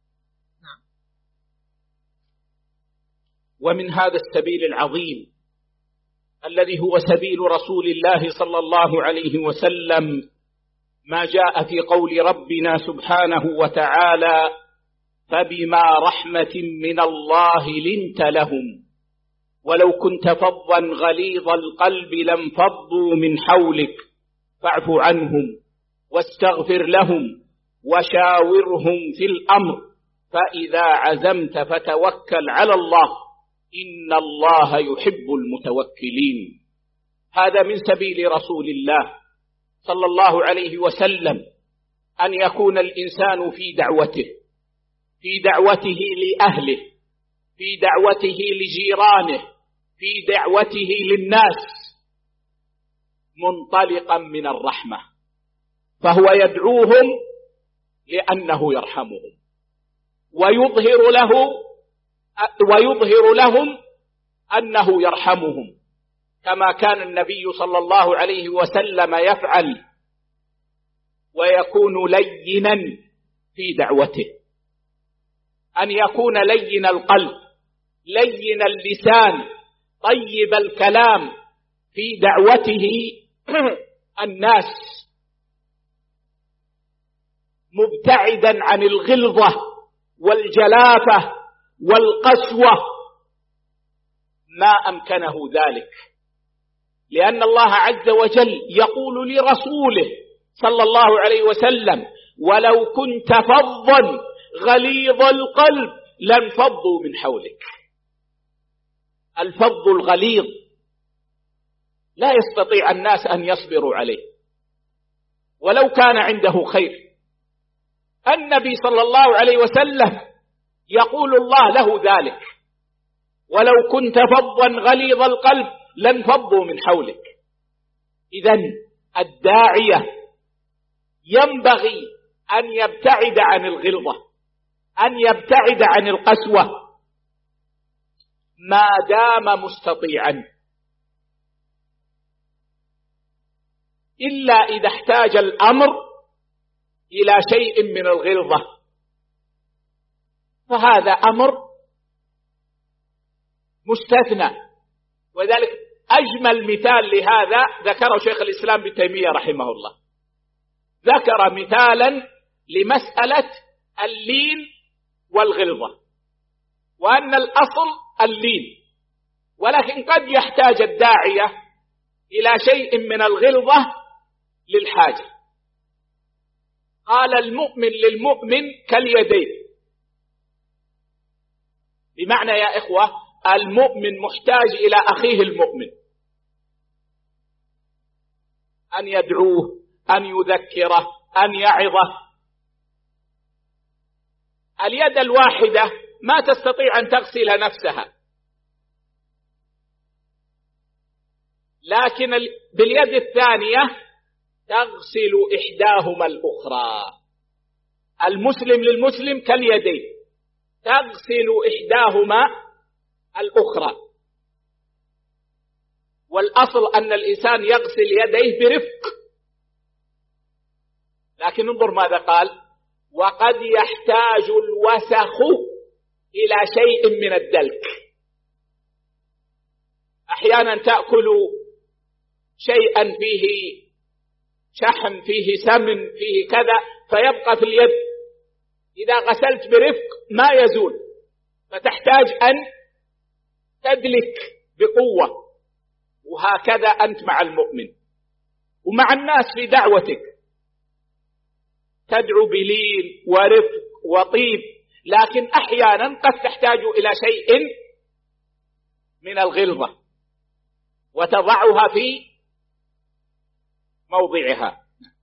ومن هذا السبيل العظيم الذي هو سبيل رسول الله صلى الله عليه وسلم ما جاء في قول ربنا سبحانه وتعالى فبما رحمة من الله لنت لهم ولو كنت فظا غليظ القلب لانفضوا من حولك فاعف عنهم واستغفر لهم وشاورهم في الأمر فإذا عزمت فتوكل على الله إن الله يحب المتوكلين. هذا من سبيل رسول الله صلى الله عليه وسلم أن يكون الإنسان في دعوته لأهله، في دعوته لجيرانه، في دعوته للناس منطلقا من الرحمة، فهو يدعوهم لأنه يرحمهم ويظهر لهم أنه يرحمهم، كما كان النبي صلى الله عليه وسلم يفعل، ويكون لينا في دعوته، أن يكون لين القلب لين اللسان طيب الكلام في دعوته الناس، مبتعدا عن الغلظة والجلافة والقسوة ما أمكنه ذلك، لأن الله عز وجل يقول لرسوله صلى الله عليه وسلم ولو كنت فظا غليظ القلب لانفضوا من حولك. الفظ الغليظ لا يستطيع الناس أن يصبروا عليه ولو كان عنده خير. النبي صلى الله عليه وسلم يقول الله له ذلك ولو كنت فظا غليظ القلب لانفضوا من حولك. إذن الداعية ينبغي أن يبتعد عن الغلظة، أن يبتعد عن القسوة ما دام مستطيعا، إلا إذا احتاج الأمر إلى شيء من الغلظة، فهذا أمر مستثنى. وذلك أجمل مثال لهذا ذكره شيخ الإسلام ابن تيمية رحمه الله، ذكر مثالا لمسألة اللين والغلظة، وأن الأصل اللين، ولكن قد يحتاج الداعية إلى شيء من الغلظة للحاجة. قال المؤمن للمؤمن كاليدين، بمعنى يا إخوة المؤمن محتاج إلى أخيه المؤمن، أن يدعوه، أن يذكره، أن يعظه. اليد الواحدة ما تستطيع أن تغسل نفسها، لكن باليد الثانية تغسل إحداهما الأخرى. المسلم للمسلم كاليدين، تغسل إحداهما الأخرى. والأصل أن الإنسان يغسل يديه برفق، لكن انظر ماذا قال: وقد يحتاج الوسخ إلى شيء من الدلك. أحيانا تأكل شيئا فيه شحم، فيه سمن، فيه كذا، فيبقى في اليد، إذا غسلت برفق ما يزول، فتحتاج أن تدلك بقوة. وهكذا أنت مع المؤمن ومع الناس في دعوتك، تدعو بلين ورفق وطيب، لكن أحيانا قد تحتاج إلى شيء من الغلظة وتضعها في موضعها.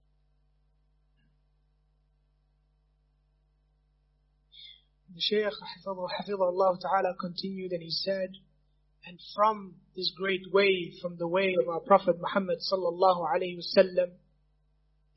The Shaykh Hafidhahullah Ta'ala continued and he said, and from this great way, from the way of our Prophet Muhammad sallallahu alayhi wasallam,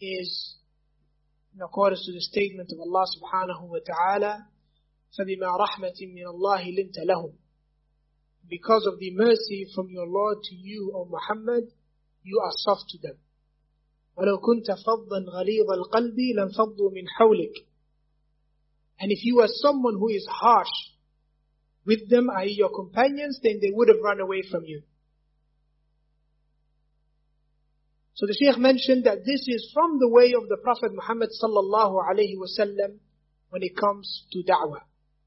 is in accordance to the statement of Allah subhanahu wa ta'ala, فَبِمَا رَحْمَةٍ مِّنَ اللَّهِ لِنْتَ لَهُمْ. Because of the mercy from your Lord to you, O Muhammad, you are soft to them. وَلَوْ كُنْتَ فَضًّا غَلِيظَ الْقَلْبِ لَانْفَضُّوا مِنْ حَوْلِكَ. And if you are someone who is harsh with them, i.e. your companions, then they would have run away from you. So the Shaykh mentioned that this is from the way of the Prophet Muhammad sallallahu alayhi wasallam when it comes to da'wah.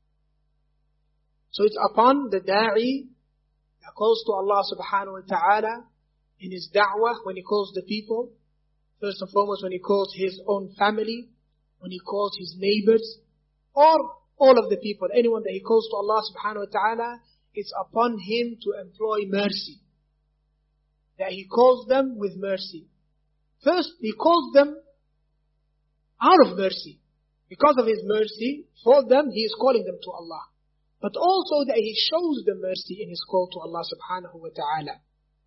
So it's upon the da'i that calls to Allah subhanahu wa ta'ala in his da'wah, when he calls the people, first and foremost when he calls his own family, when he calls his neighbors, or all of the people, anyone that he calls to Allah subhanahu wa ta'ala, it's upon him to employ mercy. That he calls them with mercy. First, he calls them out of mercy. Because of his mercy for them, he is calling them to Allah. But also that he shows the mercy in his call to Allah subhanahu wa ta'ala.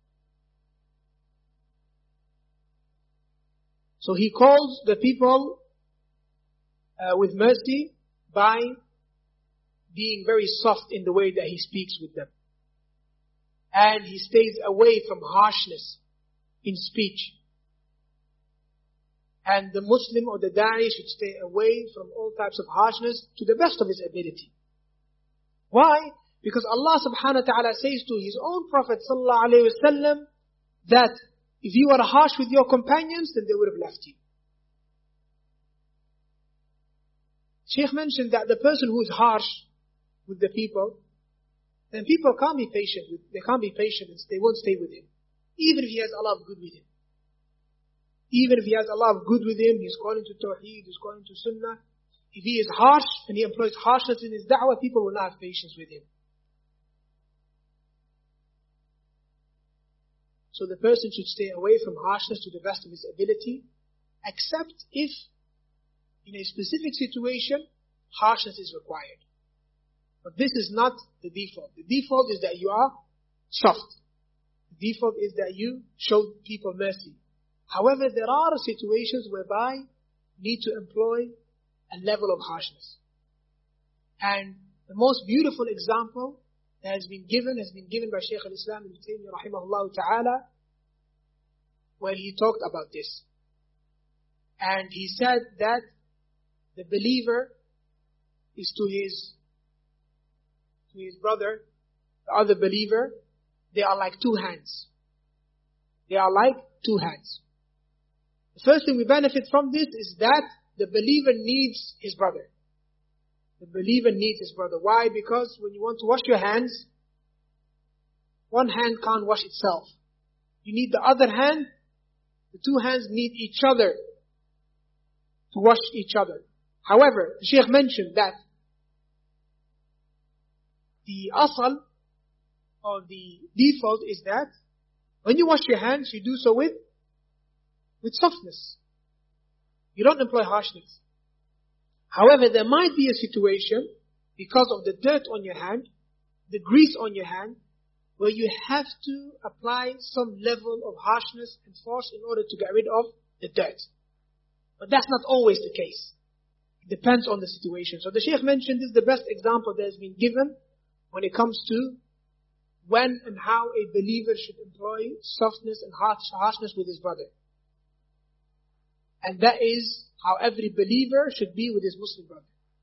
So he calls the people with mercy by being very soft in the way that he speaks with them. And he stays away from harshness in speech. And the Muslim or the da'i should stay away from all types of harshness to the best of his ability. Why? Because Allah subhanahu wa ta'ala says to his own Prophet sallallahu alayhi wa sallam that if you are harsh with your companions, then they would have left you. Shaykh mentioned that the person who is harsh with the people, then people can't be patient with, they can't be patient and they won't stay with him. Even if he has a lot of good with him. Even if he has a lot of good with him, he's calling to Tawheed, he's calling to Sunnah. If he is harsh and he employs harshness in his da'wah, people will not have patience with him. So the person should stay away from harshness to the best of his ability, except if in a specific situation, harshness is required. But this is not the default. The default is that you are soft. The default is that you show people mercy. However, there are situations whereby you need to employ a level of harshness. And the most beautiful example that has been given by Shaykh al-Islam Ibn Taymiyyah rahimahullah ta'ala, where he talked about this. And he said that the believer is to his brother, the other believer, they are like two hands. They are like two hands. The first thing we benefit from this is that the believer needs his brother. The believer needs his brother. Why? Because when you want to wash your hands, one hand can't wash itself. You need the other hand. The two hands need each other to wash each other. However, the Shaykh mentioned that the asal or the default is that when you wash your hands, you do so with softness. You don't employ harshness. However, there might be a situation, because of the dirt on your hand, the grease on your hand, where you have to apply some level of harshness and force in order to get rid of the dirt. But that's not always the case. It depends on the situation. So the Shaykh mentioned this is the best example that has been given when it comes to when and how a believer should employ softness and harshness with his brother. And that is how every believer should be with his Muslim brother.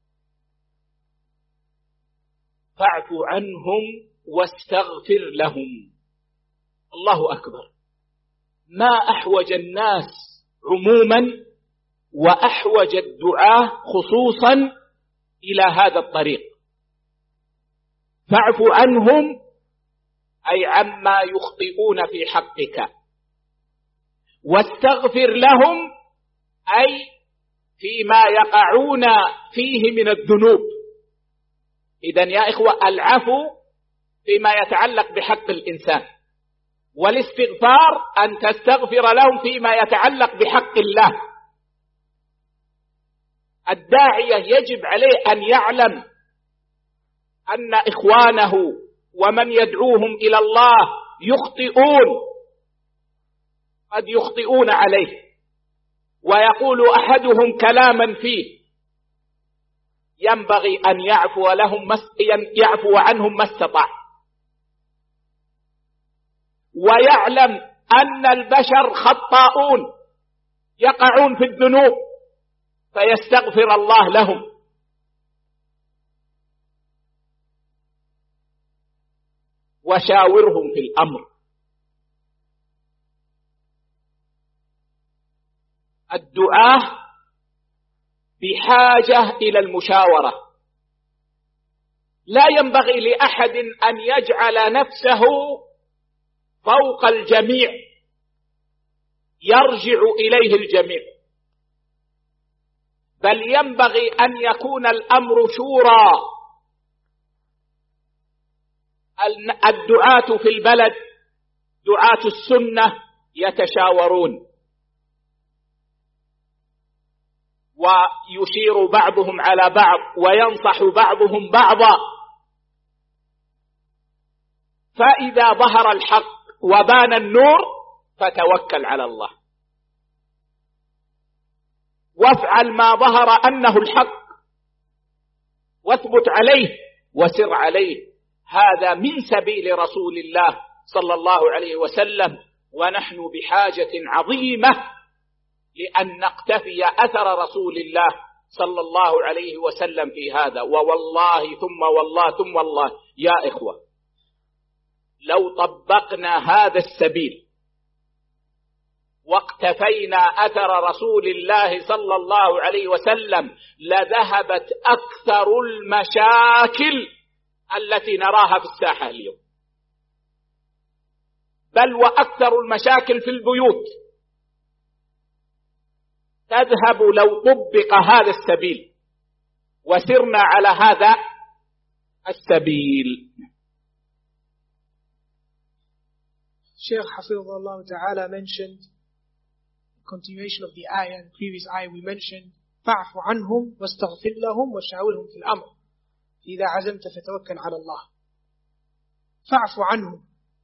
فَاعْفُ عَنْهُمْ وَاسْتَغْفِرْ لَهُمْ. الله أكبر. ما أحوج الناس عموما وأحوج الدعاة خصوصا إلى هذا الطريق. فاعف عنهم أي عما يخطئون في حقك. واستغفر لهم أي فيما يقعون فيه من الذنوب. إذن يا إخوة العفو فيما يتعلق بحق الإنسان، والاستغفار أن تستغفر لهم فيما يتعلق بحق الله. الداعية يجب عليه أن يعلم أن إخوانه ومن يدعوهم إلى الله يخطئون، قد يخطئون عليه، ويقول أحدهم كلاما فيه ينبغي أن يعفو عنهم ما استطاع، ويعلم أن البشر خطاؤون يقعون في الذنوب فيستغفر الله لهم. وشاورهم في الأمر. الدعاة بحاجة إلى المشاورة، لا ينبغي لأحد أن يجعل نفسه فوق الجميع يرجع إليه الجميع، بل ينبغي أن يكون الأمر شورى. الدعاة في البلد، دعاة السنة، يتشاورون ويشير بعضهم على بعض وينصح بعضهم بعضا، فإذا ظهر الحق وبان النور فتوكل على الله وافعل ما ظهر أنه الحق واثبت عليه وسر عليه. هذا من سبيل رسول الله صلى الله عليه وسلم، ونحن بحاجة عظيمة لأن نقتفي أثر رسول الله صلى الله عليه وسلم في هذا. ووالله ثم والله ثم والله يا إخوة، لو طبقنا هذا السبيل واقتفينا أثر رسول الله صلى الله عليه وسلم لذهبت أكثر المشاكل التي نراها في الساحة اليوم، بل وأكثر المشاكل في البيوت تذهب لو طبق هذا السبيل وسرنا على هذا السبيل. Shaykh Hafidhullah Ta'ala mentioned, continuation of the ayah, and previous ayah we mentioned, فَاعْفُ عَنْهُمْ وَاسْتَغْفِرْ لَهُمْ وَشَاوِرْهُمْ فِي الْأَمْرِ إِذَا عَزَمْتَ فَتَوَكَّلْ عَلَى اللَّهِ. فَاعْفُ عَنْهُمْ,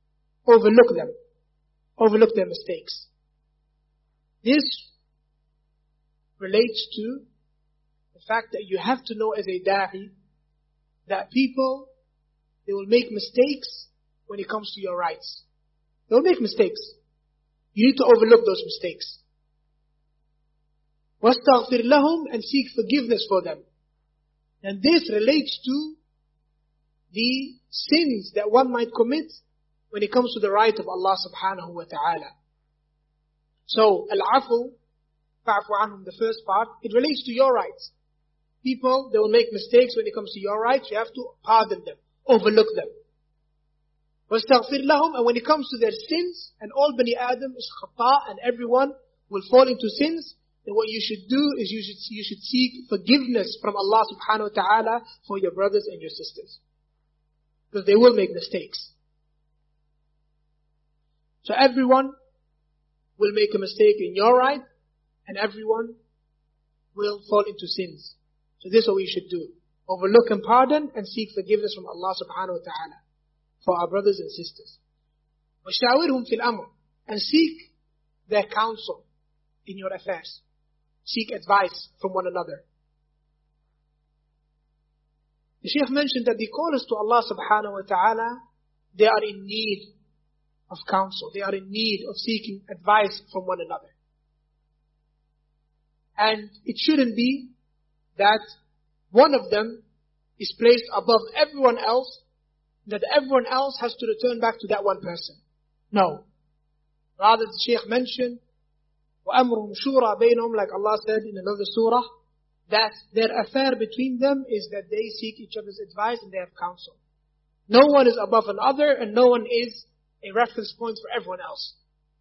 overlook their mistakes. This relates to the fact that you have to know as a da'i that people, they will make mistakes when it comes to your rights. They will make mistakes. You need to overlook those mistakes. وَاسْتَغْفِرْ لَهُمْ, and seek forgiveness for them. And this relates to the sins that one might commit when it comes to the right of Allah subhanahu wa ta'ala. So, al-afu, fa'fu anhum, the first part, it relates to your rights. People, they will make mistakes when it comes to your rights. You have to pardon them, overlook them. وَاسْتَغْفِرْ لَهُمْ, and when it comes to their sins, and all Bani Adam is khata, and everyone will fall into sins, then what you should do is you should seek forgiveness from Allah subhanahu wa ta'ala for your brothers and your sisters. Because they will make mistakes. So everyone will make a mistake in your right, and everyone will fall into sins. So this is what we should do. Overlook and pardon, and seek forgiveness from Allah subhanahu wa ta'ala for our brothers and sisters. وَشَاوِرْهُمْ فِي الْأَمْرِ, and seek their counsel in your affairs. Seek advice from one another. The Shaykh mentioned that the callers to Allah subhanahu wa ta'ala, they are in need of counsel. They are in need of seeking advice from one another. And it shouldn't be that one of them is placed above everyone else, that everyone else has to return back to that one person. No. Rather, the Shaykh mentioned, وَأَمْرُهُمْ شُورَى بَيْنَهُمْ, like Allah said in another surah, that their affair between them is that they seek each other's advice and they have counsel. No one is above another, and no one is a reference point for everyone else.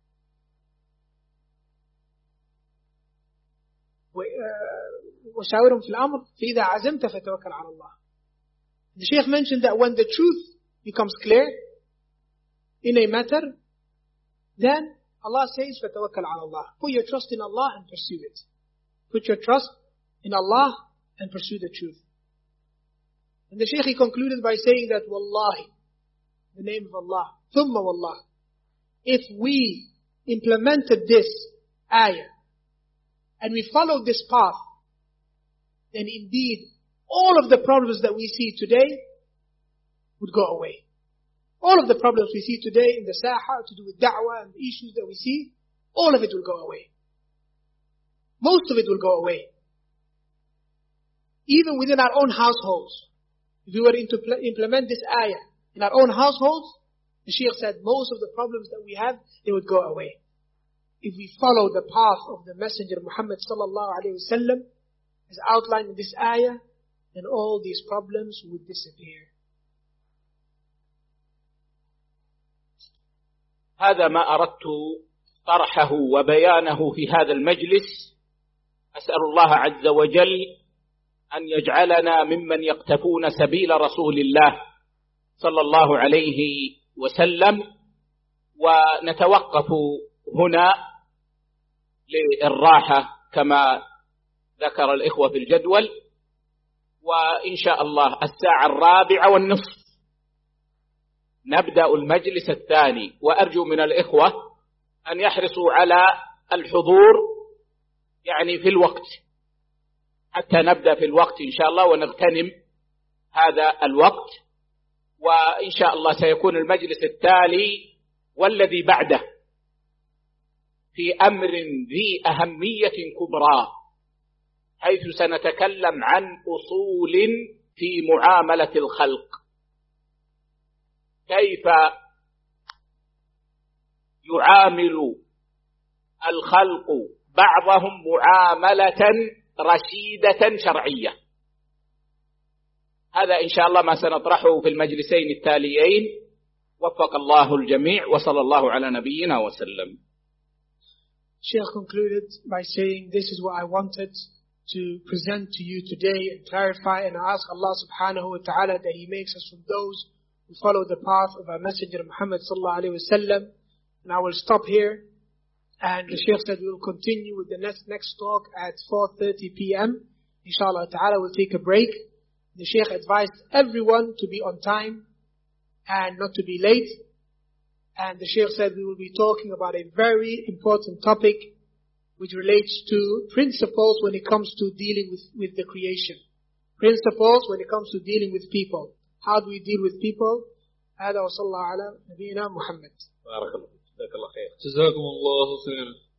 وَشَاوِرْهُمْ فِي الْأَمْرِ فَإِذَا عَزَمْتَ فَتَوَكَّلْ عَلَى اللَّهِ. The Shaykh mentioned that when the truth becomes clear in a matter, then Allah says, فَتَوَكَّلْ عَلَى اللَّهِ. Put your trust in Allah and pursue it. Put your trust in Allah and pursue the truth. And the Shaykh, he concluded by saying that, Wallahi, the name of Allah, ثُمَّ وَاللَّهِ, if we implemented this ayah and we followed this path, then indeed all of the problems that we see today would go away. All of the problems we see today in the Saha to do with da'wah and the issues that we see, all of it will go away. Most of it will go away. Even within our own households. If we were to implement this ayah in our own households, the Shaykh said most of the problems that we have, they would go away. If we follow the path of the Messenger Muhammad sallallahu alayhi wa sallam, as outlined in this ayah, then all these problems would disappear. هذا ما أردت طرحه وبيانه في هذا المجلس. أسأل الله عز وجل أن يجعلنا ممن يقتفون سبيل رسول الله صلى الله عليه وسلم. ونتوقف هنا للراحة كما ذكر الإخوة في الجدول، وإن شاء الله 4:15 نبدأ المجلس الثاني. وأرجو من الإخوة أن يحرصوا على الحضور يعني في الوقت، حتى نبدأ في الوقت إن شاء الله ونغتنم هذا الوقت. وإن شاء الله سيكون المجلس التالي والذي بعده في أمر ذي أهمية كبرى، حيث سنتكلم عن أصول في معاملة الخلق، كيف يعامل الخلق بعضهم معاملة رشيدة شرعية. هذا إن شاء الله ما سنطرحه في المجلسين التاليين. وفق الله الجميع وصلى الله على نبينا وسلم. Shaykh concluded by saying, this is what I wanted to present to you today and clarify, and I ask Allah subhanahu wa ta'ala that He makes us from those who follow the path of our Messenger Muhammad sallallahu alayhi wa sallam. And I will stop here, and the Shaykh said we will continue with the next talk at 4:30 p.m. Inshallah ta'ala we'll take a break. The Shaykh advised everyone to be on time and not to be late. And the Shaykh said we will be talking about a very important topic which relates to principles when it comes to dealing with the creation. Principles when it comes to dealing with people. How do we deal with people? هذا وصلى الله على نبينا محمد. بارك الله فيك. جزاك الله خير. جزاكم الله خيرا.